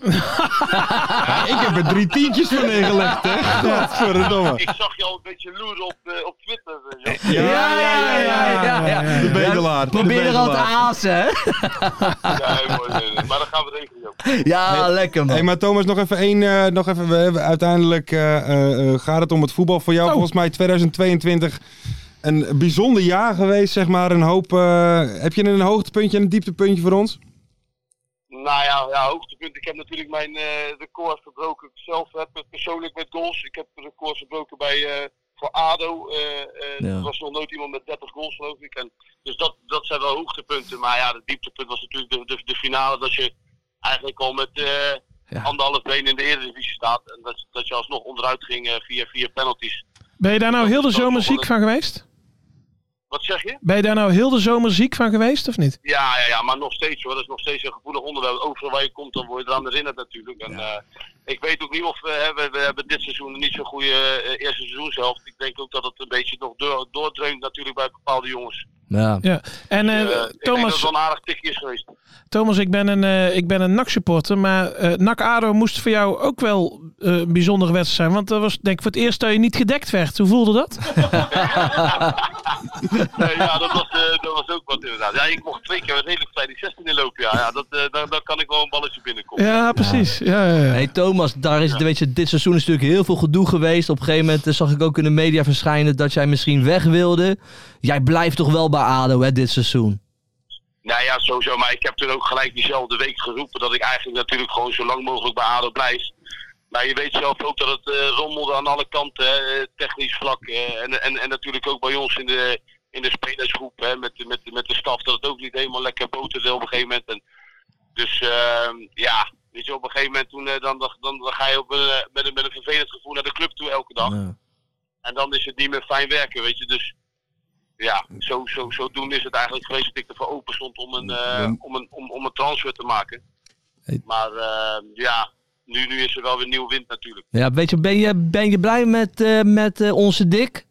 Ja, ik heb er drie tientjes voor neergelegd, hè. Godverdomme. Ik zag je al een beetje loeren op, uh, op Twitter. Uh, Ja, ja, ja, ja, ja, ja. De bedelaar. Probeer er al te aasen, hè. ja, mooi, nee, nee. Maar dan gaan we regelen ook. Ja, Hey, lekker man. Hey, maar Thomas, nog even één. Uh, nog even, we hebben uiteindelijk uh, uh, gaat het om het voetbal voor jou. Oh. Volgens mij tweeduizend tweeëntwintig een bijzonder jaar geweest, zeg maar. Een hoop. Uh, heb je een hoogtepuntje en een dieptepuntje voor ons? Nou ja, ja, hoogtepunt. Ik heb natuurlijk mijn uh, record verbroken zelf hè, met, persoonlijk met goals. Ik heb het record verbroken bij, uh, voor A D O. Uh, uh, Ja. Er was nog nooit iemand met dertig goals, geloof ik. En, dus dat, dat zijn wel hoogtepunten. Maar ja, het dieptepunt was natuurlijk de, de, de finale. Dat je eigenlijk al met uh, Ja. anderhalf been in de Eredivisie staat. En dat, dat je alsnog onderuit ging uh, via vier penalties. Ben je daar nou heel de Dat is zomer toch wel ziek een- van geweest? Wat zeg je? Ben je daar nou heel de zomer ziek van geweest of niet? Ja, ja, ja, maar nog steeds hoor. Dat is nog steeds een gevoelig onderwerp. Overal waar je komt, dan word je eraan herinnerd natuurlijk. En, uh, ik weet ook niet of we hebben, we hebben dit seizoen niet zo'n goede uh, eerste seizoenshelft. Ik denk ook dat het een beetje nog door, doordreunt natuurlijk bij bepaalde jongens. Ja. Ja. En uh, Uh, ik denk dat Thomas, het wel een aardig tikje is geweest. Thomas, ik ben een, uh, ik ben een N A C-supporter, maar uh, N A C-A D O moest voor jou ook wel uh, een bijzondere wedstrijd zijn. Want dat was denk ik voor het eerst dat je niet gedekt werd. Hoe voelde dat? Nee, ja, dat was, uh, dat was ook wat inderdaad. Ja, ik mocht twee keer redelijk vrij die zestien in lopen. Ja, ja dat, uh, dan, dan kan ik wel een balletje binnenkomen. Ja, precies. Ja, ja, ja. Hey Thomas, daar is het, weet je, dit seizoen is natuurlijk heel veel gedoe geweest. Op een gegeven moment uh, zag ik ook in de media verschijnen dat jij misschien weg wilde. Jij blijft toch wel bij A D O, hè, dit seizoen? Nou ja, sowieso. Maar ik heb toen ook gelijk diezelfde week geroepen dat ik eigenlijk natuurlijk gewoon zo lang mogelijk bij A D O blijf. Maar je weet zelf ook dat het uh, rommelde aan alle kanten, hè, technisch vlak. Uh, en, en, en natuurlijk ook bij ons in de, in de spelersgroep, hè, met, met, met de staf, dat het ook niet helemaal lekker boterde op een gegeven moment. En dus uh, ja, weet je, op een gegeven moment toen, uh, dan, dan, dan, dan ga je op een, uh, met, een, met een vervelend gevoel naar de club toe elke dag. Ja. En dan is het niet meer fijn werken, weet je. Dus ja, zo, zo, zodoende is het eigenlijk geweest dat ik ervoor open stond om een, uh, om een, om, om een transfer te maken. Hey. Maar uh, ja, nu, nu is er wel weer nieuw wind natuurlijk. Ja, weet je, ben je, ben je blij met, uh, met uh, onze Dick?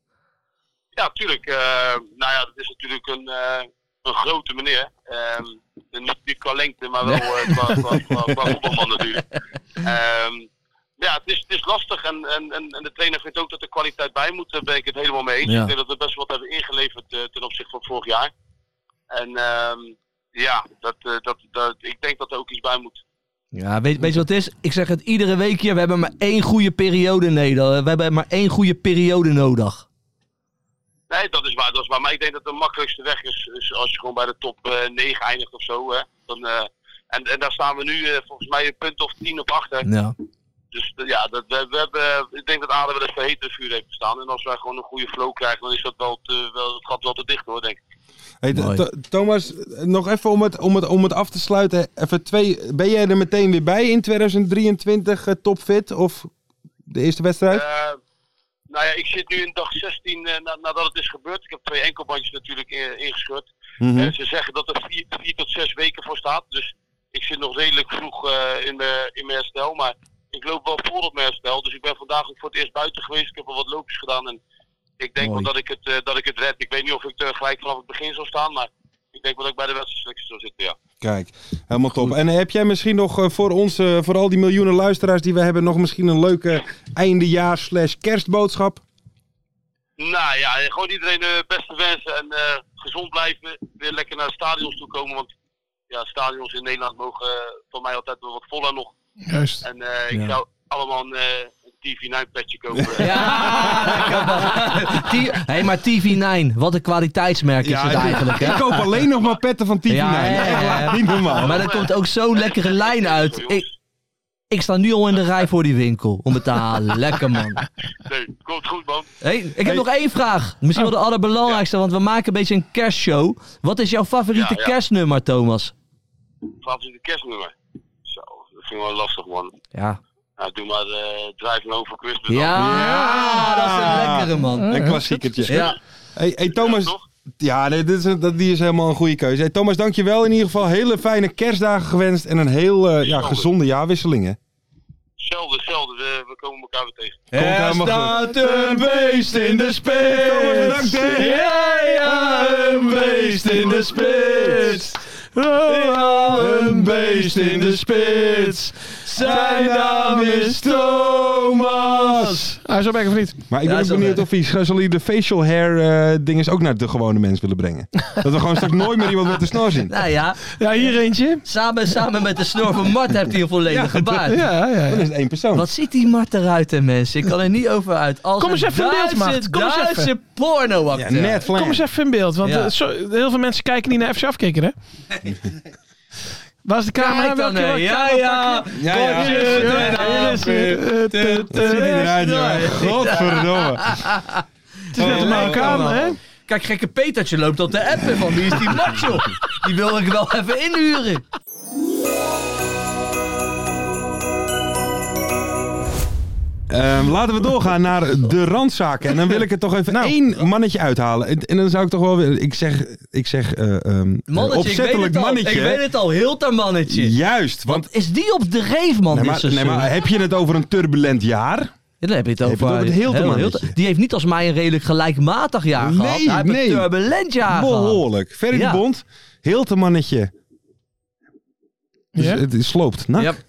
Ja, tuurlijk. Uh, nou ja, dat is natuurlijk een, uh, een grote meneer. Um, niet, niet qua lengte, maar wel uh, qua, qua, qua, qua voetbalman natuurlijk. Um, ja, het is, het is lastig en, en, en de trainer vindt ook dat er kwaliteit bij moet. Daar ben ik het helemaal mee eens. Ja. Ik denk dat we best wat hebben ingeleverd uh, ten opzichte van vorig jaar. En um, ja, dat, uh, dat, dat, ik denk dat er ook iets bij moet. Ja, weet, weet je wat het is? Ik zeg het iedere week hier, we hebben maar één goede periode nodig. We hebben maar één goede periode nodig. Nee, dat is waar, dat is waar. Maar ik denk dat de makkelijkste weg is, is als je gewoon bij de top uh, negen eindigt of zo. Hè. Dan, uh, en, en daar staan we nu uh, volgens mij een punt of tien op achter. Ja. Dus uh, ja, dat, we, we hebben, ik denk dat A D O wel eens voor hete vuur heeft gestaan. En als wij gewoon een goede flow krijgen, dan is dat wel te, wel, het gaat wel te dicht hoor, denk ik. Hey, Mooi. Th- Thomas, nog even om het, om, het, om het af te sluiten. Even twee, ben jij er meteen weer bij in tweeduizend drieëntwintig uh, topfit? Of de eerste wedstrijd? Uh, nou ja, ik zit nu in dag zestien uh, na, nadat het is gebeurd. Ik heb twee enkelbandjes natuurlijk uh, ingescheurd. Mm-hmm. En ze zeggen dat er vier, vier tot zes weken voor staat. Dus ik zit nog redelijk vroeg uh, in, mijn, in mijn herstel. Maar ik loop wel vol op mijn herstel. Dus ik ben vandaag ook voor het eerst buiten geweest. Ik heb al wat loopjes gedaan. En ik denk Mooi. wel dat ik, het, uh, dat ik het red. Ik weet niet of ik er gelijk vanaf het begin zal staan. Maar ik denk wel dat ik bij de wedstrijdselectie zal zitten, ja. Kijk, helemaal top. En heb jij misschien nog uh, voor ons, uh, voor al die miljoenen luisteraars die we hebben, nog misschien een leuke eindejaars slash kerstboodschap? Nou ja, gewoon iedereen de beste wensen en uh, gezond blijven. Weer lekker naar de stadions toe komen. Want ja, stadions in Nederland mogen uh, voor mij altijd wel wat voller nog. Juist. En uh, ik Ja. zou allemaal een, uh, een T V nine petje kopen. Ja, lekker man. T- hey, maar T V nine, wat een kwaliteitsmerk is het eigenlijk, hè? Ik koop alleen nog maar petten van T V nine. Ja, ja, ja, ja. Echt waar, niet normaal. Maar er komt ook zo'n lekkere lijn uit. Ik, Ik sta nu al in de rij voor die winkel om het te halen. Lekker, man. Nee, komt goed, man. Hey, ik heb Hey. nog één vraag. Misschien wel de allerbelangrijkste, want we maken een beetje een kerstshow. Wat is jouw favoriete Ja, ja. kerstnummer, Thomas? Favoriete kerstnummer. Zo, dat vind ik wel lastig, man. Ja. Nou, doe maar uh, Driving Home for Christmas. dan. Ja, Ja. dat is een lekkere, man. Een klassiekertje. Ja. Hey, hey Thomas, Ja, toch? ja, nee, dit is, een- dat, die is helemaal een goede keuze. Hey, Thomas, dankjewel. In ieder geval hele fijne kerstdagen gewenst en een heel eh, ja, gezonde jaarwisseling. Hè? Hetzelfde, hetzelfde. We, we komen elkaar weer tegen. Komt Er helemaal goed. staat een beest in de spits. Thomas, bedankt, hè. Ja, ja, een beest in de spits. Ja, een beest in de spits. Zijn naam is Thomas. Hij is op weg of niet? Maar ik Ja, ben is ook wel benieuwd leuk. of hij zal hij de facial hair eh dinges ook naar de gewone mens willen brengen. Dat we gewoon straks nooit meer iemand met de snor zien. Nou ja, Ja, hier eentje. samen, samen met de snor van Mart heeft hij een volledige baard. Ja, ja, Dan ja. is het één persoon. Wat ziet die Mart eruit, hè, mensen? Ik kan er niet over uit. Als Kom eens een even in beeld, Duitse, Mart. Kom eens even. Duitse pornoacteur. Ja, net Kom eens even in beeld, want Ja. eh, zo, heel veel mensen kijken niet naar F C afkikken, hè? Waar is de camera? Kijk dan, Welke- hè. welke Ja, camera ja. pakken? Ja, ja. Hier is hij. Hier is hij. Eh, Wat ziet hij eruit, joh. Godverdomme. Het is net een Marokkaan, hè? Kijk, gekke Petertje loopt op de app van wie is die macho? Die wil ik wel even inhuren. Ehm, laten we doorgaan naar de randzaken. En dan wil ik er toch even Nou. één mannetje uithalen. En, en dan zou ik toch wel willen... Ik zeg, ik zeg eh, ehm, Mannetje, ik weet opzettelijk het al. mannetje. Ik weet het al, Hilter mannetje. Juist, want... Wat is die op de reef, man, Nee dit maar, seizoen? nee, maar heb je het over een turbulent jaar? Ja, dan heb je het Heb je over, het over het Hilter heel mannetje? Hilter. Die heeft niet als mij een redelijk gelijkmatig jaar Nee, gehad. Hij heeft nee. een turbulent jaar gehad. Behoorlijk. Ferry Ja. de Bond, Hiltermannetje. Dus Ja? het is sloopt. Nou, Ja.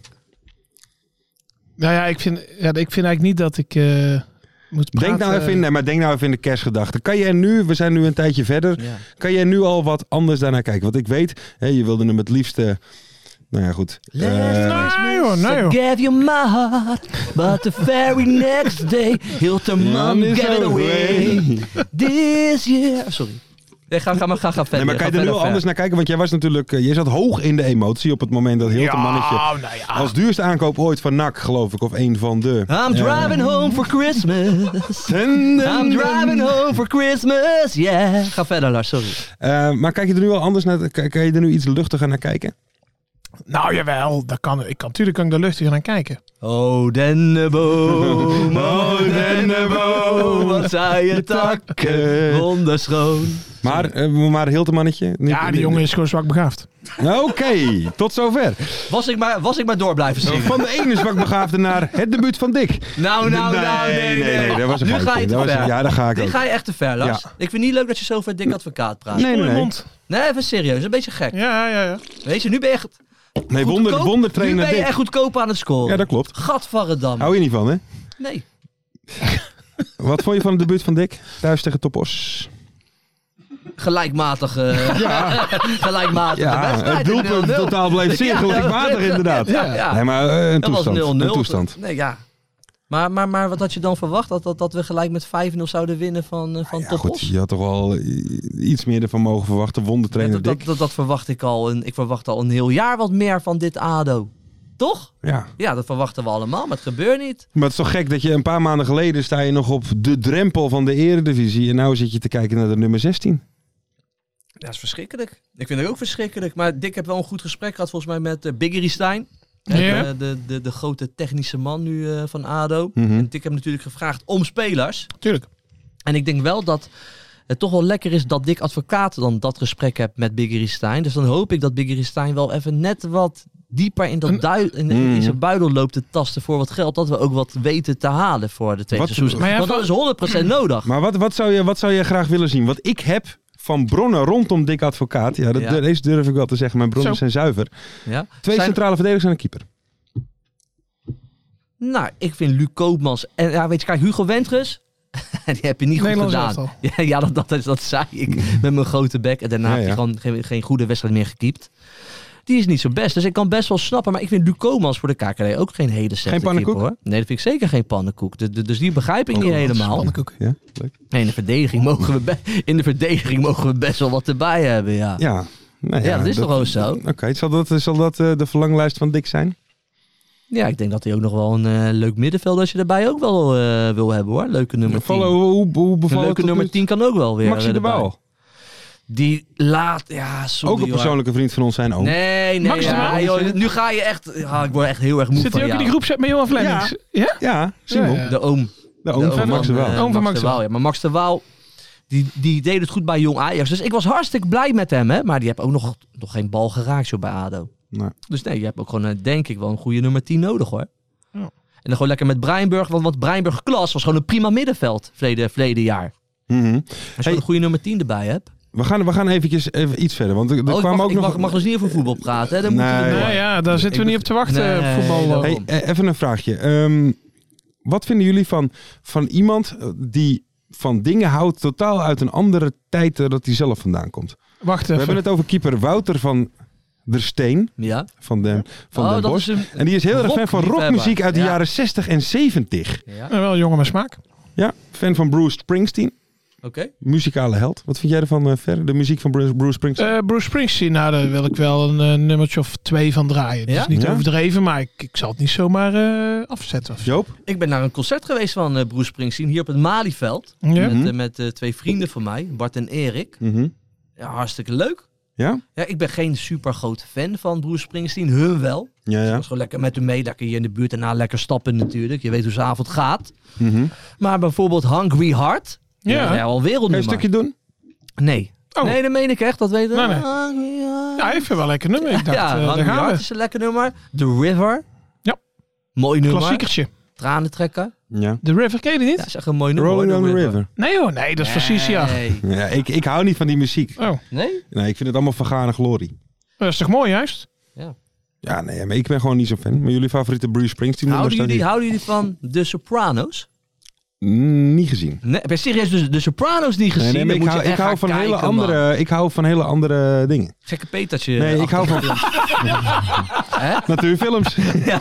Nou ja, ik vind, ja, ik vind eigenlijk niet dat ik eh, moet praten. denk nou even in, nee, maar denk nou even in de kerstgedachte. Kan jij nu, we zijn nu een tijdje verder, Ja. kan jij nu al wat anders daarnaar kijken? Want ik weet, hè, je wilde hem het liefste, nou ja goed. Last Eh, Nee joh, nee I joh. gave you my heart, but the very next day, Hilter man is gave it away. away. This year. Sorry. Nee, ga, ga, maar, ga, ga verder. Nee, maar kan je Ga er nu verder, al anders verder. naar kijken? Want jij was natuurlijk, eh, je zat hoog in de emotie op het moment dat Hiltermannetje Ja, nou ja. als duurste aankoop ooit van N A C, geloof ik, of een van de. I'm eh, driving home for Christmas. ten- I'm driving home for Christmas, yeah. Ga verder, Lars, sorry. Eh, maar kijk je er nu al anders naar? Kan kan je er nu iets luchtiger naar kijken? Nou jawel, dat kan, ik kan, natuurlijk kan ik daar luchtiger naar kijken. Oh, dennenboom, oh, dennenboom, wat zijn je takken wonderschoon. Maar, eh, maar Hiltermannetje? Niet- Ja, die jongen is gewoon zwak begaafd. Oké, tot zover. Was ik maar, was ik maar door blijven zingen. Van de ene zwakbegaafde naar het debuut van Dick. Nou, nou, nou, nee, nee, nee, dat was een Nu foutje. ga je te Dat was- ver. ja, daar ga ik Dit ook. ga je echt te ver, Lars. Ja. Ik vind het niet leuk dat je zo over Dick Advocaat praat. Nee, nee, Goeie nee. mond. Nee, even serieus. Een beetje gek. Ja, ja, ja. Weet je, nu ben je echt Nee, wonder, goedkoop. Nu wondertrainer ben je Dick. echt goedkoop aan het scoren. Ja, dat klopt. Gadverdamme. Hou je niet van, hè? Nee. Wat vond je van het debuut van Dick? Thuis tegen Topos. Gelijkmatige, gelijkmatige Ja, wedstrijd. het doelpunt nul nul. totaal bleef zeer Ja, gelijkmatig, ja, inderdaad. Ja, ja. Nee, maar eh, een Dat was toestand. nul nul. Een toestand. Nee, ja. Maar, maar, maar wat had je dan verwacht? Dat, dat, dat we gelijk met vijf nul zouden winnen van, uh, van Ja, Topos? goed, je had toch wel eh, iets meer ervan mogen verwachten. Wondertrainer dat, dat, Dick. dat, dat verwacht ik al. Een, ik verwacht al een heel jaar wat meer van dit A D O. Toch? Ja. Ja, dat verwachten we allemaal, maar het gebeurt niet. Maar het is toch gek dat je een paar maanden geleden sta je nog op de drempel van de eredivisie. En nu zit je te kijken naar de nummer zestien. Ja, dat is verschrikkelijk. Ik vind het ook verschrikkelijk. Maar Dick heeft wel een goed gesprek gehad volgens mij met uh, Biggery Stein. Ja. De, de, de, de grote technische man nu uh, van A D O. Mhm. En Dick heeft natuurlijk gevraagd om spelers. Tuurlijk. En ik denk wel dat het toch wel lekker is dat Dick Advocaat dan dat gesprek hebt met Biggery Stein. Dus dan hoop ik dat Biggery Stein wel even net wat dieper in, dat Een- dui- in, in Mhm. zijn buidel loopt te tasten voor wat geld. Dat we ook wat weten te halen voor de tweede Wat- seizoen. maar ja, Want dat van- is honderd procent nodig. Maar wat, wat, zou je, wat zou je graag willen zien? Want ik heb van bronnen rondom Dick Advocaat. Ja, dat, Ja. deze durf ik wel te zeggen. Mijn bronnen Zo. zijn zuiver. Ja? Twee Zijn- centrale verdedigers en een keeper. Nou, ik vind Luc Koopmans... En ja, weet je, kijk, Hugo Wentrus... die heb je niet goed Nederlands gedaan. elftal. Ja, ja dat, dat, dat, dat zei ik met mijn grote bek. En daarna Ja, heb je ja. gewoon geen, geen goede wedstrijd meer gekiept. Die is niet zo best. Dus ik kan best wel snappen. Maar ik vind Luc Koopmans voor de K K D ook geen hele slechte Geen pannenkoek? keeper, hoor. Nee, dat vind ik zeker geen pannenkoek. De- de- Dus die begrijp ik niet helemaal. Pannenkoek. Ja, leuk. Nee, in de verdediging mogen we, be- in de verdediging mogen we best wel wat erbij hebben, ja. Ja, nou Ja, dat is toch ook zo? Oké, zal dat, zal dat eh, de verlanglijst van Dick zijn? Ja, ik denk dat hij ook nog wel een uh, leuk middenveld als je erbij ook wel uh, wil hebben hoor. Leuke nummer tien. Vallen, hoe, hoe bevalt een leuke het nummer nu? tien kan ook wel weer. Maxi de Waal. Die laat, ja, sorry, Ook een persoonlijke hoor. vriend van ons zijn oom. Nee, nee, Max de ja, Waal? joh, nu ga je echt, ja, ik word echt heel erg moe Zit van hij ook in jou. die groepset met Johan Flemings? Ja? Ja, Simon. Ja, ja. De oom. De oom van Max de Waal. uh, Oom van Max de Waal, ja. Maar Max de Waal, die, die deed het goed bij Jong Ajax. Dus ik was hartstikke blij met hem, hè. Maar die heeft ook nog, nog geen bal geraakt zo bij ADO. Nee. Dus nee, je hebt ook gewoon, uh, denk ik, wel een goede nummer tien nodig, hoor. Ja. En dan gewoon lekker met Breinburg, want, want Breinburg Klas was gewoon een prima middenveld verleden, verleden jaar. Mm-hmm. Als je Hey. een goede nummer tien erbij hebt. We gaan, we gaan eventjes even iets verder. Want er, er Oh, ik kwamen mag, ook ik nog... mag, mag dus niet over voetbal praten, hè. Dan Nee. moeten we door. Nee, ja, daar zitten we Ik niet op te wachten. Nee, voetbal. dat- Hey, eh, even een vraagje. Ehm, wat vinden jullie van, van iemand die van dingen houdt totaal uit een andere tijd eh, dat hij zelf vandaan komt? Wacht We even. hebben het over keeper Wouter van der Steen. Ja. Van Den, van Oh, Den dat Bosch. is een En die is heel erg fan van rockliefhebber. rockmuziek uit de Ja. jaren zestig en zeventig. Ja. Ja, wel jongen met smaak. Ja, fan van Bruce Springsteen. Oké. Muzikale held. Wat vind jij ervan, uh, Fer? De muziek van Bruce, Bruce Springsteen? Uh, Bruce Springsteen, nou, daar wil ik wel een uh, nummertje of twee van draaien. Dat Ja? is niet Ja? overdreven, maar ik, ik zal het niet zomaar uh, afzetten. Of zo. Joop? Ik ben naar een concert geweest van uh, Bruce Springsteen hier op het Malieveld. Ja? Met, Mhm. uh, met uh, twee vrienden van mij, Bart en Erik. Mhm. Ja, hartstikke leuk. Ja? Ja, ik ben geen super grote fan van Bruce Springsteen, hun wel. Ja, Ik ja. was gewoon lekker met hem mee, lekker hier in de buurt en na lekker stappen natuurlijk. Je weet hoe zijn avond gaat. Mhm. Maar bijvoorbeeld Hungry Heart, Ja. ja, al Kan je een wereldnummer. stukje doen? Nee. Oh. Nee, dat meen ik echt, dat weet ik. Nee, nee. Hungry Heart. Ja, even wel lekker nummer. Ik dacht, ja, uh, daar Hungry gaan Heart we. is een lekker nummer. The River. Ja. Mooi nummer. Klassiekertje. Tranen trekken. Ja. The River, ken je die niet? Ja, is echt een mooi nummer. Rolling hoor, on The the River. Nee hoor, nee, dat is van C C R. Nee. Ja, ik, ik hou niet van die muziek. Oh, Nee? Nee, ik vind het allemaal vergane glorie. dat is toch mooi juist? Ja. Ja, nee, maar ik ben gewoon niet zo fan. Maar jullie favoriete Bruce Springsteen nummers Houden staan jullie, hier? houden jullie van The Sopranos? Mm, niet gezien. Nee, ben je serieus dus de Sopranos niet gezien? Nee, nee, maar Dan ik moet hou, je ik echt hou gaan van hele kijken, man. andere, ik hou van hele andere dingen. Gekke petertje. Nee, ik hou van Hè? natuurfilms. Nee, In-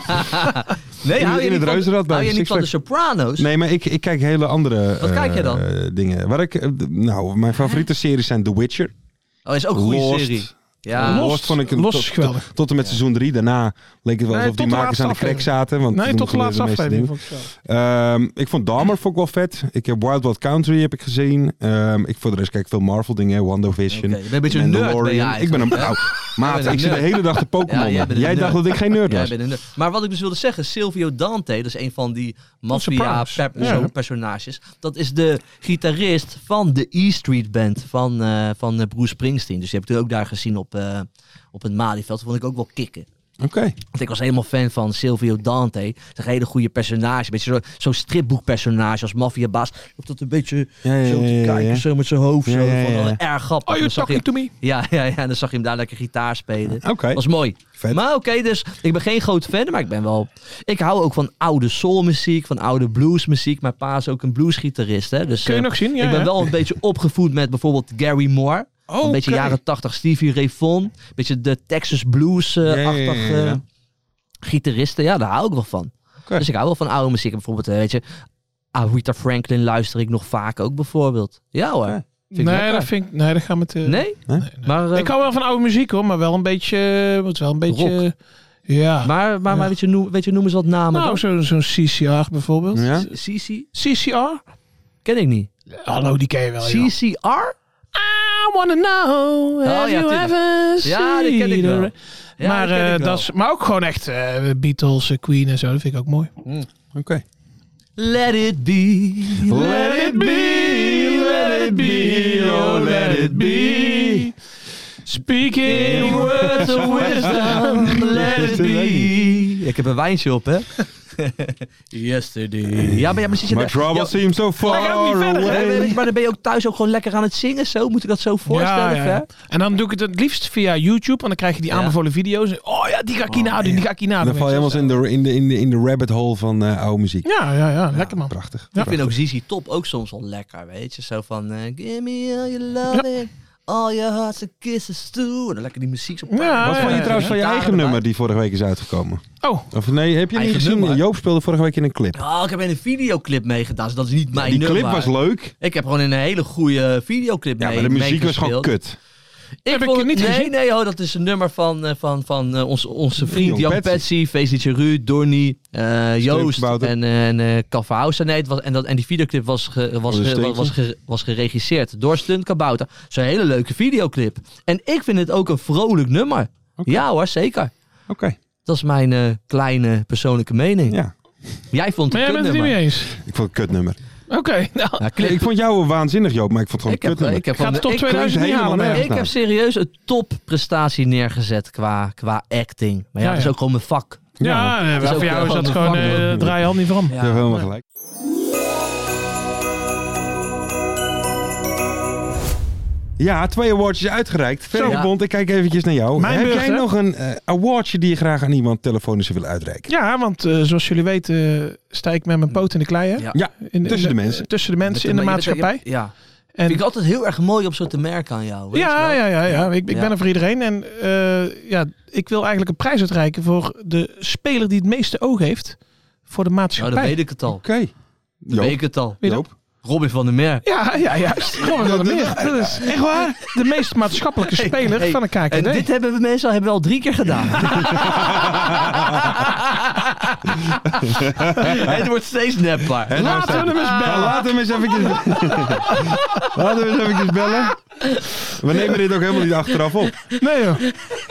hou je in niet het van- Reuzenrad bij Hou je niet van de Six Sopranos? Nee, maar ik, ik kijk hele andere Wat kijk je dan? eh, dingen. Waar ik, eh, d- nou, mijn favoriete series zijn The Witcher. Oh, is ook een goede Lost. serie. Ja. Lost, Lost, vond ik een- Lost tot, is geweldig. tot, tot en met seizoen drie. Daarna leek het wel Nee, alsof die tot de makers aan de laatste crack zaten. Want Nee, toen tot de gebeurden laatste meeste aflevering. dingen. vond ik wel. Ehm, ik vond Dahmer vond ik wel vet. Ik heb Wild Wild Country heb ik gezien. Ehm, ik voor de rest kijk ik veel Marvel dingen. WandaVision. Oké, je bent een beetje een nerd, ben je Mandalorian. Ik ben een... eigenlijk, Nou, maat, bent een ik zit de nerd. hele dag te Pokémon. Ja, jij bent jij een dacht nerd. dat ik geen nerd Jij was. bent een nerd. Maar wat ik dus wilde zeggen, Silvio Dante, dat is een van die Sopranos. maffia-personages. Dat is de gitarist van de E Street Band van, eh, van eh, Bruce Springsteen. Dus die heb ik ook daar gezien op, eh, op het Malieveld. Dat vond ik ook wel kicken. Oké. Want ik was helemaal fan van Silvio Dante. Dat is een hele goede personage. Een beetje zo- zo'n stripboekpersonage als maffiabaas. Of dat een beetje Ja, ja, zo te ja, ja, kijken, ja. zo met zijn hoofd. Ja, Zo, ja, ja, van, ja. oh, erg grappig. Are En you dan zag je, talking to me? ja, ja, ja, en dan zag je hem daar lekker gitaar spelen. Oké. Was mooi. Vet. Maar oké, dus ik ben geen groot fan, maar ik ben wel... Ik hou ook van oude soulmuziek, van oude bluesmuziek. Mijn pa is ook een bluesgitarist, hè. Dus, Kun je eh, nog zien? Ja, ik ben ja. wel een beetje opgevoed met bijvoorbeeld Gary Moore. Oh, Een beetje oké. jaren tachtig Stevie Ray Vaughan. Een beetje de Texas Blues-achtig Ja, ja, ja, ja. gitaristen. Ja, daar hou ik wel van. Oké. Dus ik hou wel van oude muziek. En bijvoorbeeld, eh, weet je... Aretha Franklin luister ik nog vaak ook bijvoorbeeld. Ja hoor. Oké. Vind ik Nee, lekker. dat vind ik... Nee, dat gaan we te... Nee? Nee? Nee, nee. Maar, eh, Ik hou wel van oude muziek hoor, maar wel een beetje... Moet wel een beetje... Ja. maar, maar, maar weet, je, noem, weet je, noem eens wat namen nou, dan. zo'n zo'n C C R bijvoorbeeld. Ja? Sisi? C C R? Ken ik niet. Hallo, die ken je wel, joh. C C R? I wanna know, have ja, you tuurlijk. ever Ja, die ken ik seen wel. a- Ja, maar, die ken eh, ik wel. dat is, maar ook gewoon echt eh, Beatles, eh, Queen en zo. Dat vind ik ook mooi. Oké. Let it be. Let it be, let it be, oh let it be. Speaking words of wisdom, let it be. Ik heb een wijntje op, hè? Yesterday. Ja, maar, ja, maar, zit je My daar- trouble ja, seems so far Ga ook niet verder, hè? Nee, away. nee, maar dan ben je ook thuis ook gewoon lekker aan het zingen, zo? Moet ik dat zo voorstellen, Ja, ja, ja. Ver? En dan doe ik het het liefst via YouTube. En dan krijg je die Ja. aanbevolen video's. Oh ja, die ga ik hier nadoen, die ga ik hier nadoen. Dan val je helemaal in de, in, de, in, de, in de rabbit hole van eh, oude muziek. Ja, ja, ja, lekker man. Prachtig. Ja. Ik vind ook Z Z Top ook soms wel lekker, weet je? Zo van, eh, give me all your loving, all your hearts and kisses too. En dan lekker die muziek zo. Ja, Wat ja, vond je ja, trouwens van je Gitaren eigen erbij. nummer die vorige week is uitgekomen? Oh, Of nee, heb je niet Eigen gezien? nummer? Joop speelde vorige week in een clip. Oh, ik heb in een videoclip meegedaan, dus dat is niet mijn Die nummer. clip was leuk. Ik heb gewoon in een hele goede videoclip Ja, mee maar de muziek was gewoon meegespeeld. kut. Ik Heb ik vond, het niet nee, gezien? nee, oh, dat is een nummer van, uh, van, van uh, onze, onze vriend Jong Jan Patsy. Patsy, Feestje Ruud, Donnie, uh, Joost Kabouter. en, uh, en uh, Kaffe Hauser. Nee, het was, en, dat, en die videoclip was, ge, was, Een ge, steentje. was, ge, was geregisseerd door Stunt Kabouter. Zo'n hele leuke videoclip. En ik vind het ook een vrolijk nummer. Okay. Ja hoor, zeker. Oké, okay. Dat is mijn uh, kleine persoonlijke mening. ja. Jij vond Maar het jij een bent het niet kutnummer. mee eens. Ik vond het een kutnummer. Oké, okay, nou. Ja, Nee, clip. ik vond jou waanzinnig, Joop, maar ik vond het Ik gewoon een heb, kutnummer. ik heb Gaat van de de- top ik- tweeduizend niet helemaal halen. nergens. Nee. Ik heb serieus een topprestatie neergezet qua, qua acting. Maar ja, Ja, dat is ja. ook gewoon mijn vak. Ja, Ja, eh, dat is voor ook jou is gewoon dat een gewoon vak, uh, hoor. draai je hand niet van. Je hebt helemaal gelijk. Ja, twee awardjes uitgereikt. Verrebond, ik kijk eventjes naar jou. Mijn Heb beurt, jij hè? nog een uh, awardje die je graag aan iemand telefonisch wil uitreiken? Ja, want uh, zoals jullie weten uh, sta ik met mijn poot in de klei. Hè? Ja. Ja, In- in tussen de mensen. Tussen de mensen in de Met maatschappij. Ja. En, Vind ik altijd heel erg mooi om zo te merken aan jou. weet je ja, wel? ja, ja, ja. Ik, ik Ja. ben er voor iedereen. En uh, ja, ik wil eigenlijk een prijs uitreiken voor de speler die het meeste oog heeft voor de Nou, maatschappij. dan weet ik het al. Oké. Okay. Dan weet ik het al. Weet je Joop. Robin van der Meer. Ja, ja, juist. Robin van der Meer. Dat is echt waar. De meest maatschappelijke speler Hey, van de K K D. En dit hebben we mensen al, hebben we al drie keer gedaan. Het wordt steeds nepbaar. En nou Laten we hem eens Ja, bellen. laten we hem eens eventjes... laten we eens eventjes bellen. We nemen dit ook helemaal niet achteraf op. Nee joh.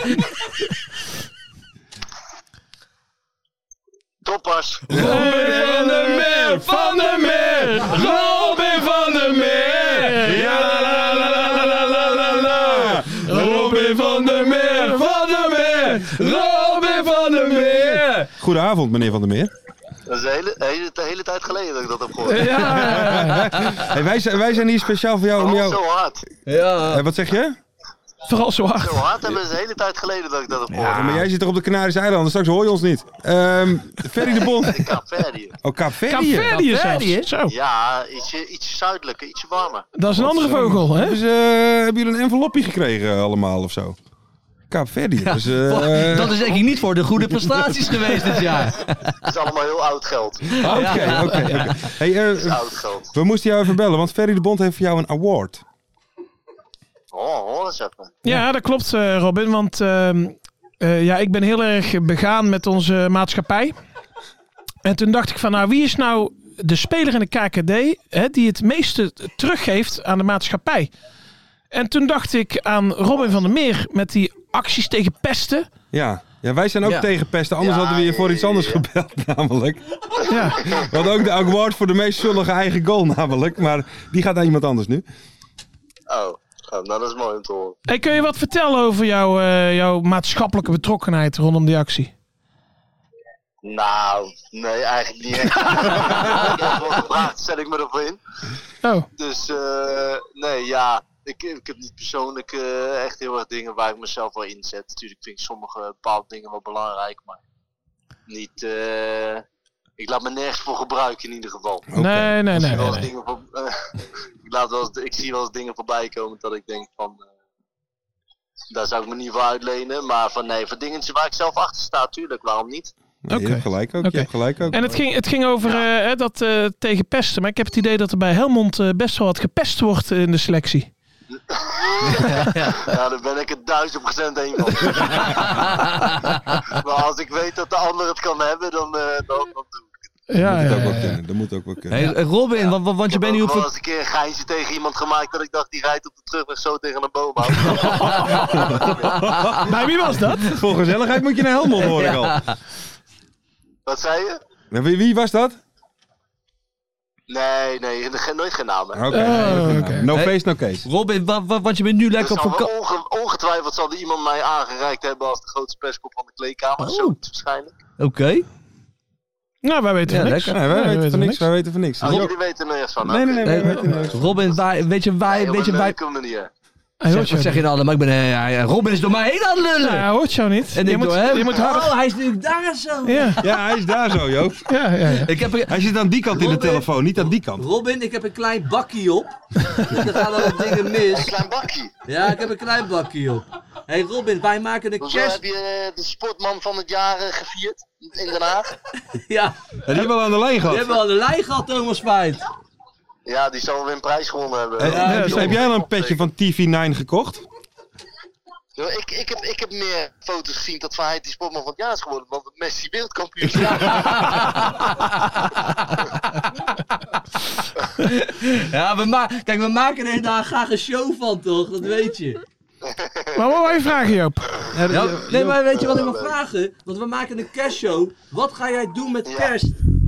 Toppers. Robin van der Meer, van der Meer, Robin van der Meer. Ja, la, la, la, la, la, la, la, la. Robin van der Meer, van der Meer, Robin van der Meer. Goedenavond, meneer Van der Meer. Dat is de hele, de hele, de hele tijd geleden dat ik dat heb gehoord. Ja, ja, ja. Hey, wij, zijn, wij zijn hier speciaal voor jou om Vooral jou... zo hard. Ja. Eh, wat zeg je? Vooral zo hard. Zo hard hebben we de hele tijd geleden dat ik dat heb gehoord. Ja, maar jij zit toch op de Canarische eilanden, straks hoor je ons niet. Ehm Ferry de Bond. Kaapverdië. Oh, Kaapverdië. Kaapverdië Kaapverdië? zelfs. Zo. Ja, ietsje, ietsje zuidelijker, ietsje warmer. Dat is een andere vogel, hè? Hebben, ze, eh, hebben jullie een envelopje gekregen allemaal of zo? Kaapverdië. Dus, eh, Dat is denk ik niet voor de goede prestaties geweest dit jaar. Het is allemaal heel oud geld. Oké, oké, oké. Hey, eh, Het is oud geld. we moesten jou even bellen, want Ferry de Bond heeft voor jou een award. Oh, hoor eens even. Ja, dat klopt, uh, Robin. Want uh, uh, ja, ik ben heel erg begaan met onze maatschappij. En toen dacht ik van, nou, wie is nou de speler in de K K D hè, die het meeste teruggeeft aan de maatschappij? En toen dacht ik aan Robin van der Meer met die acties tegen pesten. Ja. Ja, wij zijn ook Ja. tegen pesten, anders Ja, hadden we je voor ja, iets anders ja. gebeld namelijk. Ja. We hadden ook de award voor de meest zullige eigen goal namelijk, maar die gaat aan iemand anders nu. Oh, oh, nou dat is mooi om te horen. Hey, kun je wat vertellen over jouw, uh, jouw maatschappelijke betrokkenheid rondom die actie? Nou, nee, eigenlijk niet echt. Als er wordt gevraagd, zet ik me ervoor in. Oh, Dus uh, nee, ja, ik, ik heb niet persoonlijk uh, echt heel erg dingen waar ik mezelf wel inzet. Natuurlijk vind ik sommige bepaalde dingen wel belangrijk, maar niet. Uh, ik laat me nergens voor gebruiken in ieder geval. nee, nee, nee. Ik zie nee, wel eens nee. dingen voor, uh, ik, laat wel eens, ik zie wel eens dingen voorbij komen dat ik denk van. Uh, daar zou ik me niet voor uitlenen, maar van nee, voor dingetjes waar ik zelf achter sta, tuurlijk, waarom niet? Nee, Je Oké. hebt gelijk ook, Oké. je hebt gelijk ook. En het ging, het ging over uh, hè, dat uh, tegen pesten. Maar ik heb het idee dat er bij Helmond uh, best wel wat gepest wordt in de selectie. Ja, daar ben ik het duizend procent heen van. Maar als ik weet dat de ander het kan hebben, dan, uh, dan, dan doe ik het. Ja, dat moet ja, ook wel ja, ja. kunnen. Dat moet ook wel kunnen. Hey, eh, Robin, want, want je Ik bent nu heb op... ook wel vak- eens een keer een geintje tegen iemand gemaakt dat ik dacht, die rijdt op de terugweg zo tegen een boom aan. Bij wie was dat? Voor gezelligheid moet je naar Helmond, hoor ik al. Wat zei je? En Wie, wie was dat? Nee, nee, ge- nooit geen namen. Oké. Oh, oké. No Hey. face, no case. Robin, wa- wa- want je bent nu Dus lekker op dan vakantie. onge- ongetwijfeld zal er iemand mij aangereikt hebben als de grootste pestkop van de kleedkamer. Oh. Zo waarschijnlijk. Oké. Nou, wij weten Ja, van niks. lekker. Nee, wij Ja, weten van niks. Wij weten van niks. Oh, Jo- jullie weten er niks van. Nee, nee, nee. Hey, wij weten niks. Robin, waar, weet je, waar, Nee, op weet je, een waar... leuke manier. Hij Zeg, hoort wat jou zeg je niet. nou? Maar ik ben, eh, ja, ja, Robin is door mij heen aan het lullen. Ja, hij hoort jou niet. En je ik moet, door hem. je moet harder... Oh, hij is nu daar zo. Ja, Ja, hij is daar zo, Joop. ja, ja. ja. Ik heb een, Hij zit aan die kant in de Robin. telefoon, niet aan die kant. Robin, ik heb een klein bakkie op. Er gaan al wat dingen Een mis. klein bakje. Ja, ik heb een klein bakkie op. Hé hey Robin, wij maken een Hoezo kerst... heb je eh, de sportman van het jaar eh, gevierd in Den Haag? Ja, En die hebben we aan de lijn we gehad. hebben al de lijn gehad, Thomas Feit. Ja, die zal weer een prijs gewonnen hebben. Eh, Ja, heb, zo. heb jij al een petje van T V nine gekocht? Yo, ik, ik, heb, ik heb meer foto's gezien dat Van Heid die sportman van het jaar is geworden, want Messi wereldkampioen. Ja, we ma- kijk, we maken er daar graag een show van, toch? Dat weet je. Maar wat wil je vragen, Joop? Ja, nee, maar weet je wat ik wil vragen? Want we maken een kerstshow. Wat ga jij doen met kerst?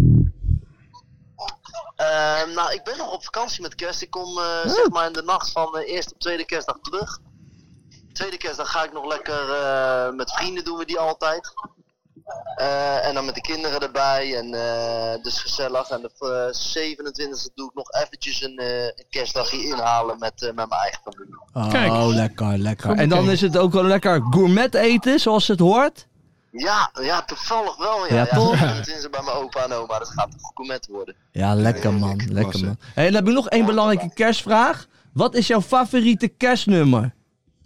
Uh, nou, ik ben nog op vakantie met kerst. Ik kom uh, zeg maar in de nacht van uh, eerste op tweede kerstdag terug. Tweede kerstdag ga ik nog lekker uh, met vrienden doen we die altijd. Uh, en dan met de kinderen erbij. En uh, dus gezellig. En de uh, zevenentwintigste doe ik nog eventjes een, uh, een kerstdagje inhalen met, uh, met mijn eigen familie. Oh, Kijk. lekker, lekker. Kom En dan kijken. is het ook wel lekker gourmet eten, zoals het hoort. Ja, ja, toevallig wel. Ja, Ja, ja, toch? zevenentwintigste bij mijn opa en oma. Dat gaat toch gourmet worden. Ja, lekker man, lekker man. Hey, dan heb ik nog één belangrijke kerstvraag. Wat is jouw favoriete kerstnummer?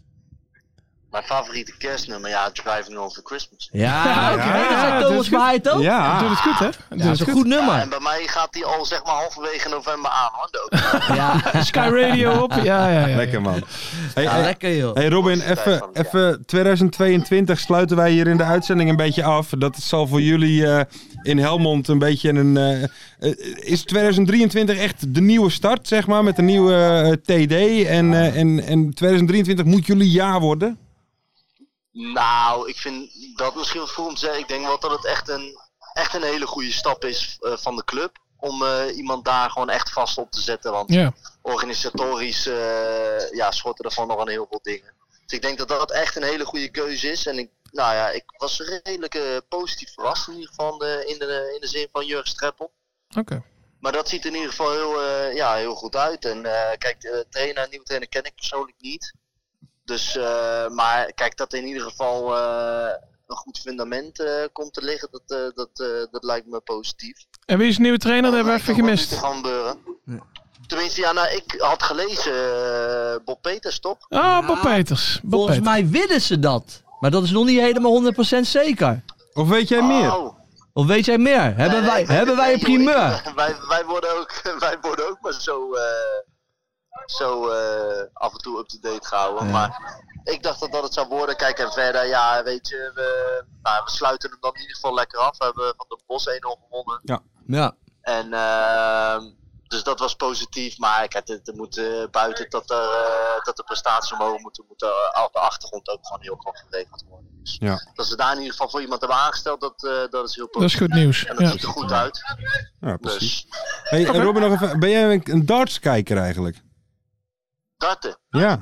Mijn favoriete kerstnummer, ja, Driving Home for Christmas. Ja, oké. Okay. Dat zei Thomas Verheid ook. Ja. Doe het goed, hè? Doe Ja, dat is het een goed. goed nummer. Ja, en bij mij gaat die al zeg maar halverwege november aan hoor. De Ja, Sky Radio op. Ja, ja, ja. Lekker man. Hey, ja hey, lekker joh. hey Robin, Mooiste tijd even, van het even tweeduizend tweeëntwintig sluiten wij hier in de uitzending een beetje af. Dat zal voor jullie uh, in Helmond een beetje een... Uh, uh, is tweeduizend drieëntwintig echt de nieuwe start, zeg maar, met een nieuwe uh, T D? En, uh, en, en tweeduizend drieëntwintig moet jullie jaar worden? Nou, ik vind dat misschien wat vroeg om te zeggen. Ik denk wel dat het echt een, echt een hele goede stap is uh, van de club. Om uh, iemand daar gewoon echt vast op te zetten. Want Ja. organisatorisch uh, ja, schorten er van nog aan heel veel dingen. Dus ik denk dat dat echt een hele goede keuze is. En ik, nou ja, ik was redelijk uh, positief verrast in ieder geval uh, in, de, in de zin van Jurgen Streppel. Oké. Okay. Maar dat ziet er in ieder geval heel, uh, ja, heel goed uit. En uh, kijk, de trainer, nieuwe trainer ken ik persoonlijk niet. Dus, uh, maar kijk, dat in ieder geval uh, een goed fundament uh, komt te liggen, dat, uh, dat, uh, dat lijkt me positief. En wie is de nieuwe trainer? Dat hebben we even gemist. Dat moet gebeuren. Ja. Tenminste, ja, nou, ik had gelezen uh, Bob Peters, toch? Ah, oh, Bob ja, Peters. Bob volgens Peters. mij willen ze dat. Maar dat is nog niet helemaal honderd procent zeker. Of weet jij meer? Oh. Of weet jij meer? Hebben nee, wij, nee, hebben nee, wij een primeur? Ik, wij, wij, worden ook, wij worden ook maar zo, uh, zo uh, af en toe up-to-date gehouden. Ja. Maar ik dacht dat dat het zou worden. Kijk, en verder, ja, weet je, we, nou, we sluiten hem dan in ieder geval lekker af. We hebben van de Bos één nul gewonnen. Ja. Ja. En uh, dus dat was positief. Maar kijk, er moet uh, buiten dat, er, uh, dat de prestaties omhoog moeten, moet uh, op de achtergrond ook gewoon heel goed geregeld worden. Dus ja. dat ze daar in ieder geval voor iemand hebben aangesteld, dat, uh, dat is heel positief. Dat is goed nieuws. En dat ja. ziet er goed uit. Ja, precies. Dus. Hey, okay. Robin, nog even, ben jij een, een darts-kijker eigenlijk? Darten? Ja.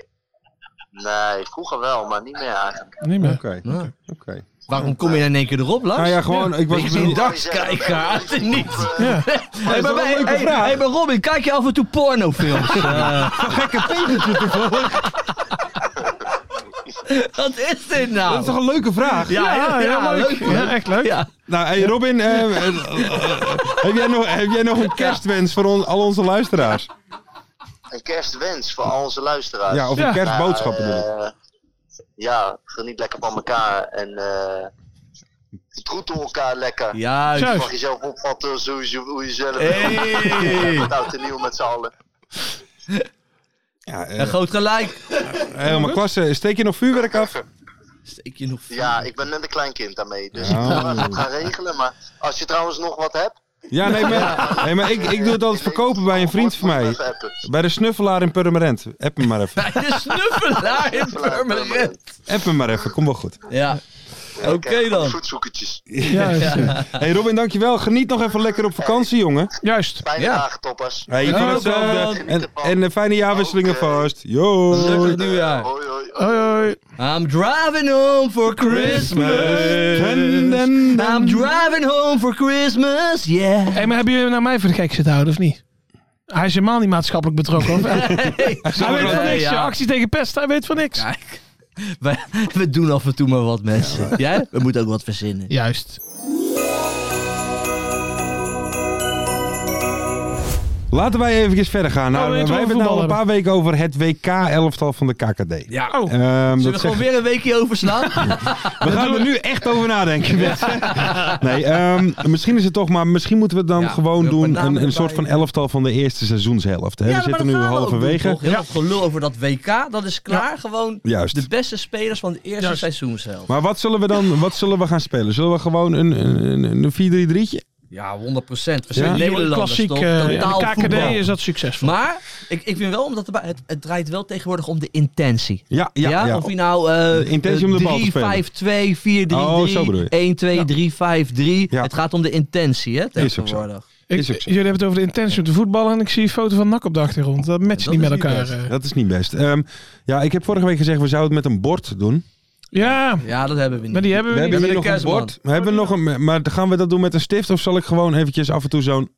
Nee, vroeger wel, maar niet meer eigenlijk. Niet meer. Oké. Okay. Ja. Okay. Waarom kom je in één keer erop, Lars? Nou ja, gewoon, ik was een dartskijker, uit het niet. Ja. Hey, maar, hey, hey, hey, maar Robin, kijk je af en toe pornofilms? uh, gekke pegentje toevallig. Wat is dit nou? Dat is toch een leuke vraag? Ja, ja, ja, ja leuk. leuk. Ja, echt leuk. Ja. Nou, hey Robin, uh, uh, heb, jij nog, heb jij nog een kerstwens voor on, al onze luisteraars? Een kerstwens voor al onze luisteraars? Ja, of een ja. kerstboodschap uh, bedoel ik. Ja, geniet lekker van elkaar en uh, vertroetel elkaar lekker. Juist. Je mag jezelf opvatten zoals je, hoe je zelf hey. bent. Oud en nieuw met z'n allen. Ja, uh, ja, groot gelijk. Helemaal klasse. Steek je nog vuurwerk af? Steek je nog vuurwerk? Ja, ik ben net een klein kind daarmee. Dus oh. ik moet het gaan regelen. Maar als je trouwens nog wat hebt. Ja, nee, maar, nee, maar ik, ik doe het altijd verkopen bij een vriend van mij. Bij de Snuffelaar in Purmerend. App me maar even. Bij de Snuffelaar in Purmerend. App me maar even, kom wel goed. Ja. Oké okay, dan. Voetzoekertjes. Ja, ja. Hey Robin, dankjewel. Geniet nog even lekker op vakantie, jongen. Juist. Fijne ja. dagen, toppers. Hey, je ja, hetzelfde. En, en uh, fijne jaarwisselingen okay. vast. Yo. Gelukkig nieuwjaar. Hoi, hoi. Hoi, hoi. I'm driving home for Christmas. I'm driving home for Christmas, yeah. Hé, hey, maar hebben jullie naar mij voor de gek zitten houden, of niet? Hij is helemaal niet maatschappelijk betrokken, of? Hey. Hij weet van niks. Ja. Actie tegen pest, hij weet van niks. Kijk. We, we doen af en toe maar wat, mensen. Ja? We moeten ook wat verzinnen. Juist. Laten wij even verder gaan. Nou, Oh, we wij het over hebben het nou voetbal een paar weken over het W K-elftal van de K K D. Ja. Oh. Ehm, Zullen dat we gewoon zegt- weer een weekje overslaan? we gaan er nu echt over nadenken. mensen. nee, ehm, misschien is het toch, maar misschien moeten we het dan Ja, gewoon we doen. hebben Een, namen een soort van erbij. elftal van de eerste seizoenshelft. Hè? we maar zitten dat nu gaan we ook halverwege. doen, toch? Heel veel gelul over dat W K, dat is klaar. Gewoon Juist. de beste spelers van de eerste Juist. seizoenshelft. Maar wat zullen we dan wat zullen we gaan spelen? Zullen we gewoon een, een, een, een vier drie drietje? Ja, honderd procent. We Ja. zijn Nederlanders, Klassiek, toch? eh, in Totaal de K K D voetbal. is dat succesvol. Maar ik, ik vind wel, omdat erbij, het, het draait wel tegenwoordig om de intentie. Ja, ja, Ja, ja. Of je nou eh, intentie om de bal te drie spelen. vijf twee, vier drie Oh, zo bedoel je. drie, een twee drie vijf drie. Ja. Het gaat om de intentie, hè, Is ook zo. tegenwoordig. Ik, is ook zo. jullie hebben het over de intentie om te voetballen en ik zie een foto van N A C op de achtergrond. Dat matcht Dat niet is met niet elkaar. best. eh. Dat is niet best. Ehm, ja, ik heb vorige week gezegd, we zouden het met een bord doen. Ja, Ja, dat hebben we niet. maar die hebben we, We niet. hebben hier de nog een kerstman. bord. We hebben nog een, maar gaan we dat doen met een stift of zal ik gewoon eventjes af en toe zo'n...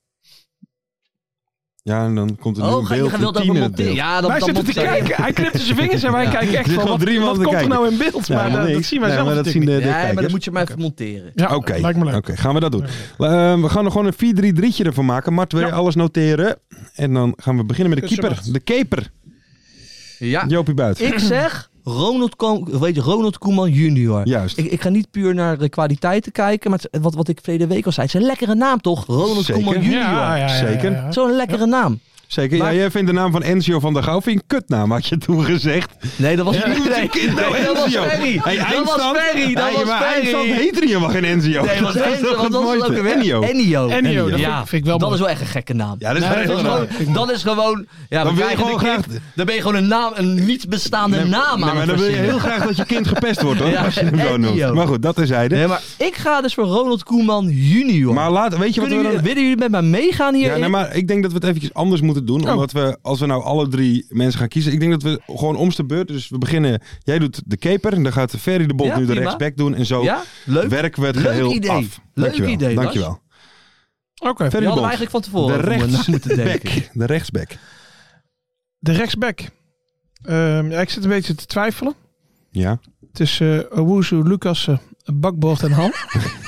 Ja, en dan komt er nu Oh, een ga je beeld, gaan een wel dat team we in het monteren? beeld. Ja, dat, Wij dat zitten moet te zijn. kijken. Hij knipt zijn vingers en wij Ja. kijken echt Er van, gaan wat, drie man wat te komt er kijken. nou in beeld? Ja, Maar maar dat, dat niks. zien wij Nee, zelf maar dat natuurlijk zien de, niet. de Ja, maar dan kijkers. moet je maar even monteren. Ja, Oké, lijkt me leuk. Oké, gaan we dat doen. Ehm, we gaan er gewoon een vier drie drietje ervan maken. Mart, wil je Ja. alles noteren? En dan gaan we beginnen met de Tussen keeper. Mart. De keeper. Ja. Jopie Buit. Ik zeg Ronald, Ko- weet je, Ronald Koeman junior. Juist. Ik, ik ga niet puur naar de kwaliteiten kijken, maar het- wat, wat ik verleden week al zei, het is een lekkere naam toch? Ronald Zeker. Koeman junior. Ja, ja, ja, Zeker. ja, ja. Zo'n lekkere naam. Zeker. Maar- Ja, jij vindt de naam van Enzio van der Gouw vind je een kutnaam, had je toen gezegd. Nee, dat was Ja. niet. Nee, Nou, nee, dat was Enzio. Ferry. Hey, Dat was eindstand. Ferry. Dat Hey, was maar eindstand Ferry. heet er niet helemaal geen Enzio. Nee, dat was is Enzio. toch Wat het was het ook mooiste? alweer? Ennio. Ennio. Ennio, dat Ja, vind, vind ik wel dat mooi. is wel echt een gekke naam. Ja, dat is Nee, wel dat echt is een wel- naam. Dat is gewoon... Ja, Dan we wil je krijgen gewoon de graag... kind- Dan ben je gewoon een naam, een niet bestaande Nee, naam nee, aan maar het dan wil je verzinnen. heel graag dat je kind gepest wordt, hoor. Ja, als je hem zo Ennio. noemt. Maar goed, dat is hij. Nee, maar ik ga dus voor Ronald Koeman junior. Maar laat, weet je wat Kunnen we jullie, dan... willen jullie met mij meegaan hierin? Ja, nee, maar ik denk dat we het eventjes anders moeten doen. Oh. Omdat we, als we nou alle drie mensen gaan kiezen. Ik denk dat we gewoon om de beurt. Dus we beginnen. Jij doet de keeper. En dan gaat Ferry de Bond Ja, nu de prima. rechtsback doen. En zo Ja? Leuk. werken we het Leuk geheel idee. af. Leuk Dankjewel. idee, Lars. Dankjewel. Oké. Ferry Die de hadden we Bond. eigenlijk van tevoren De over na moeten denken. rechtsback. De rechtsback. De rechtsback. Ehm, ja, ik zit een beetje te twijfelen. Ja. Tussen uh, Owusu, Lucas, uh, Bakboord en Han.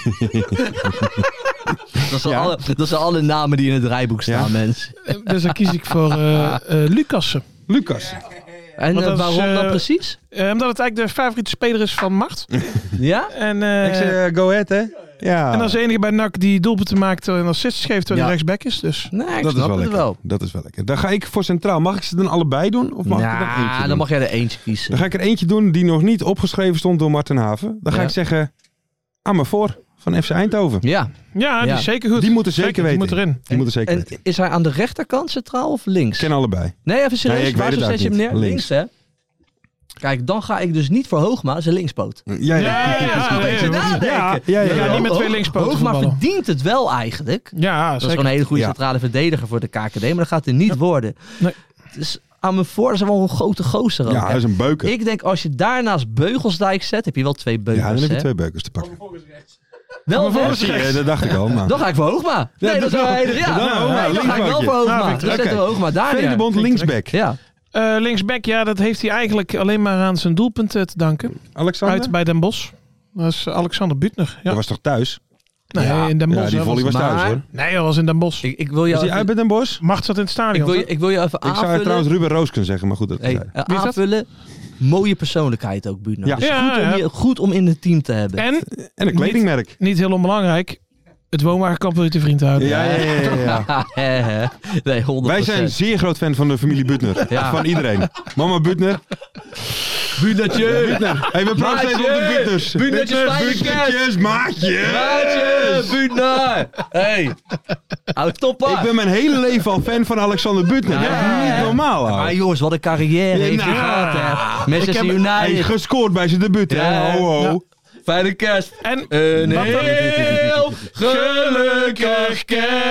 Dat zijn, Ja. alle, dat zijn alle namen die in het rijboek staan, Ja. mensen. Eh, dus dan kies ik voor uh, uh, Lucas. Lucas. En Want uh, dat is, waarom dan uh, precies? Uh, omdat het eigenlijk de favoriete speler is van Mart. Ja? En, uh, Ik zeg uh, go ahead, hè? Ja. en als enige bij N A C die doelpunten maakt en assists geeft terwijl Ja. hij rechtsback is. Dus. Nee, ik dat is snap wel het lekker. wel. Dat is wel lekker. Dan ga ik voor centraal. Mag ik ze dan allebei doen? Of mag ik er dan eentje Ja, doen? dan mag jij er eentje kiezen. Dan ga ik er eentje doen die nog niet opgeschreven stond door Marten Haven. Dan ga Ja. ik zeggen Amervoor van F C Eindhoven. Ja. Ja, die Ja. is zeker goed. Die moeten zeker weten. Die moet erin. Die moeten zeker En weten. is hij aan de rechterkant centraal of links? Ik ken allebei. Nee, even serieus. Nee, ik Waar weet het zet je hem eigenlijk neer? niet. Links, hè? Kijk, dan ga ik dus niet voor Hoogma, dat is een linkspoot. Ja, ja. Ja, ja, Dat is een ja, beetje ja, nadenken. ja, ja, ja. Ja, niet met twee linkspoten Hoogma voetballen. verdient het wel eigenlijk. Ja, Dat is zeker. gewoon een hele goede Ja. centrale verdediger voor de K K D, maar dat gaat er niet worden. Nee. Dus aan mijn voor is wel een grote gozer ook, Ja, hè. hij is een beuker. Ik denk als je daarnaast Beugelsdijk zet, heb je wel twee beukers. Ja, dan heb je hè? twee beukers te pakken. Wel voor rechts. Ja, dat dacht ik al. Maar. Dan ga ik voor Hoogma. Nee, Ja, dat is dan- wel een- ja. dan Hoogma, Nee, dan ga ik wel linksbackje. voor Hoogma. Ja, Dan vind ik zetten we Hoogma daar Ferry de neer. Bond linksback. Ja. Uh, linksback, ja, dat heeft hij eigenlijk alleen maar aan zijn doelpunt uh, te danken. Alexander? Uit bij Den Bosch. Dat is Alexander Butner. Ja. Dat was toch thuis? Nee, Ja. in Den Ja, Bosch. die hè, volley was thuis, maar- hoor. Nee, dat was in Den Bosch. Ik, ik wil Was jou hij uit even, bij Den Bosch? Mart zat in het ik stadion. wil je, toch? ik wil je even Ik zou aanvullen. trouwens Ruben Roos kunnen zeggen, maar goed. Dat Hey, terzijde. uh, Wie is dat? aanvullen. Mooie persoonlijkheid ook, Buurtner. Ja. Dus Ja, goed, om ja. je, goed om in het team te hebben. En, En een kledingmerk. niet heel onbelangrijk, het woonwagenkamp wil je te vriend houden. Ja, ja, ja. ja, ja. nee, honderd procent. Wij zijn zeer groot fan van de familie Butner. Ja. Van iedereen. Mama Butner. Buurtnertje! Butner. Hey, we praten Maatje. steeds op de Butners. Butnertjes, fijne Butnertjes, maatje. Maatje! Buurtner! Hey! Hou toppen! Ik ben mijn hele leven al fan van Alexander Butner. Ja. Dat is niet normaal, ouwe. Maar jongens, wat een carrière Ja, heeft hij nou, gehad, hè? Manchester Ik heb- Hij is United. gescoord bij zijn debuut, hè. Ja. Ho, ho. Ja. Fijne kerst. En Een Wat dan? heel gelukkig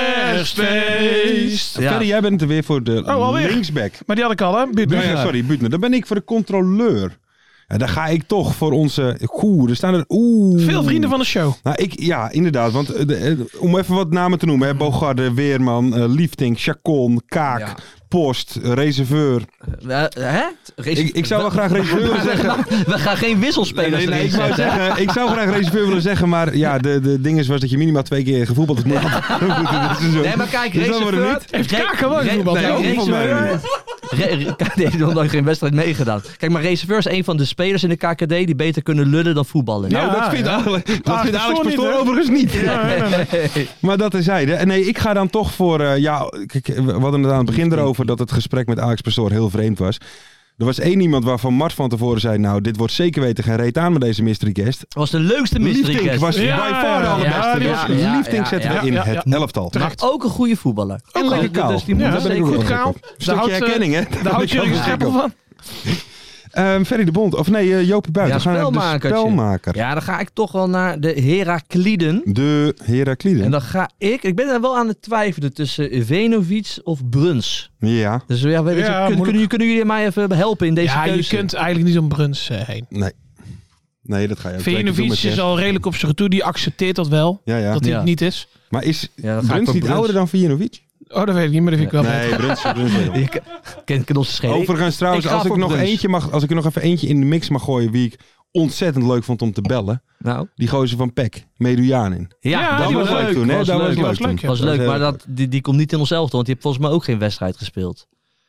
kerstfeest. Ja. Ferry, jij bent er weer voor de alweer? linksback. Maar die had ik al, hè? Butner. Nee, ja, sorry, Butner. Dan ben ik voor de controleur. Ja, dan ga ik toch voor onze... Oeh, er staan er... Oeh. Veel vrienden van de show. Nou, ik, ja, inderdaad. Want eh, de, eh, om even wat namen te noemen. Hè, Bogarde, Weerman, eh, Liefdink, Chacon, Kaak, Ja. post, reserveur. Uh, hè? Reserve- Ik, ik zou wel graag reserveur willen zeggen. We gaan geen wisselspelers Nee, nee, nee, erin ik, wou zetten. zeggen, ik zou graag reserveur willen zeggen, maar ja, de, de ding is was dat je minimaal twee keer gevoetbald hebt. Nee, maar kijk, Dus dat wordt het reserveur... niet. Heeft Kaken wel Re- gevoetbald? nee, Nee, volgens mij reserveur- niet. Re- re- Kijk, die heeft nog nooit geen wedstrijd meegedaan. Kijk, maar reserveur is een van de spelers in de K K D die beter kunnen lullen dan voetballen. Nou, Ja, dat vindt, ja. Alex, dat Ah, vindt Alex Pastoor niet, Pastoor hè? overigens niet. Ja, nee, nee, nee. Maar dat terzijde. En nee, ik ga dan toch voor... Uh, ja, kijk, we hadden het aan het begin erover dat het gesprek met Alex Pastoor heel vreemd was. Er was één iemand waarvan Mart van tevoren zei... Nou, dit wordt zeker weten geen reet aan met deze mystery guest. Dat was de leukste mystery Liefdink guest. was Ja, by far de ja, allerbeste. ja, die dus was- ja, Liefdink ja, zetten ja, we in ja, het ja. elftal. Maar ook een goede voetballer. En lekker kaal. Dus die Ja, moet Daar ben ik zeker- ook wel goed gek kaal. op. Daar Stukje houdt, eh, herkenning, hè? Daar houdt jullie een scheppel van. Um, Ferry de Bond. Of nee, uh, Jopie Buiten. Ja, We gaan naar de spelmakertje. spelmaker. Ja, dan ga ik toch wel naar de Herakliden. De Herakliden. En dan ga ik... Ik ben er wel aan het twijfelen tussen Venovic of Bruns. Ja. Dus ja, weet je, Ja, kun- moeilijk. kunnen, kunnen jullie mij even helpen in deze Ja, je keuze? kunt eigenlijk niet om Bruns uh, heen. Nee. Nee, dat ga je ook twee keer doen Venovic met is Jess. al redelijk op zijn retour. Die accepteert dat wel. Ja, ja. Dat hij Ja. het niet is. Maar is Ja, dan ga ik Bruns voor niet Bruns. ouder dan Vijanovic? Oh, dat weet ik niet, maar dat vind ik wel Nee, beter. Bruns, Bruns wel. Je ken, ken ons schelen. Overigens trouwens, ik ga als ik, voor nog Bruns. eentje mag, als ik er nog even eentje in de mix mag gooien wie ik ontzettend leuk vond om te bellen. Nou, Die gozer van P E C, Medujanin. ja, Ja, dat die was was leuk leuk toen, hè? was Dat was leuk. leuk was toen. leuk, ja. was Dat leuk, heel maar leuk. dat, die, die komt niet in ons elftal, want die heeft volgens mij ook geen wedstrijd gespeeld.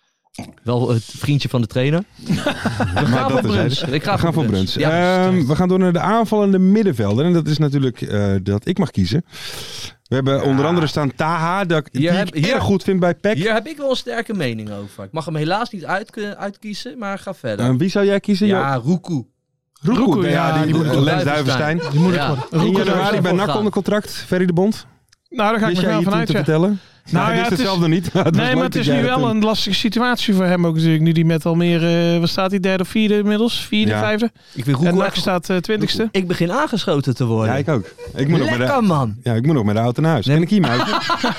Wel het vriendje van de trainer. We gaan dat voor terzijde. Bruns. Ik ga We gaan voor Bruns. Bruns. Ja, Ehm, we gaan door naar de aanvallende middenvelder. En dat is natuurlijk eh, dat ik mag kiezen. We hebben onder andere staan Taha, dat ik, Hier die heb- ik hier- erg goed vind bij P E C. Hier heb ik wel een sterke mening over. Ik mag hem helaas niet uit, uitkiezen, maar ga verder. Eh, wie zou jij kiezen? ja, Ruku. Roekoe. Roekoe, ja, ja, die, die die moet ik Lens doen. Duivenstein. Die moet ik Ja. worden. In Roekoe januari zou bij ik N A C gaan. onder contract, Ferry de Bond. Nou, daar ga ik Wist me jij wel hier toen vanuit. te Ja. vertellen? Nou hij ja, wist het het is- zelf nog niet. Maar het was Nee, leuk maar het dat is jij nu dat wel toen- een lastige situatie voor hem ook natuurlijk. Nu die met Almere, uh, wat staat hij, derde of vierde inmiddels? Vierde, Ja. vijfde? Ik vind En Ruku N A C echt... staat uh, twintigste. Ik begin aangeschoten te worden. Ja, ik ook. Ik moet, nog met Lekker, de, man. ja, ik moet nog met de auto naar huis. Nee. Kan ik hier muizen?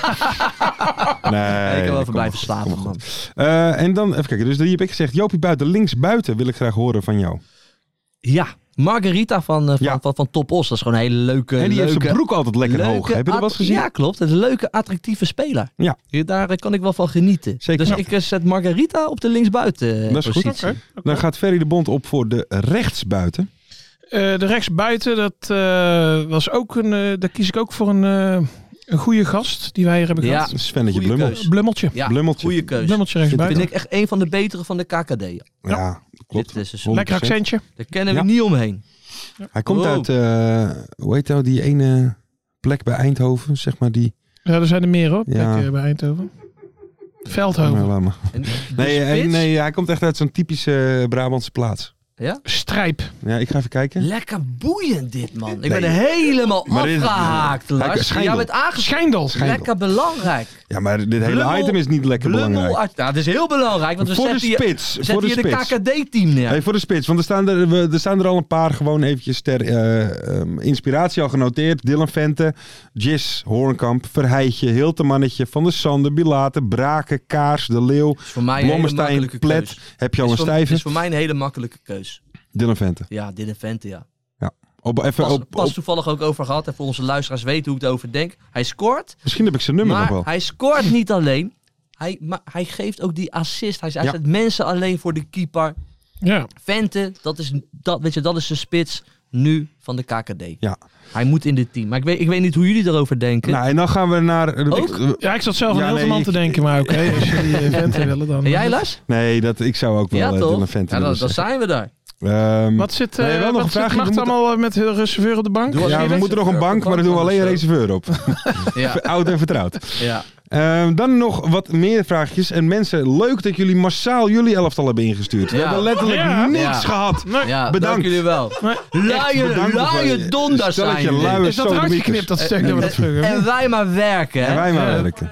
Nee. ik kan wel even kom blijven goed, slapen, kom man. goed. Uh, en dan, even kijken. Dus die heb ik gezegd. Jopie Buiten, links buiten wil ik graag horen van jou. Ja, Margarita van, uh, van, Ja. van, van Top Os. Dat is gewoon een hele leuke... En die heeft leuke, zijn broek altijd lekker leuke hoog. Heb je dat wel eens at- gezien? Ja, klopt. Het is een leuke, attractieve speler. Ja. Hier, Daar uh, kan ik wel van genieten. Zeker. Dus Ja. ik uh, zet Margarita op de linksbuiten uh, Dat is goed. positie. Oké. Dan gaat Ferry de Bond op voor de rechtsbuiten. Uh, de rechtsbuiten, dat uh, was ook een, uh, daar kies ik ook voor een, uh, een goede gast die wij hier hebben Ja. gehad. Svennetje Goeie Blummel. keus. Blummeltje. Ja, Blummeltje. goede keuze. Blummeltje Dat rechtsbuiten. vind ik echt een van de betere van de K K D. Ja. Ja, klopt. Dit is dus- honderd Lekker procent. accentje. Daar kennen we Ja. niet omheen. Hij komt Wow. uit, uh, hoe heet nou, die ene plek bij Eindhoven, zeg maar die... Ja, er zijn er meer hoor, Ja. plekken bij Eindhoven. Nou, Veldhoven. laat maar. En de Nee, eh, spits? nee, hij komt echt uit zo'n typische Brabantse plaats. Ja? Strijp. Ja, ik ga even kijken. Lekker boeiend dit, man. Ik Nee. ben helemaal Maar dit- afgehaakt, Kijk, Lars. Schijndel. Jij bent aangesproken. Schijndel. Schijndel. Lekker belangrijk. Ja, maar dit hele Blummel- item is niet lekker Blummel belangrijk. uit- Nou, het is heel belangrijk, want we Voor de zetten hier, spits. we Voor de zetten hier de spits. K K D-team neer. Hey, voor de spits, want er staan er, we- er staan er al een paar gewoon eventjes ter eh, um, inspiratie al genoteerd. Dylan Vente, Jis, Hoornkamp, Verheijtje, Hiltemannetje, Van der Sande, Bilate, Braken, Kaars, De Leeuw, is voor mij een hele Blommestein, makkelijke Plet. keus. Heb je al Is een voor- stijve? is voor mij een hele makkelijke keus. Dylan Vente. Ja, dit event, ja. Op, even, Pas, op, pas op, toevallig ook over gehad. En voor onze luisteraars weten hoe ik erover denk. Hij scoort, misschien heb ik zijn nummer maar nog wel. hij scoort niet alleen. Hij, maar hij geeft ook die assist. Hij, hij Ja. zet mensen alleen voor de keeper. Ja. Vente, dat is, dat, weet je, dat is de spits nu van de K K D. Ja. Hij moet in dit team. Maar ik weet, ik weet niet hoe jullie erover denken. Nou, en dan gaan we naar... Ook? Ja, ik zat zelf Ja, aan Hilterman nee, te ik- denken, maar oké, als jullie uh, venten willen dan... en jij, Lars? Nee, dat, ik zou ook wel Ja, eh, toch? Dylan Vente Ja, dan, willen dan zeggen. zijn we daar. Ehm, Wat zit, uh, Nee, wel nog wat een zit vraagje. Macht We moeten- allemaal met de reserveur op de bank? Doe ja, we reserveur moeten nog een op de bank, bank maar dan doen we alleen een of zo. reserveur op. Ja. Oud en vertrouwd. ja. Ehm, dan nog wat meer vraagjes. En mensen, leuk dat jullie massaal jullie elftal hebben ingestuurd. We Ja. hebben letterlijk Ja. niks Ja. gehad. Nee. ja, Bedankt. dank jullie wel. Nee. Luie, bedankt luie ervoor. donders zijn Stelletje jullie. luie Is dat eruit sodomieters. geknipt, dat stuk dat we dat vroegen? En wij maar werken, hè? En wij maar Ja. werken.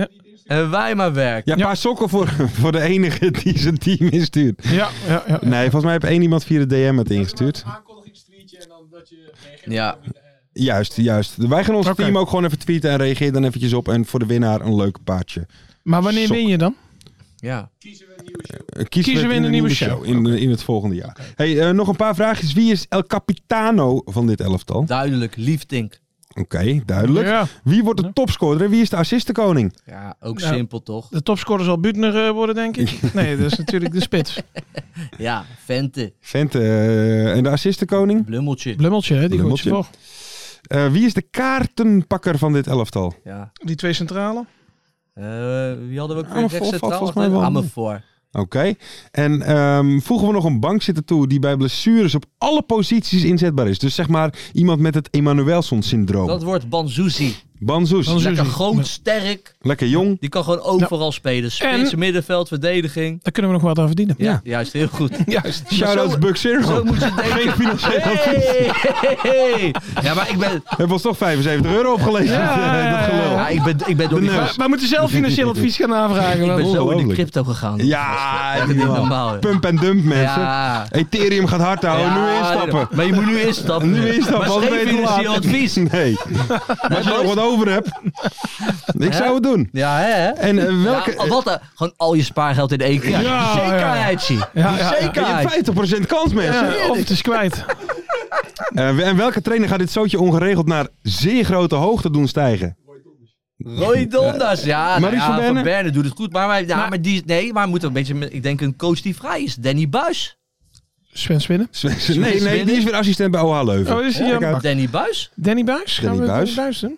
En wij maar werken. Ja, een paar sokken voor, voor de enige die zijn team instuurt. Ja, ja, ja. Nee, volgens mij heeft één iemand via de D M het ingestuurd. Ja. Juist, juist. Wij gaan ons Oké. team ook gewoon even tweeten en reageer dan eventjes op. En voor de winnaar een leuk paardje. Maar wanneer Sok. win je dan? Ja. Uh, Kiezen, we in een nieuwe show, in, in het volgende jaar. Hey, uh, nog een paar vraagjes. Wie is El Capitano van dit elftal? Duidelijk, Liefdink. Oké, okay, duidelijk. Ja. Wie wordt de topscorer en wie is de assistenkoning? Ja, ook ja, simpel toch? De topscorer zal Buutner uh, worden, denk ik. Nee, dat is natuurlijk de spits. Ja, Vente. Vente. Uh, en de assistenkoning? Blummeltje. Blummeltje, hè? Die Blummeltje. Gooit je voor. Uh, wie is de kaartenpakker van dit elftal? Ja. Die twee centralen? Uh, wie hadden we ook weer rechts centraal? Amersfoort. Oké. Okay. En um, voegen we nog een bankzitter toe die bij blessures op alle posities inzetbaar is. Dus zeg maar iemand met het Emanuelsson-syndroom. Dat wordt Banzuzi. Banzuzi. Lekker groot, sterk. Lekker jong. Die kan gewoon overal ja. spelen. Spitsen, middenveld, verdediging. Daar kunnen we nog wat aan verdienen. Ja, ja. Juist, heel goed. Juist. Shout-out Buck Zero. Zo moet je denken. Geen financieel advies. Hey, hey, hey. Ja, maar ik ben... We hebben ons toch vijfenzeventig euro opgelezen. Ja, ja, dat gelul. Ja, ik ben, ik ben door die... Maar we moeten zelf financieel advies gaan aanvragen. Ik ben zo in de crypto gegaan. Ja, dat is niet normaal. Pump en dump, mensen. Ja. Ethereum gaat hard houden. Ja, nu instappen. Maar je moet nu instappen. Nu instappen. Maar geen financieel advies. Nee. Maar als je nog wat over hebt... Ik zou het doen. Ja, hè? En uh, welke... Ja, wat, uh, gewoon al je spaargeld in één keer. Ja, zekerheidje. Ja, ja, ja. Zekerheid. vijftig procent kans, mensen. Ja, of het is kwijt. Uh, en welke trainer gaat dit zootje ongeregeld naar zeer grote hoogte doen stijgen? Roy Dondas, ja. Maurice nou, ja, van Berne. Van Berne doet het goed. Maar, maar, ja, maar, maar die, nee, maar we moeten een beetje, ik denk een coach die vrij is. Danny Buis. Sven Swinnen? Sven, Sven, nee, nee, die is weer assistent bij O H Leuven. Oh, is hij, ja, Danny Buis? Danny Buis? Gaan Danny we Buis. Danny Buis doen?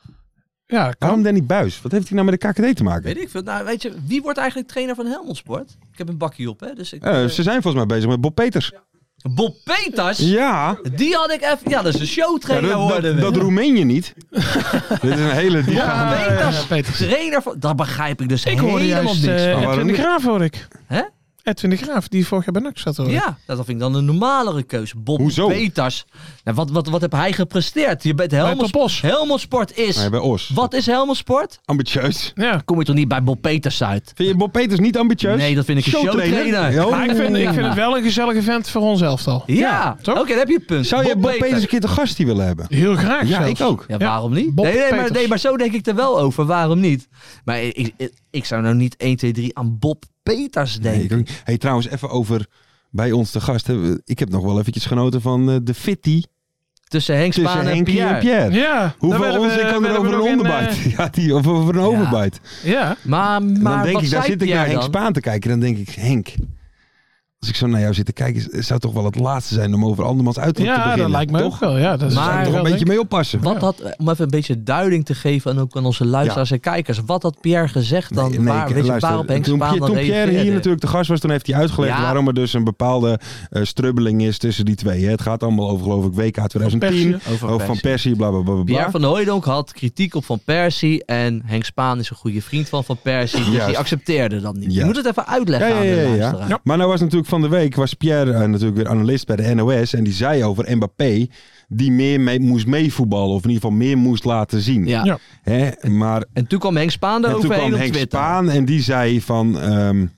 Ja, kan. Waarom Danny Buis? Wat heeft hij nou met de K K D te maken? Weet ik veel. Nou, weet je, wie wordt eigenlijk trainer van Helmond Sport? Ik heb een bakje op, hè. Dus ik, uh, ze zijn volgens mij bezig met Bob Peters. Ja. Bob Peters? Ja. Die had ik even... Ja, dat is een showtrainer, ja, dat, hoorde dat, dat roemeen je niet. Dit is een hele diepgaande... Ja, Peters, ja, Peters. Trainer van... Dat begrijp ik dus ik helemaal juist, niks uh, van. Edwin de Graaf hoor ik. Hè? Edwin de Graaf, die vorig jaar bij N A C zat hoor. Ja, dat vind ik dan een normalere keuze. Bob Hoezo? Peters. Nou, wat, wat, wat heb hij gepresteerd? Je bent Helmond, Helmond Sport is... Nee, bij Os. Wat is Helmond Sport? Ambitieus. Ja. Kom je toch niet bij Bob Peters uit? Vind je Bob Peters niet ambitieus? Nee, dat vind ik een showtrainer. Show maar ik vind, ik vind het wel een gezellige vent voor ons elftal. Ja, ja. Oké, okay, dan heb je het punt. Zou je Bob, Bob Peters. Peters een keer te gast hier willen hebben? Heel graag. Ja, zelfs. ik ook. Ja, waarom niet? Bob Nee, nee, maar, Peters. nee, maar zo denk ik er wel over. Waarom niet? Maar ik, ik, ik zou nou niet één, twee, drie aan Bob Peters denken. Nee, hey, trouwens, even over bij ons te gast. Ik heb nog wel eventjes genoten van uh, de fitty. Tussen Henk Spaan en Pierre. en Pierre. Ja. Hoeveel onzin kan er over een onderbijt? Uh... Ja, die, of over een ja. overbijt. Ja. Maar, maar dan denk wat ik, daar zit ik naar Henk dan? Spaan te kijken. Dan denk ik, Henk... Als ik zo naar jou zit te kijken, het zou toch wel het laatste zijn om over andermans uiterlijk ja, te beginnen. Ja, dat lijkt me toch? ook wel. Ja, dat daar zou je toch een beetje mee oppassen. Wat had, om even een beetje duiding te geven en ook aan onze luisteraars ja. en kijkers. Wat had Pierre gezegd dan? Nee, nee, waar, weet je, waarop Henk toen, Spaan dan Toen Pierre reageerde? hier natuurlijk te gast was, toen heeft hij uitgelegd ja. waarom er dus een bepaalde uh, strubbeling is tussen die twee. Hè. Het gaat allemaal over, geloof ik, W K twintig tien. Over, over Persie. Van Persie, bla, bla, bla, bla. Pierre van Hooijdonk had kritiek op Van Persie en Henk Spaan is een goede vriend van Van Persie. Dus die accepteerde dat niet. Je moet het even uitleggen ja, ja, ja, aan de ja, luisteraar. ja. Maar nou was natuurlijk van de week, was Pierre uh, natuurlijk weer analist bij de N O S en die zei over Mbappé die meer mee, moest meevoetballen of in ieder geval meer moest laten zien. Ja. Ja. Hè, maar, en toen kwam Henk Spaan er overheen op Twitter. Henk Spaan en die zei van... Um,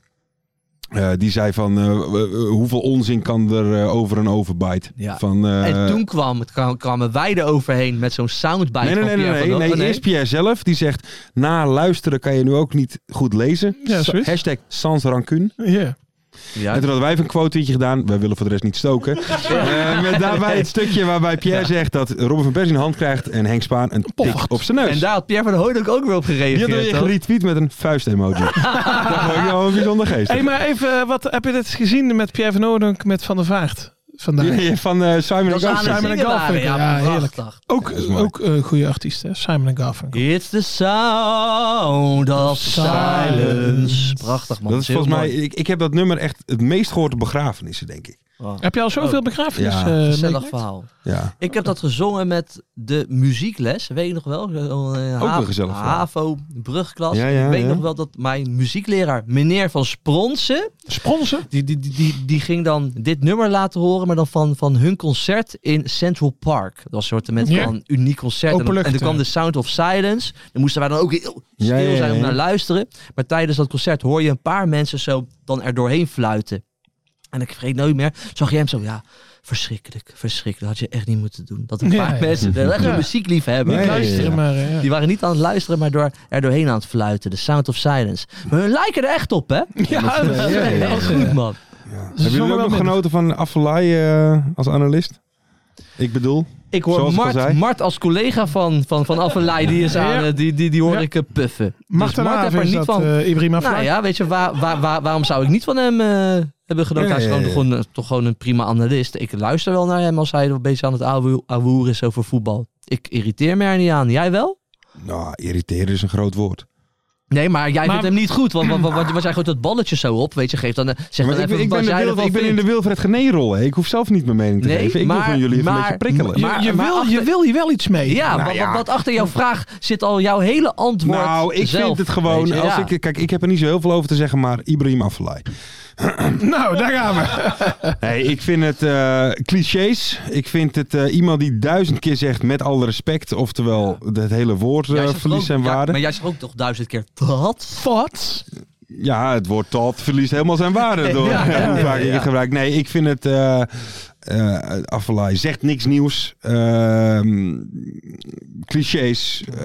Uh, die zei van uh, uh, uh, hoeveel onzin kan er uh, over een overbite. Ja. Van, uh, en toen kwam, het kwam, kwamen wij er overheen met zo'n soundbite nee, nee, van nee, Pierre nee, van nee, nee, nee. eerst Pierre zelf. Die zegt, na luisteren kan je nu ook niet goed lezen. Ja, Sa- hashtag sans rancune. Ja. Ja. En toen hadden wij even een quoteetje gedaan. Wij willen voor de rest niet stoken. uh, met daarbij het stukje waarbij Pierre ja. zegt dat Robin van Persie een hand krijgt en Henk Spaan een tik op zijn neus. En daar had Pierre van Hooijdonk ook weer op gereageerd. Die had weer geretweet met een vuist-emoji. Dat vond ik wel een bijzonder geest. Hey, maar even, wat heb je dit gezien met Pierre van Hooijdonk met Van der Vaart? Vandaag. Ja, ja, van uh, Simon en Garfunkel. Simon en Garfunkel, ja, ja heerlijk. Ook, ook een uh, goede artiest, hè? Simon en Garfunkel. It's the sound of silence. Prachtig, man. Dat is volgens mij, ik, ik heb dat nummer echt het meest gehoord op begrafenissen, denk ik. Oh. Heb je al zoveel oh. begrafenissen? Ja, uh, gezellig verhaal. Ja. Ik heb dat gezongen met de muziekles, weet je nog wel? Uh, Ook een gezellig verhaal. HAVO, brugklas. Ja, ja, ik weet ja. nog wel dat mijn muziekleraar, meneer Van Spronsen... Spronsen? Die, die, die, die, die ging dan dit nummer laten horen, maar dan van, van hun concert in Central Park. Dat was een soort met ja. een uniek concert. En, dan, en toen kwam de Sound of Silence. Dan moesten wij dan ook heel stil ja, ja, ja, zijn om ja. naar luisteren. Maar tijdens dat concert hoor je een paar mensen zo dan er doorheen fluiten. En ik vergeet nooit meer, zag je hem zo, ja, verschrikkelijk, verschrikkelijk. Dat had je echt niet moeten doen. Dat een ja, paar ja. mensen, die echt een muziekliefhebber, Ja, ja, ja, luisteren ja. maar. Ja. die waren niet aan het luisteren, maar door, er doorheen aan het fluiten. De Sound of Silence. Maar hun lijken er echt op, hè? Ja, dat is ja, ja, ja. echt goed, man. Ja. Hebben jullie ook nog genoten van Afellay uh, als analist? Ik bedoel... Ik hoor Mart, Mart als collega van, van, van Afellay, die is aan, ja. die, die, die hoor ja. ik uh, puffen. Mart dus Mart heeft er niet van. Uh, Ibrahim Afellay. Nou ja, weet je, waar, waar, waar, waarom zou ik niet van hem uh, hebben genoten? Ja, hij is ja, ja, ja. Gewoon, toch gewoon een prima analist. Ik luister wel naar hem als hij een beetje aan het ouwehoeren is over voetbal. Ik irriteer me er niet aan. Jij wel? Nou, irriteren is een groot woord. Nee, maar jij maar, vindt hem niet goed. Want wat, wat, wat jij gooit dat balletje zo op. Weet je, geef dan, zeg dan ik, even ik, wat ben jij wil, ik ben in de Wilfred Genee-rol. Ik hoef zelf niet mijn mening te nee, geven. Ik maar, wil van jullie even maar, een beetje prikkelen. Maar, je, je, maar wil, achter, je wil hier wel iets mee. Ja, nou, wat, ja. wat achter jouw vraag zit al jouw hele antwoord. Nou, ik zelf, vind het gewoon... je, als ja. ik, kijk, ik heb er niet zo heel veel over te zeggen, maar Ibrahim Afellay. Nou, daar gaan we. Nee, ik vind het uh, clichés. Ik vind het uh, iemand die duizend keer zegt met alle respect. Oftewel, ja. het hele woord uh, verliest zijn waarde. Ja, maar jij zegt ook toch duizend keer tot? Wat? Ja, het woord tot verliest helemaal zijn waarde door ja, ja, hoe vaak ik het gebruik. Nee, ik vind het... Uh, Uh, Afellay zegt niks nieuws. Uh, clichés. Uh,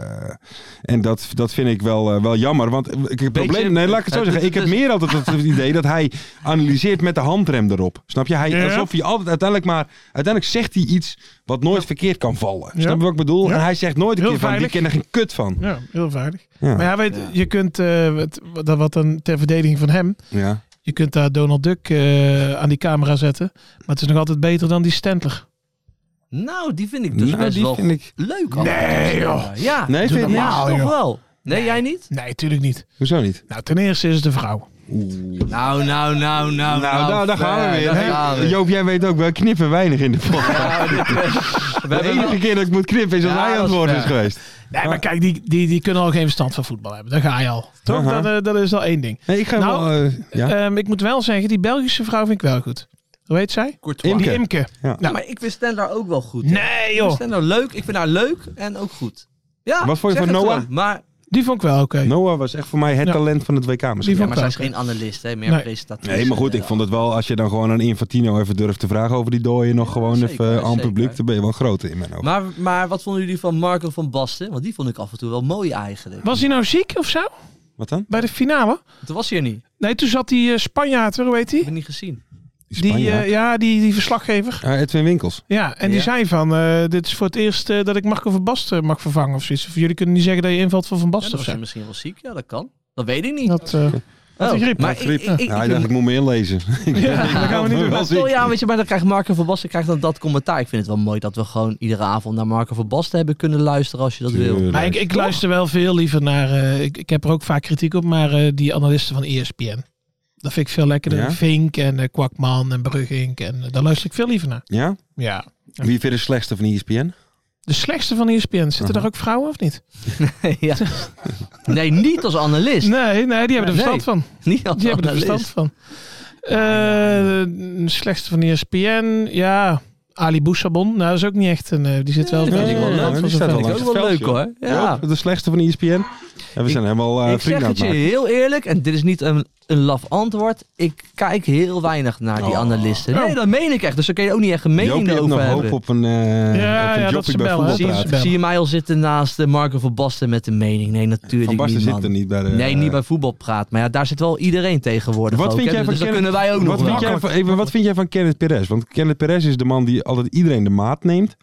en dat, dat vind ik wel, uh, wel jammer. Want ik heb probleem. Nee, laat ik het zo zeggen. Ik heb meer altijd het idee dat hij analyseert met de handrem erop. Snap je? Hij, ja. Alsof hij altijd uiteindelijk maar... Uiteindelijk zegt hij iets wat nooit ja. verkeerd kan vallen. Ja. Snap je wat ik bedoel? Ja. En hij zegt nooit een heel keer veilig. van, die ken er geen kut van. Ja, heel veilig. Ja. Maar ja, weet, je kunt... Uh, wat, wat dan ter verdediging van hem... Ja. Je kunt daar Donald Duck uh, aan die camera zetten. Maar het is nog altijd beter dan die Stentler. Nou, die vind ik dus nou, best die wel vind ik... leuk. Nee, joh. Ja, nee, vind je ja, niet? toch wel. Nee, nee, jij niet? Nee, tuurlijk niet. Hoezo niet? Nou, ten eerste is het de vrouw. Oeh. Nou, nou, nou, nou. Nou, nou, nou daar gaan we weer. Gaan we. Joop, jij weet ook, we knippen weinig in de podcast. Ja, de enige wel... keer dat ik moet knippen is als ja, hij aan het woord is geweest. Nee, maar kijk, die, die, die kunnen al geen verstand van voetbal hebben. Daar ga je al. Toch? Dat, uh, dat is al één ding. Nee, ik ga nou, wel... Uh, ja. um, ik moet wel zeggen, die Belgische vrouw vind ik wel goed. Hoe heet zij? Courtois. Imke. Imke. Ja. Nou, ja, maar ik vind Stendler ook wel goed. Nee, joh. Ik vind Stendler leuk. Ik vind haar leuk en ook goed. Ja, wat vond je van Noah? Gewoon, maar... Die vond ik wel oké. Okay. Noah was echt voor mij het ja. talent van het W K misschien. Ja, maar zij is geen analist, hè? Meer nee. presentatrice. Nee, maar goed, ik vond het wel, als je dan gewoon aan Infantino even durft te vragen over die dooien, nog gewoon ja, zeker, even aan het publiek, dan ben je wel groter in mijn ogen. Maar, maar wat vonden jullie van Marco van Basten? Want die vond ik af en toe wel mooi eigenlijk. Was hij nou ziek of zo? Wat dan? Bij de finale? Toen was hij er niet. Nee, toen zat die uh, Spanjaard, hoe heet hij? Ik heb niet gezien. Die, uh, ja, die, die verslaggever. Uh, Edwin Winkels. Ja, en die ja. zei van, uh, dit is voor het eerst uh, dat ik Marco van Basten mag vervangen of zoiets. Of jullie kunnen niet zeggen dat je invalt voor Van Basten ja, of zo. Was misschien wel ziek, ja dat kan. Dat weet ik niet. Dat, uh, oh, dat griep. Maar griep. Ik, ik, ik, ja, ik dacht ik moet meer lezen. Ja, dat gaan we niet doen. Wel, ja, weet je, maar dan krijgt Marco van Basten krijgt dan dat commentaar. Ik vind het wel mooi dat we gewoon iedere avond naar Marco van Basten hebben kunnen luisteren als je dat wil. Maar ik, ik luister wel veel liever naar, uh, ik, ik heb er ook vaak kritiek op, maar uh, die analisten van E S P N. Dat vind ik veel lekkerder. Ja? Vink en uh, Kwakman en Bruggink. En uh, daar luister ik veel liever naar. Ja? Ja. Wie vind je de slechtste van E S P N? De slechtste van E S P N. Zitten uh-huh. daar ook vrouwen of niet? ja. Nee, niet als analist. Nee, nee die hebben er verstand nee, van. Niet als die analist. hebben er verstand van. Uh, de slechtste van E S P N. Ja... Ali Boussabon, nou dat is ook niet echt een... Uh, die zit wel... Ja, ja, die wel leuk. Die staat wel langs het leuk hoor. Ja. De slechtste van E S P N. Ja, we zijn helemaal uh, ik zeg het je heel eerlijk, en dit is niet een, een laf antwoord. Ik kijk heel weinig naar die oh. analisten. Nee, dat meen ik echt. Dus daar kun je ook niet echt een mening Joop, over nog hebben. hoop op een, uh, ja, op een ja, job bij voetbal zie, praten. zie je mij al zitten naast uh, Marco van Basten met een mening? Nee, natuurlijk Van Basten niet, man. zit er niet bij de... Nee, niet bij voetbalpraat. Maar ja, daar zit wel iedereen tegenwoordig. Wat ook, vind jij van dus Kenneth, kunnen wij ook wat nog vind jij van, even, wat vind jij van Kenneth Perez? Want Kenneth Perez is de man die altijd iedereen de maat neemt.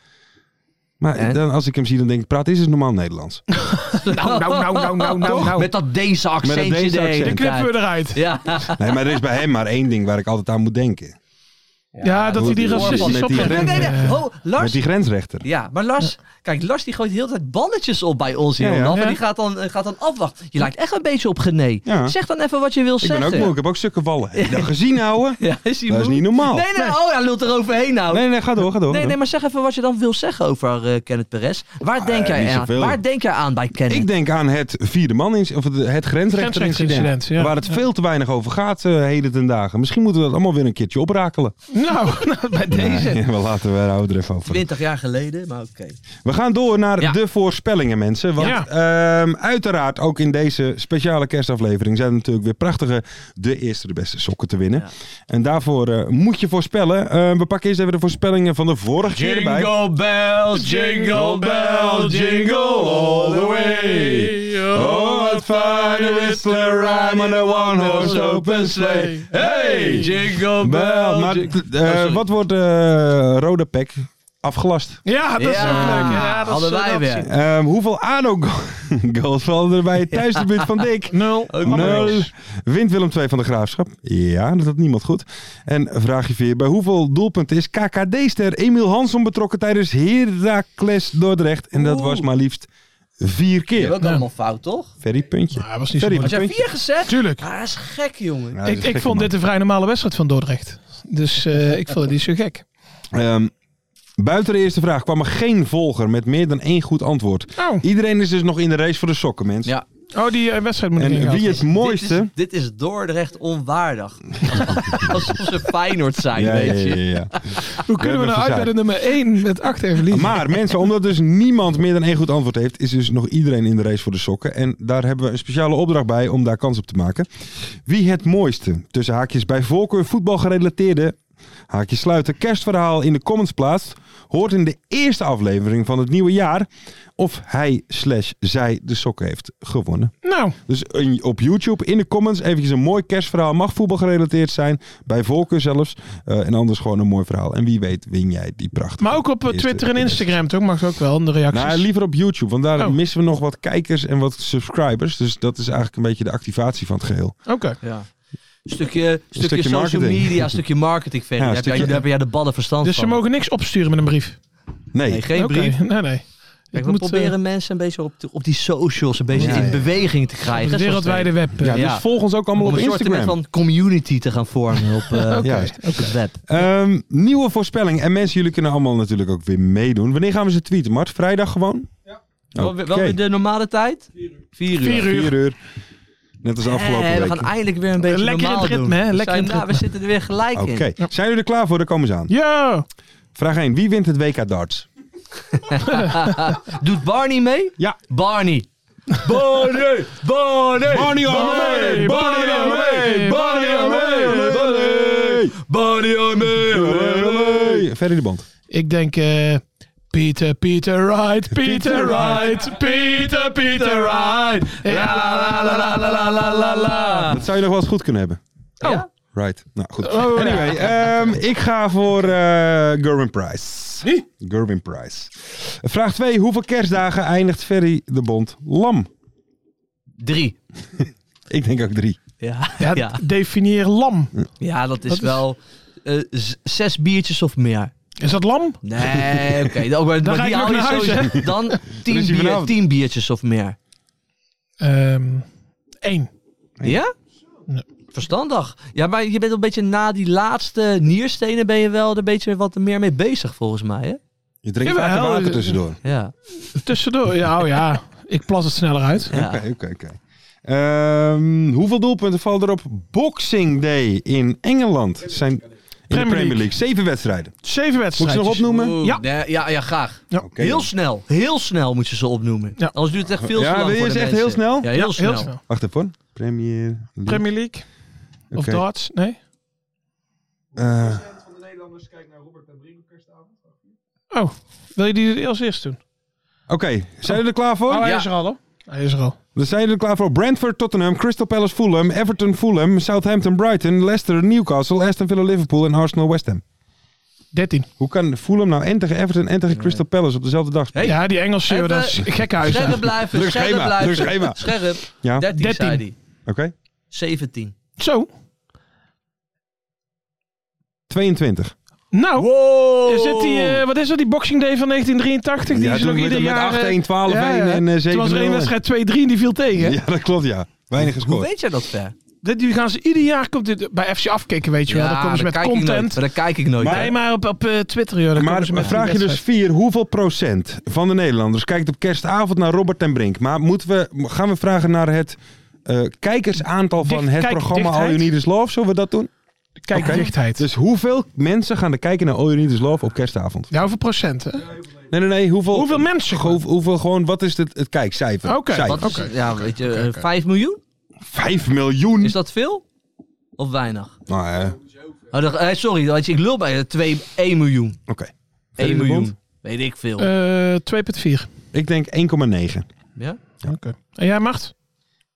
Maar dan, als ik hem zie, dan denk ik, praat is het normaal Nederlands. nou, nou, nou, nou, nou, nou, nou. Met dat Deense accentje. Met dat Deense accent. Dan knippen we eruit. Ja. Nee, maar er is bij hem maar één ding waar ik altijd aan moet denken. Ja, ja dat hij die racistisch op... Nee, nee, nee. Oh, Lars. Met die grensrechter. Ja, maar Lars, kijk, Lars die gooit de hele tijd balletjes op bij ons hier. Ja, ja. En die gaat dan, gaat dan afwachten. Je lijkt echt een beetje op Genee. Ja. Zeg dan even wat je wil ik zeggen. Ik ben ook moe, ik heb ook stukken wallen. Heb je dat gezien, ouwe? Ja, is hij dat moe? is niet normaal. Nee, nee, oh, hij lult er overheen nou. Nee, nee, ga door, ga door. Nee, nee, maar zeg even wat je dan wil zeggen over uh, Kenneth Perez. Waar, ah, denk jij aan? Waar denk jij aan bij Kenneth? Ik denk aan het vierde man, in, of het grensrechterincident. Ja. Waar het ja. veel te weinig over gaat uh, heden ten dagen. Misschien moeten we dat allemaal weer een keertje oprakelen. Nou, nou bij deze. Ja, we laten we er even over. Twintig jaar geleden, maar oké. Okay. We gaan door naar ja. de voorspellingen, mensen. Want ja. um, uiteraard ook in deze speciale kerstaflevering zijn er natuurlijk weer prachtige de eerste de beste sokken te winnen. Ja. En daarvoor uh, moet je voorspellen. Uh, we pakken eerst even de voorspellingen van de vorige keer erbij. Jingle bells, jingle bells, jingle all the way. Oh, out, fine whistler, rhyme on a one-horse open sleigh. Hey, jingle bell. Maar uh, wat wordt uh, Roda Pek afgelast? Ja, dat is Ja, ook leuk. Ja, dat hadden is, wij dat weer. is- Um, hoeveel A D O-goals vallen er bij het thuisdebuut van Dick? Nul. Nul. Wint Willem twee van de Graafschap? Ja, dat had niemand goed. En vraagje vier. Bij hoeveel doelpunten is K K D-ster Emiel Hansson betrokken tijdens Heracles Dordrecht? En dat Oeh. was maar liefst vier Je keer. hebt ook allemaal fout, toch? Ferry, puntje. Ja, was niet Ferry, zo Had jij puntje. vier gezegd? Tuurlijk. Ah, dat is gek, jongen. Ja, dat Ik, is ik gek, vond man. dit een vrij normale wedstrijd van Dordrecht. Dus uh, ik vond het niet zo gek. Um, buiten de eerste vraag kwam er geen volger met meer dan één goed antwoord. Oh, Iedereen is dus nog in de race voor de sokken, mensen. Ja. oh die uh, wedstrijd moet ik En ingaan. wie het mooiste... Dit is, dit is Dordrecht onwaardig. Alsof ze Feyenoord zijn, Ja, ja, weet je. ja, ja. Hoe kunnen we nou uit bij de nummer één met acht en verliezen? Maar mensen, omdat dus niemand meer dan één goed antwoord heeft, is dus nog iedereen in de race voor de sokken. En daar hebben we een speciale opdracht bij om daar kans op te maken. Wie het mooiste, tussen haakjes bij voorkeur voetbal gerelateerde, haakjes sluiten, kerstverhaal in de comments plaatst, hoort in de eerste aflevering van het nieuwe jaar of hij slash zij de sokken heeft gewonnen. Nou, Dus een- op YouTube in de comments eventjes een mooi kerstverhaal. Mag voetbal gerelateerd zijn, bij voorkeur zelfs. Uh, en anders gewoon een mooi verhaal. En wie weet win jij die prachtige. maar ook op uh, eerste Twitter en beste. Instagram toch? Mag ook wel, de reacties. Nou, liever op YouTube, want daar Oh. missen we nog wat kijkers en wat subscribers. Dus dat is eigenlijk een beetje de activatie van het geheel. Oké. Ja. Stukje, stukje, stukje social marketing. media, stukje marketing. Ferry. Ja, Daar een heb jij- stukje- daar heb jij de ballen verstand Dus van. ze mogen niks opsturen met een brief? Nee, Nee, geen Oké, brief. Nee, nee. Kijk, Ik we moet, proberen uh, mensen een beetje op, op die socials een beetje Ja, in ja. beweging te op krijgen. het wereldwijde web. uh, ja, dus Ja. volg ons ook allemaal Om op een soort Instagram. van community te gaan vormen op, uh, Juist. op het web. Ehm, nieuwe voorspelling. En mensen, jullie kunnen allemaal natuurlijk ook weer meedoen. Wanneer gaan we ze tweeten, Mart? Vrijdag gewoon? Ja. Wel, wel weer de normale tijd? Vier uur. Vier uur. Vier uur. Net als afgelopen Eh, we week. gaan eindelijk weer een beetje Lekker in normaal het ritme, doen. hè? We Lekker in zijn- het nou, we zitten er weer gelijk Oké. in. Zijn jullie er klaar voor? Daar komen ze aan. Ja! Vraag één. Wie wint het W K darts? Doet Barney mee? Ja. Barney. Barney! Barney! Barney on mee! Barney on mee! Barney on mee! Barney on mee! Verder de band. Ik denk uh, Peter, Peter Wright, Peter Wright, Peter, Peter Wright. Ja, la la la la la la la la. Dat zou je nog wel eens goed kunnen hebben. Ja? Right. Nou goed. Oh, ja. Anyway, ehm, ik ga voor uh, Gerwin Price. Wie? Gerwin Price. Vraag twee. Hoeveel kerstdagen eindigt Ferry de Bond lam? Drie. Ik denk ook drie. Ja, Ja, ja. definieer lam. ja dat is Dat is- wel uh, z- zes biertjes of meer. Is dat lam? Nee, oké. dan maar, Dan maar ga die ik nog hou je naar huis, sowieso- hè? Dan tien, is hij bier, vanavond. tien biertjes of meer. Um, Eén. Ja? Nee. Verstandig. Ja, maar je bent een beetje na die laatste nierstenen ben je wel er een beetje wat meer mee bezig volgens mij, hè? Je drinkt Jawel, vaak water eh, tussendoor. Ja. Tussendoor. Ja, oh ja. Ik plas het sneller uit. ja. Oké, oké, oké. Ehm, hoeveel doelpunten vallen er op Boxing Day in Engeland? Het zijn in de Premier Premier League. League. Zeven wedstrijden. Zeven Moet ik ze wedstrijden. nog opnoemen? Oeh, Ja. nee, ja, ja, graag. Ja. Oké, Heel dan. snel. Heel snel moet je ze opnoemen. Ja. Anders duurt het echt veel te Ja, lang wil je voor ze de echt mensen. heel snel? Ja, heel Ja, snel. heel snel. Wacht even. Premier League. Premier League. Of Oké. darts. Nee? Eh, Oh, wil je die als eerst doen? Oké, zijn jullie er klaar voor? Oh, hij Ja. is er al, hoor. Hij is er al. Dan zijn jullie er klaar voor. Brentford, Tottenham, Crystal Palace, Fulham, Everton, Fulham, Southampton, Brighton, Leicester, Newcastle, Aston Villa, Liverpool en Arsenal, West Ham. dertien. Hoe kan Fulham nou en tegen Everton en tegen Crystal Palace op dezelfde dag spelen? Ja, die Engelsen, Even- dat is gek huis. hè. Scherp blijven, Druk scherp schema, blijven. druk schema. Scherp. Ja, oké. dertien, dertien. zei hij. zeventien. Zo. tweeëntwintig. Nou, Wow. is dit die, eh, wat is dat, die Boxing Day van negentien drieëntachtig? Die Ja, is nog toen ieder met, met jaar... acht eh, een, twaalf een ja, ja. en uh, Toen zeven was er één wedstrijd twee drie en die viel tegen. Ja, dat klopt, ja. Weinig Hoe gescoord. weet jij dat ver? Dit, die gaan ze ieder jaar, komt dit bij F C afkicken, weet je wel. Dan komen ze met kijk ik nooit. content. Maar daar kijk ik nooit. Maar- hè. Nee, maar op, op eh, Twitter, joh. Dan komen Maar ze met vraag die je dus wedstrijd. vier, hoeveel procent van de Nederlanders kijkt op kerstavond naar Robert ten Brink? Maar moeten we, gaan we vragen naar het uh, kijkersaantal van Dicht- het kijk- programma All dichtheid. You Need Is Love? Zullen we dat doen? Kijk, Oké. dichtheid. Dus hoeveel mensen gaan er kijken naar All You Need Is Love op kerstavond? Ja, hoeveel procent, hè? Nee, nee, nee. Hoeveel, Hoeveel mensen? Hoe, hoeveel gewoon, wat is het, het kijkcijfer? Oké, Cijfer. Wat is, ja, weet je, eh, vijf miljoen? Vijf miljoen? Is dat veel? Of weinig? Nou, ja. Oh, dat- eh, sorry, weet je, ik lul bij je. twee, één miljoen. Oké. één Verder de miljoen. bond? Weet ik veel. Eh twee komma vier. Ik denk één komma negen. ja? Oké. En jij, Mart?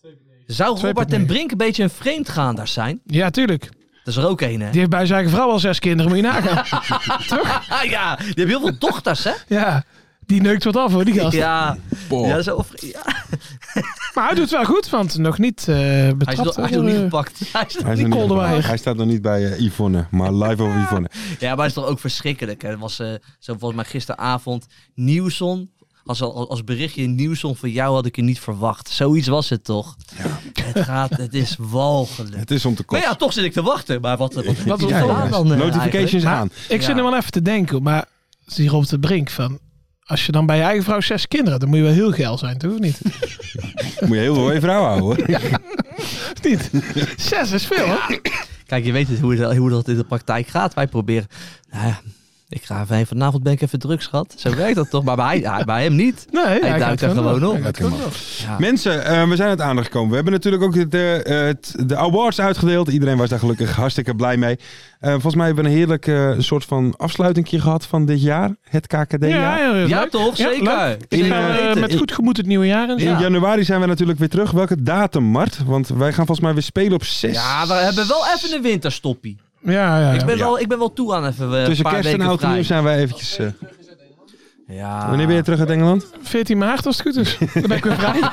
Zou Twee Robert punt ten negen. Brink een beetje een vreemdgaander zijn? Ja, tuurlijk. Dat is er ook een, hè? Die heeft bij zijn eigen vrouw al zes kinderen, moet je nagaan. Toch? Ja, die heeft heel veel dochters, hè? Ja, die neukt wat af hoor, die gast. Ja, Boah. ja, zo, ja. Maar hij doet het wel goed, want nog niet uh, betrapt. Hij is nog, hij is nog niet gepakt. Hij is nog Hij, is Die nog niet Kolderweijer. bij- hij staat nog niet bij uh, Yvonne, maar live over Yvonne. Ja, maar het is toch ook verschrikkelijk. Hè? Het was uh, zo volgens mij gisteravond Nieuwson. Als, als, als berichtje in Nieuwson van jou had ik je niet verwacht. Zoiets was het toch? Ja. Het, gaat, het is walgelijk. Het is om te Maar kosten. ja, toch zit ik te wachten. Maar wat, wat, wat, Wat is ja, er ja. aan dan? Uh, Notifications Maar aan. ik zit Ja. er wel even te denken, maar zie Robert de Brink van... Als je dan bij je eigen vrouw zes kinderen, dan moet je wel heel geil zijn, toch? Of niet? Moet je heel veel van je vrouw houden, hoor. Of niet? Zes is veel, hoor. Kijk, je weet het, hoe, het, hoe dat in de praktijk gaat. Wij proberen... Nou ja, ik ga even, vanavond ben ik even druk, schat. Zo werkt dat toch? Maar bij, hij, bij hem niet. Nee, Hij gaat duikt er gewoon door. op. Hij gaat gewoon door. Ja. Mensen, uh, we zijn aan het einde gekomen. We hebben natuurlijk ook de, uh, het, de awards uitgedeeld. Iedereen was daar gelukkig hartstikke blij mee. Uh, volgens mij hebben we een heerlijk uh, een soort van afsluitingje gehad van dit jaar. Het K K D-jaar. Ja, ja, Ja, leuk. toch? Ja, Zeker. leuk. Ik Ik ga ga, uh, weten. met goed gemoed het nieuwe jaar in. In Ja. januari zijn we natuurlijk weer terug. Welke datum, Mart? Want wij gaan volgens mij weer spelen op zes. Ja, we hebben wel even een winterstoppie. Ja, ja, ja. Ik ben, Ja. wel, ik ben wel toe aan even uh, een Tussen paar kerst en weken oud en vrij. nieuw zijn wij eventjes... Uh, Ja. wanneer ben je terug uit Engeland? veertien maart als het goed is. Dan ben ik weer vrij.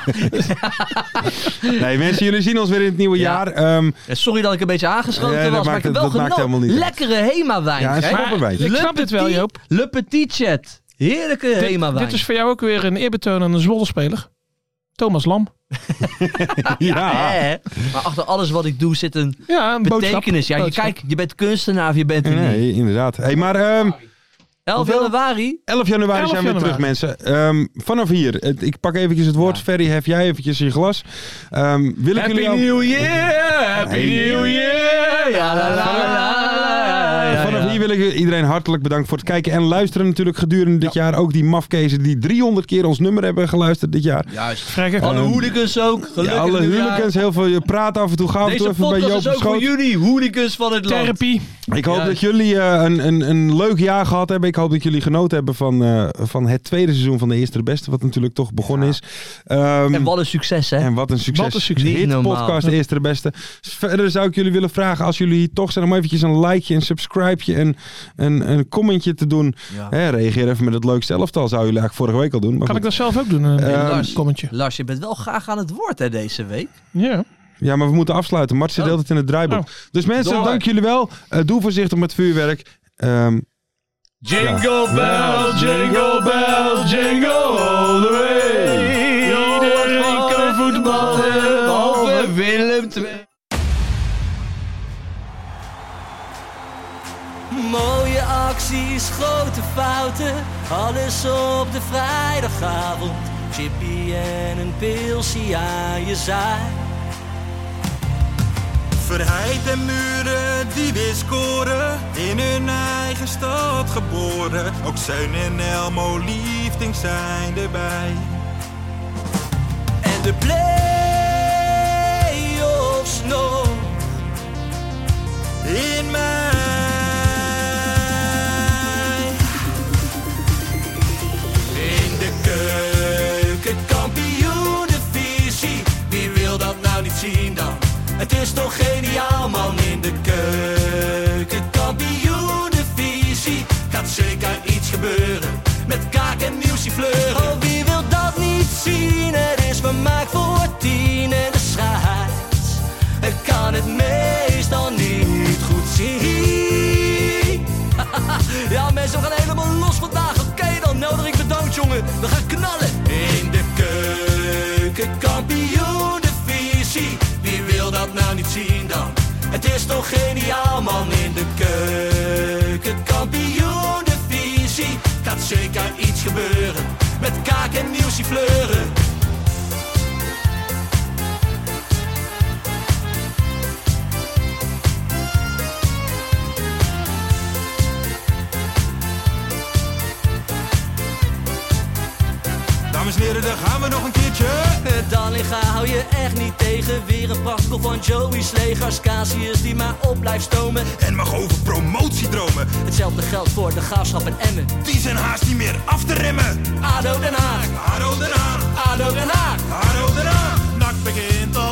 Nee, mensen, jullie zien ons weer in het nieuwe Ja. jaar. Um, Ja, sorry dat ik een beetje aangeschoten Ja, dat was, maar maakt ik heb het- wel dat maakt genoten. helemaal niet uit. Lekkere Hema-wijn. Ja, een kijk. slapperwijn. Ik Le snap dit wel, Petit- Joop. Le Petit Chat. Heerlijke Dit, Hema-wijn. dit is voor jou ook weer een eerbetoon aan een Zwolle-speler. Thomas Lam. ja. Hè? Maar achter alles wat ik doe zit een Ja, een betekenis. Ja, je, boodschap. kijk, je bent kunstenaar of je bent er niet. Nee, inderdaad. Hey, maar um, elf Hoeveel? januari. elf januari elf zijn we weer terug, januari. mensen. Um, vanaf hier, het- ik pak eventjes het woord. Ja. Ferry, hef jij eventjes je glas. Um, wil ik Happy jullie ook- New Year! Happy Hey. New Year! Ja, la, la, la, la, la. Vanaf hier wil ik iedereen hartelijk bedanken voor het kijken en luisteren natuurlijk gedurende dit jaar. Ook die mafkezen die driehonderd keer ons nummer hebben geluisterd dit jaar. Juist. Frekker. Alle Ehm, hooligans ook. Ja, Gelukkig alle nieuwjaar. hooligans, heel veel. Je praat af en toe, ga af en toe Deze even bij Joop podcast op is ook voor schoot. jullie, hooligans van het land. Therapie. Ik hoop Ja. dat jullie uh, een, een, een leuk jaar gehad hebben. Ik hoop dat jullie genoten hebben van, uh, van het tweede seizoen van De Eerste de Beste. Wat natuurlijk toch begonnen Ja. is. Um, En wat een succes, hè? En wat een succes. Wat een succes. Niet Hit normaal. podcast, De Eerste de Beste. Verder zou ik jullie willen vragen, als jullie hier toch zijn, om eventjes een likeje, een subscribeje en een, een commentje te doen. Ja. Hè, reageer even met het leukste elftal. Zou jullie eigenlijk vorige week al doen. Maar Kan ik goed. dat zelf ook doen? Een Ehm, Lars. commentje. Lars, je bent wel graag aan het woord, hè, deze week. Ja. Ja, maar we moeten afsluiten. Martje Oh. deelt het in het draaiboek. Oh. Dus mensen, Door. dank jullie wel. Uh, doe voorzichtig met vuurwerk. Um, Jingle Ja. bell, jingle bell, jingle all the way. Iedereen kan voetballen, behalve Willem twee. Mooie acties, grote fouten, alles op de vrijdagavond. Chippy en een pilsie aan je zaai. Verheid en muren die weer scoren, in hun eigen stad geboren. Ook Zeun en Elmo Liefding zijn erbij. En de play-offs nog. In mij. In de keuken, kampioenenvisie. Wie wil dat nou niet zien dan? Het is toch geniaal man. In de keuken, kampioenenvisie. Gaat zeker iets gebeuren. Met kaak en nieuwsie fleuren. Oh, wie wil dat niet zien? Het is vermaakt voor tien en de scheids. Ik kan het meestal niet goed zien. Ja mensen, we gaan helemaal los vandaag. Oké okay, dan, nodig ik bedankt jongen. We gaan knallen. In de keuken, kampioenenvisie. Wie wil dat nou niet zien dan? Het is toch geniaal man. In de keuken, kampioenenvisie. Gaat zeker iets gebeuren. Met kaak en nieuwsie fleuren. Dames en heren, daar gaan we nog een keertje. Dallinga hou je echt niet tegen. Weer een prachtkel van Joey's legers. Casius die maar op blijft stomen. En mag over promotiedromen. Hetzelfde geldt voor de Graafschap en Emmen. Die zijn haast niet meer af te remmen. ADO Den Haag, Haro Den Haag, ADO Den Haag. Haro Den Haag. Nak begint al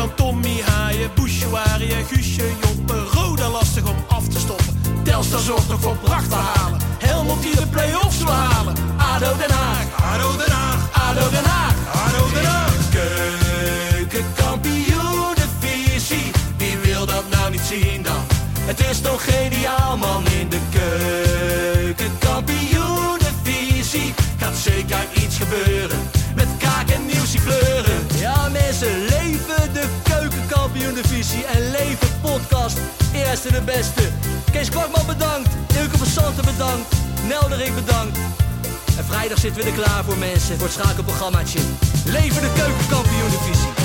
van Tommy Haaien, Bouchouari en Guusje Joppen. Roda lastig om af te stoppen. Telstar zorgt nog voor pracht te halen. Helmond die de play-offs wil halen. ADO Den Haag, ADO Den Haag, ADO Den Haag, ADO Den Haag. Keukenkampioenenvisie, wie wil dat nou niet zien dan? Het is toch geniaal man in de keukenkampioenenvisie. Gaat zeker iets gebeuren, met kaak en nieuwsie kleuren. Ja mensen, leven de keukenkampioen-divisie en leven podcast. Eerste de beste. Kees Kwakman bedankt, Ilke van Santen bedankt, Nelderik bedankt. En vrijdag zitten we er klaar voor mensen, voor het schakelprogrammaatje. Leven de keukenkampioen-divisie.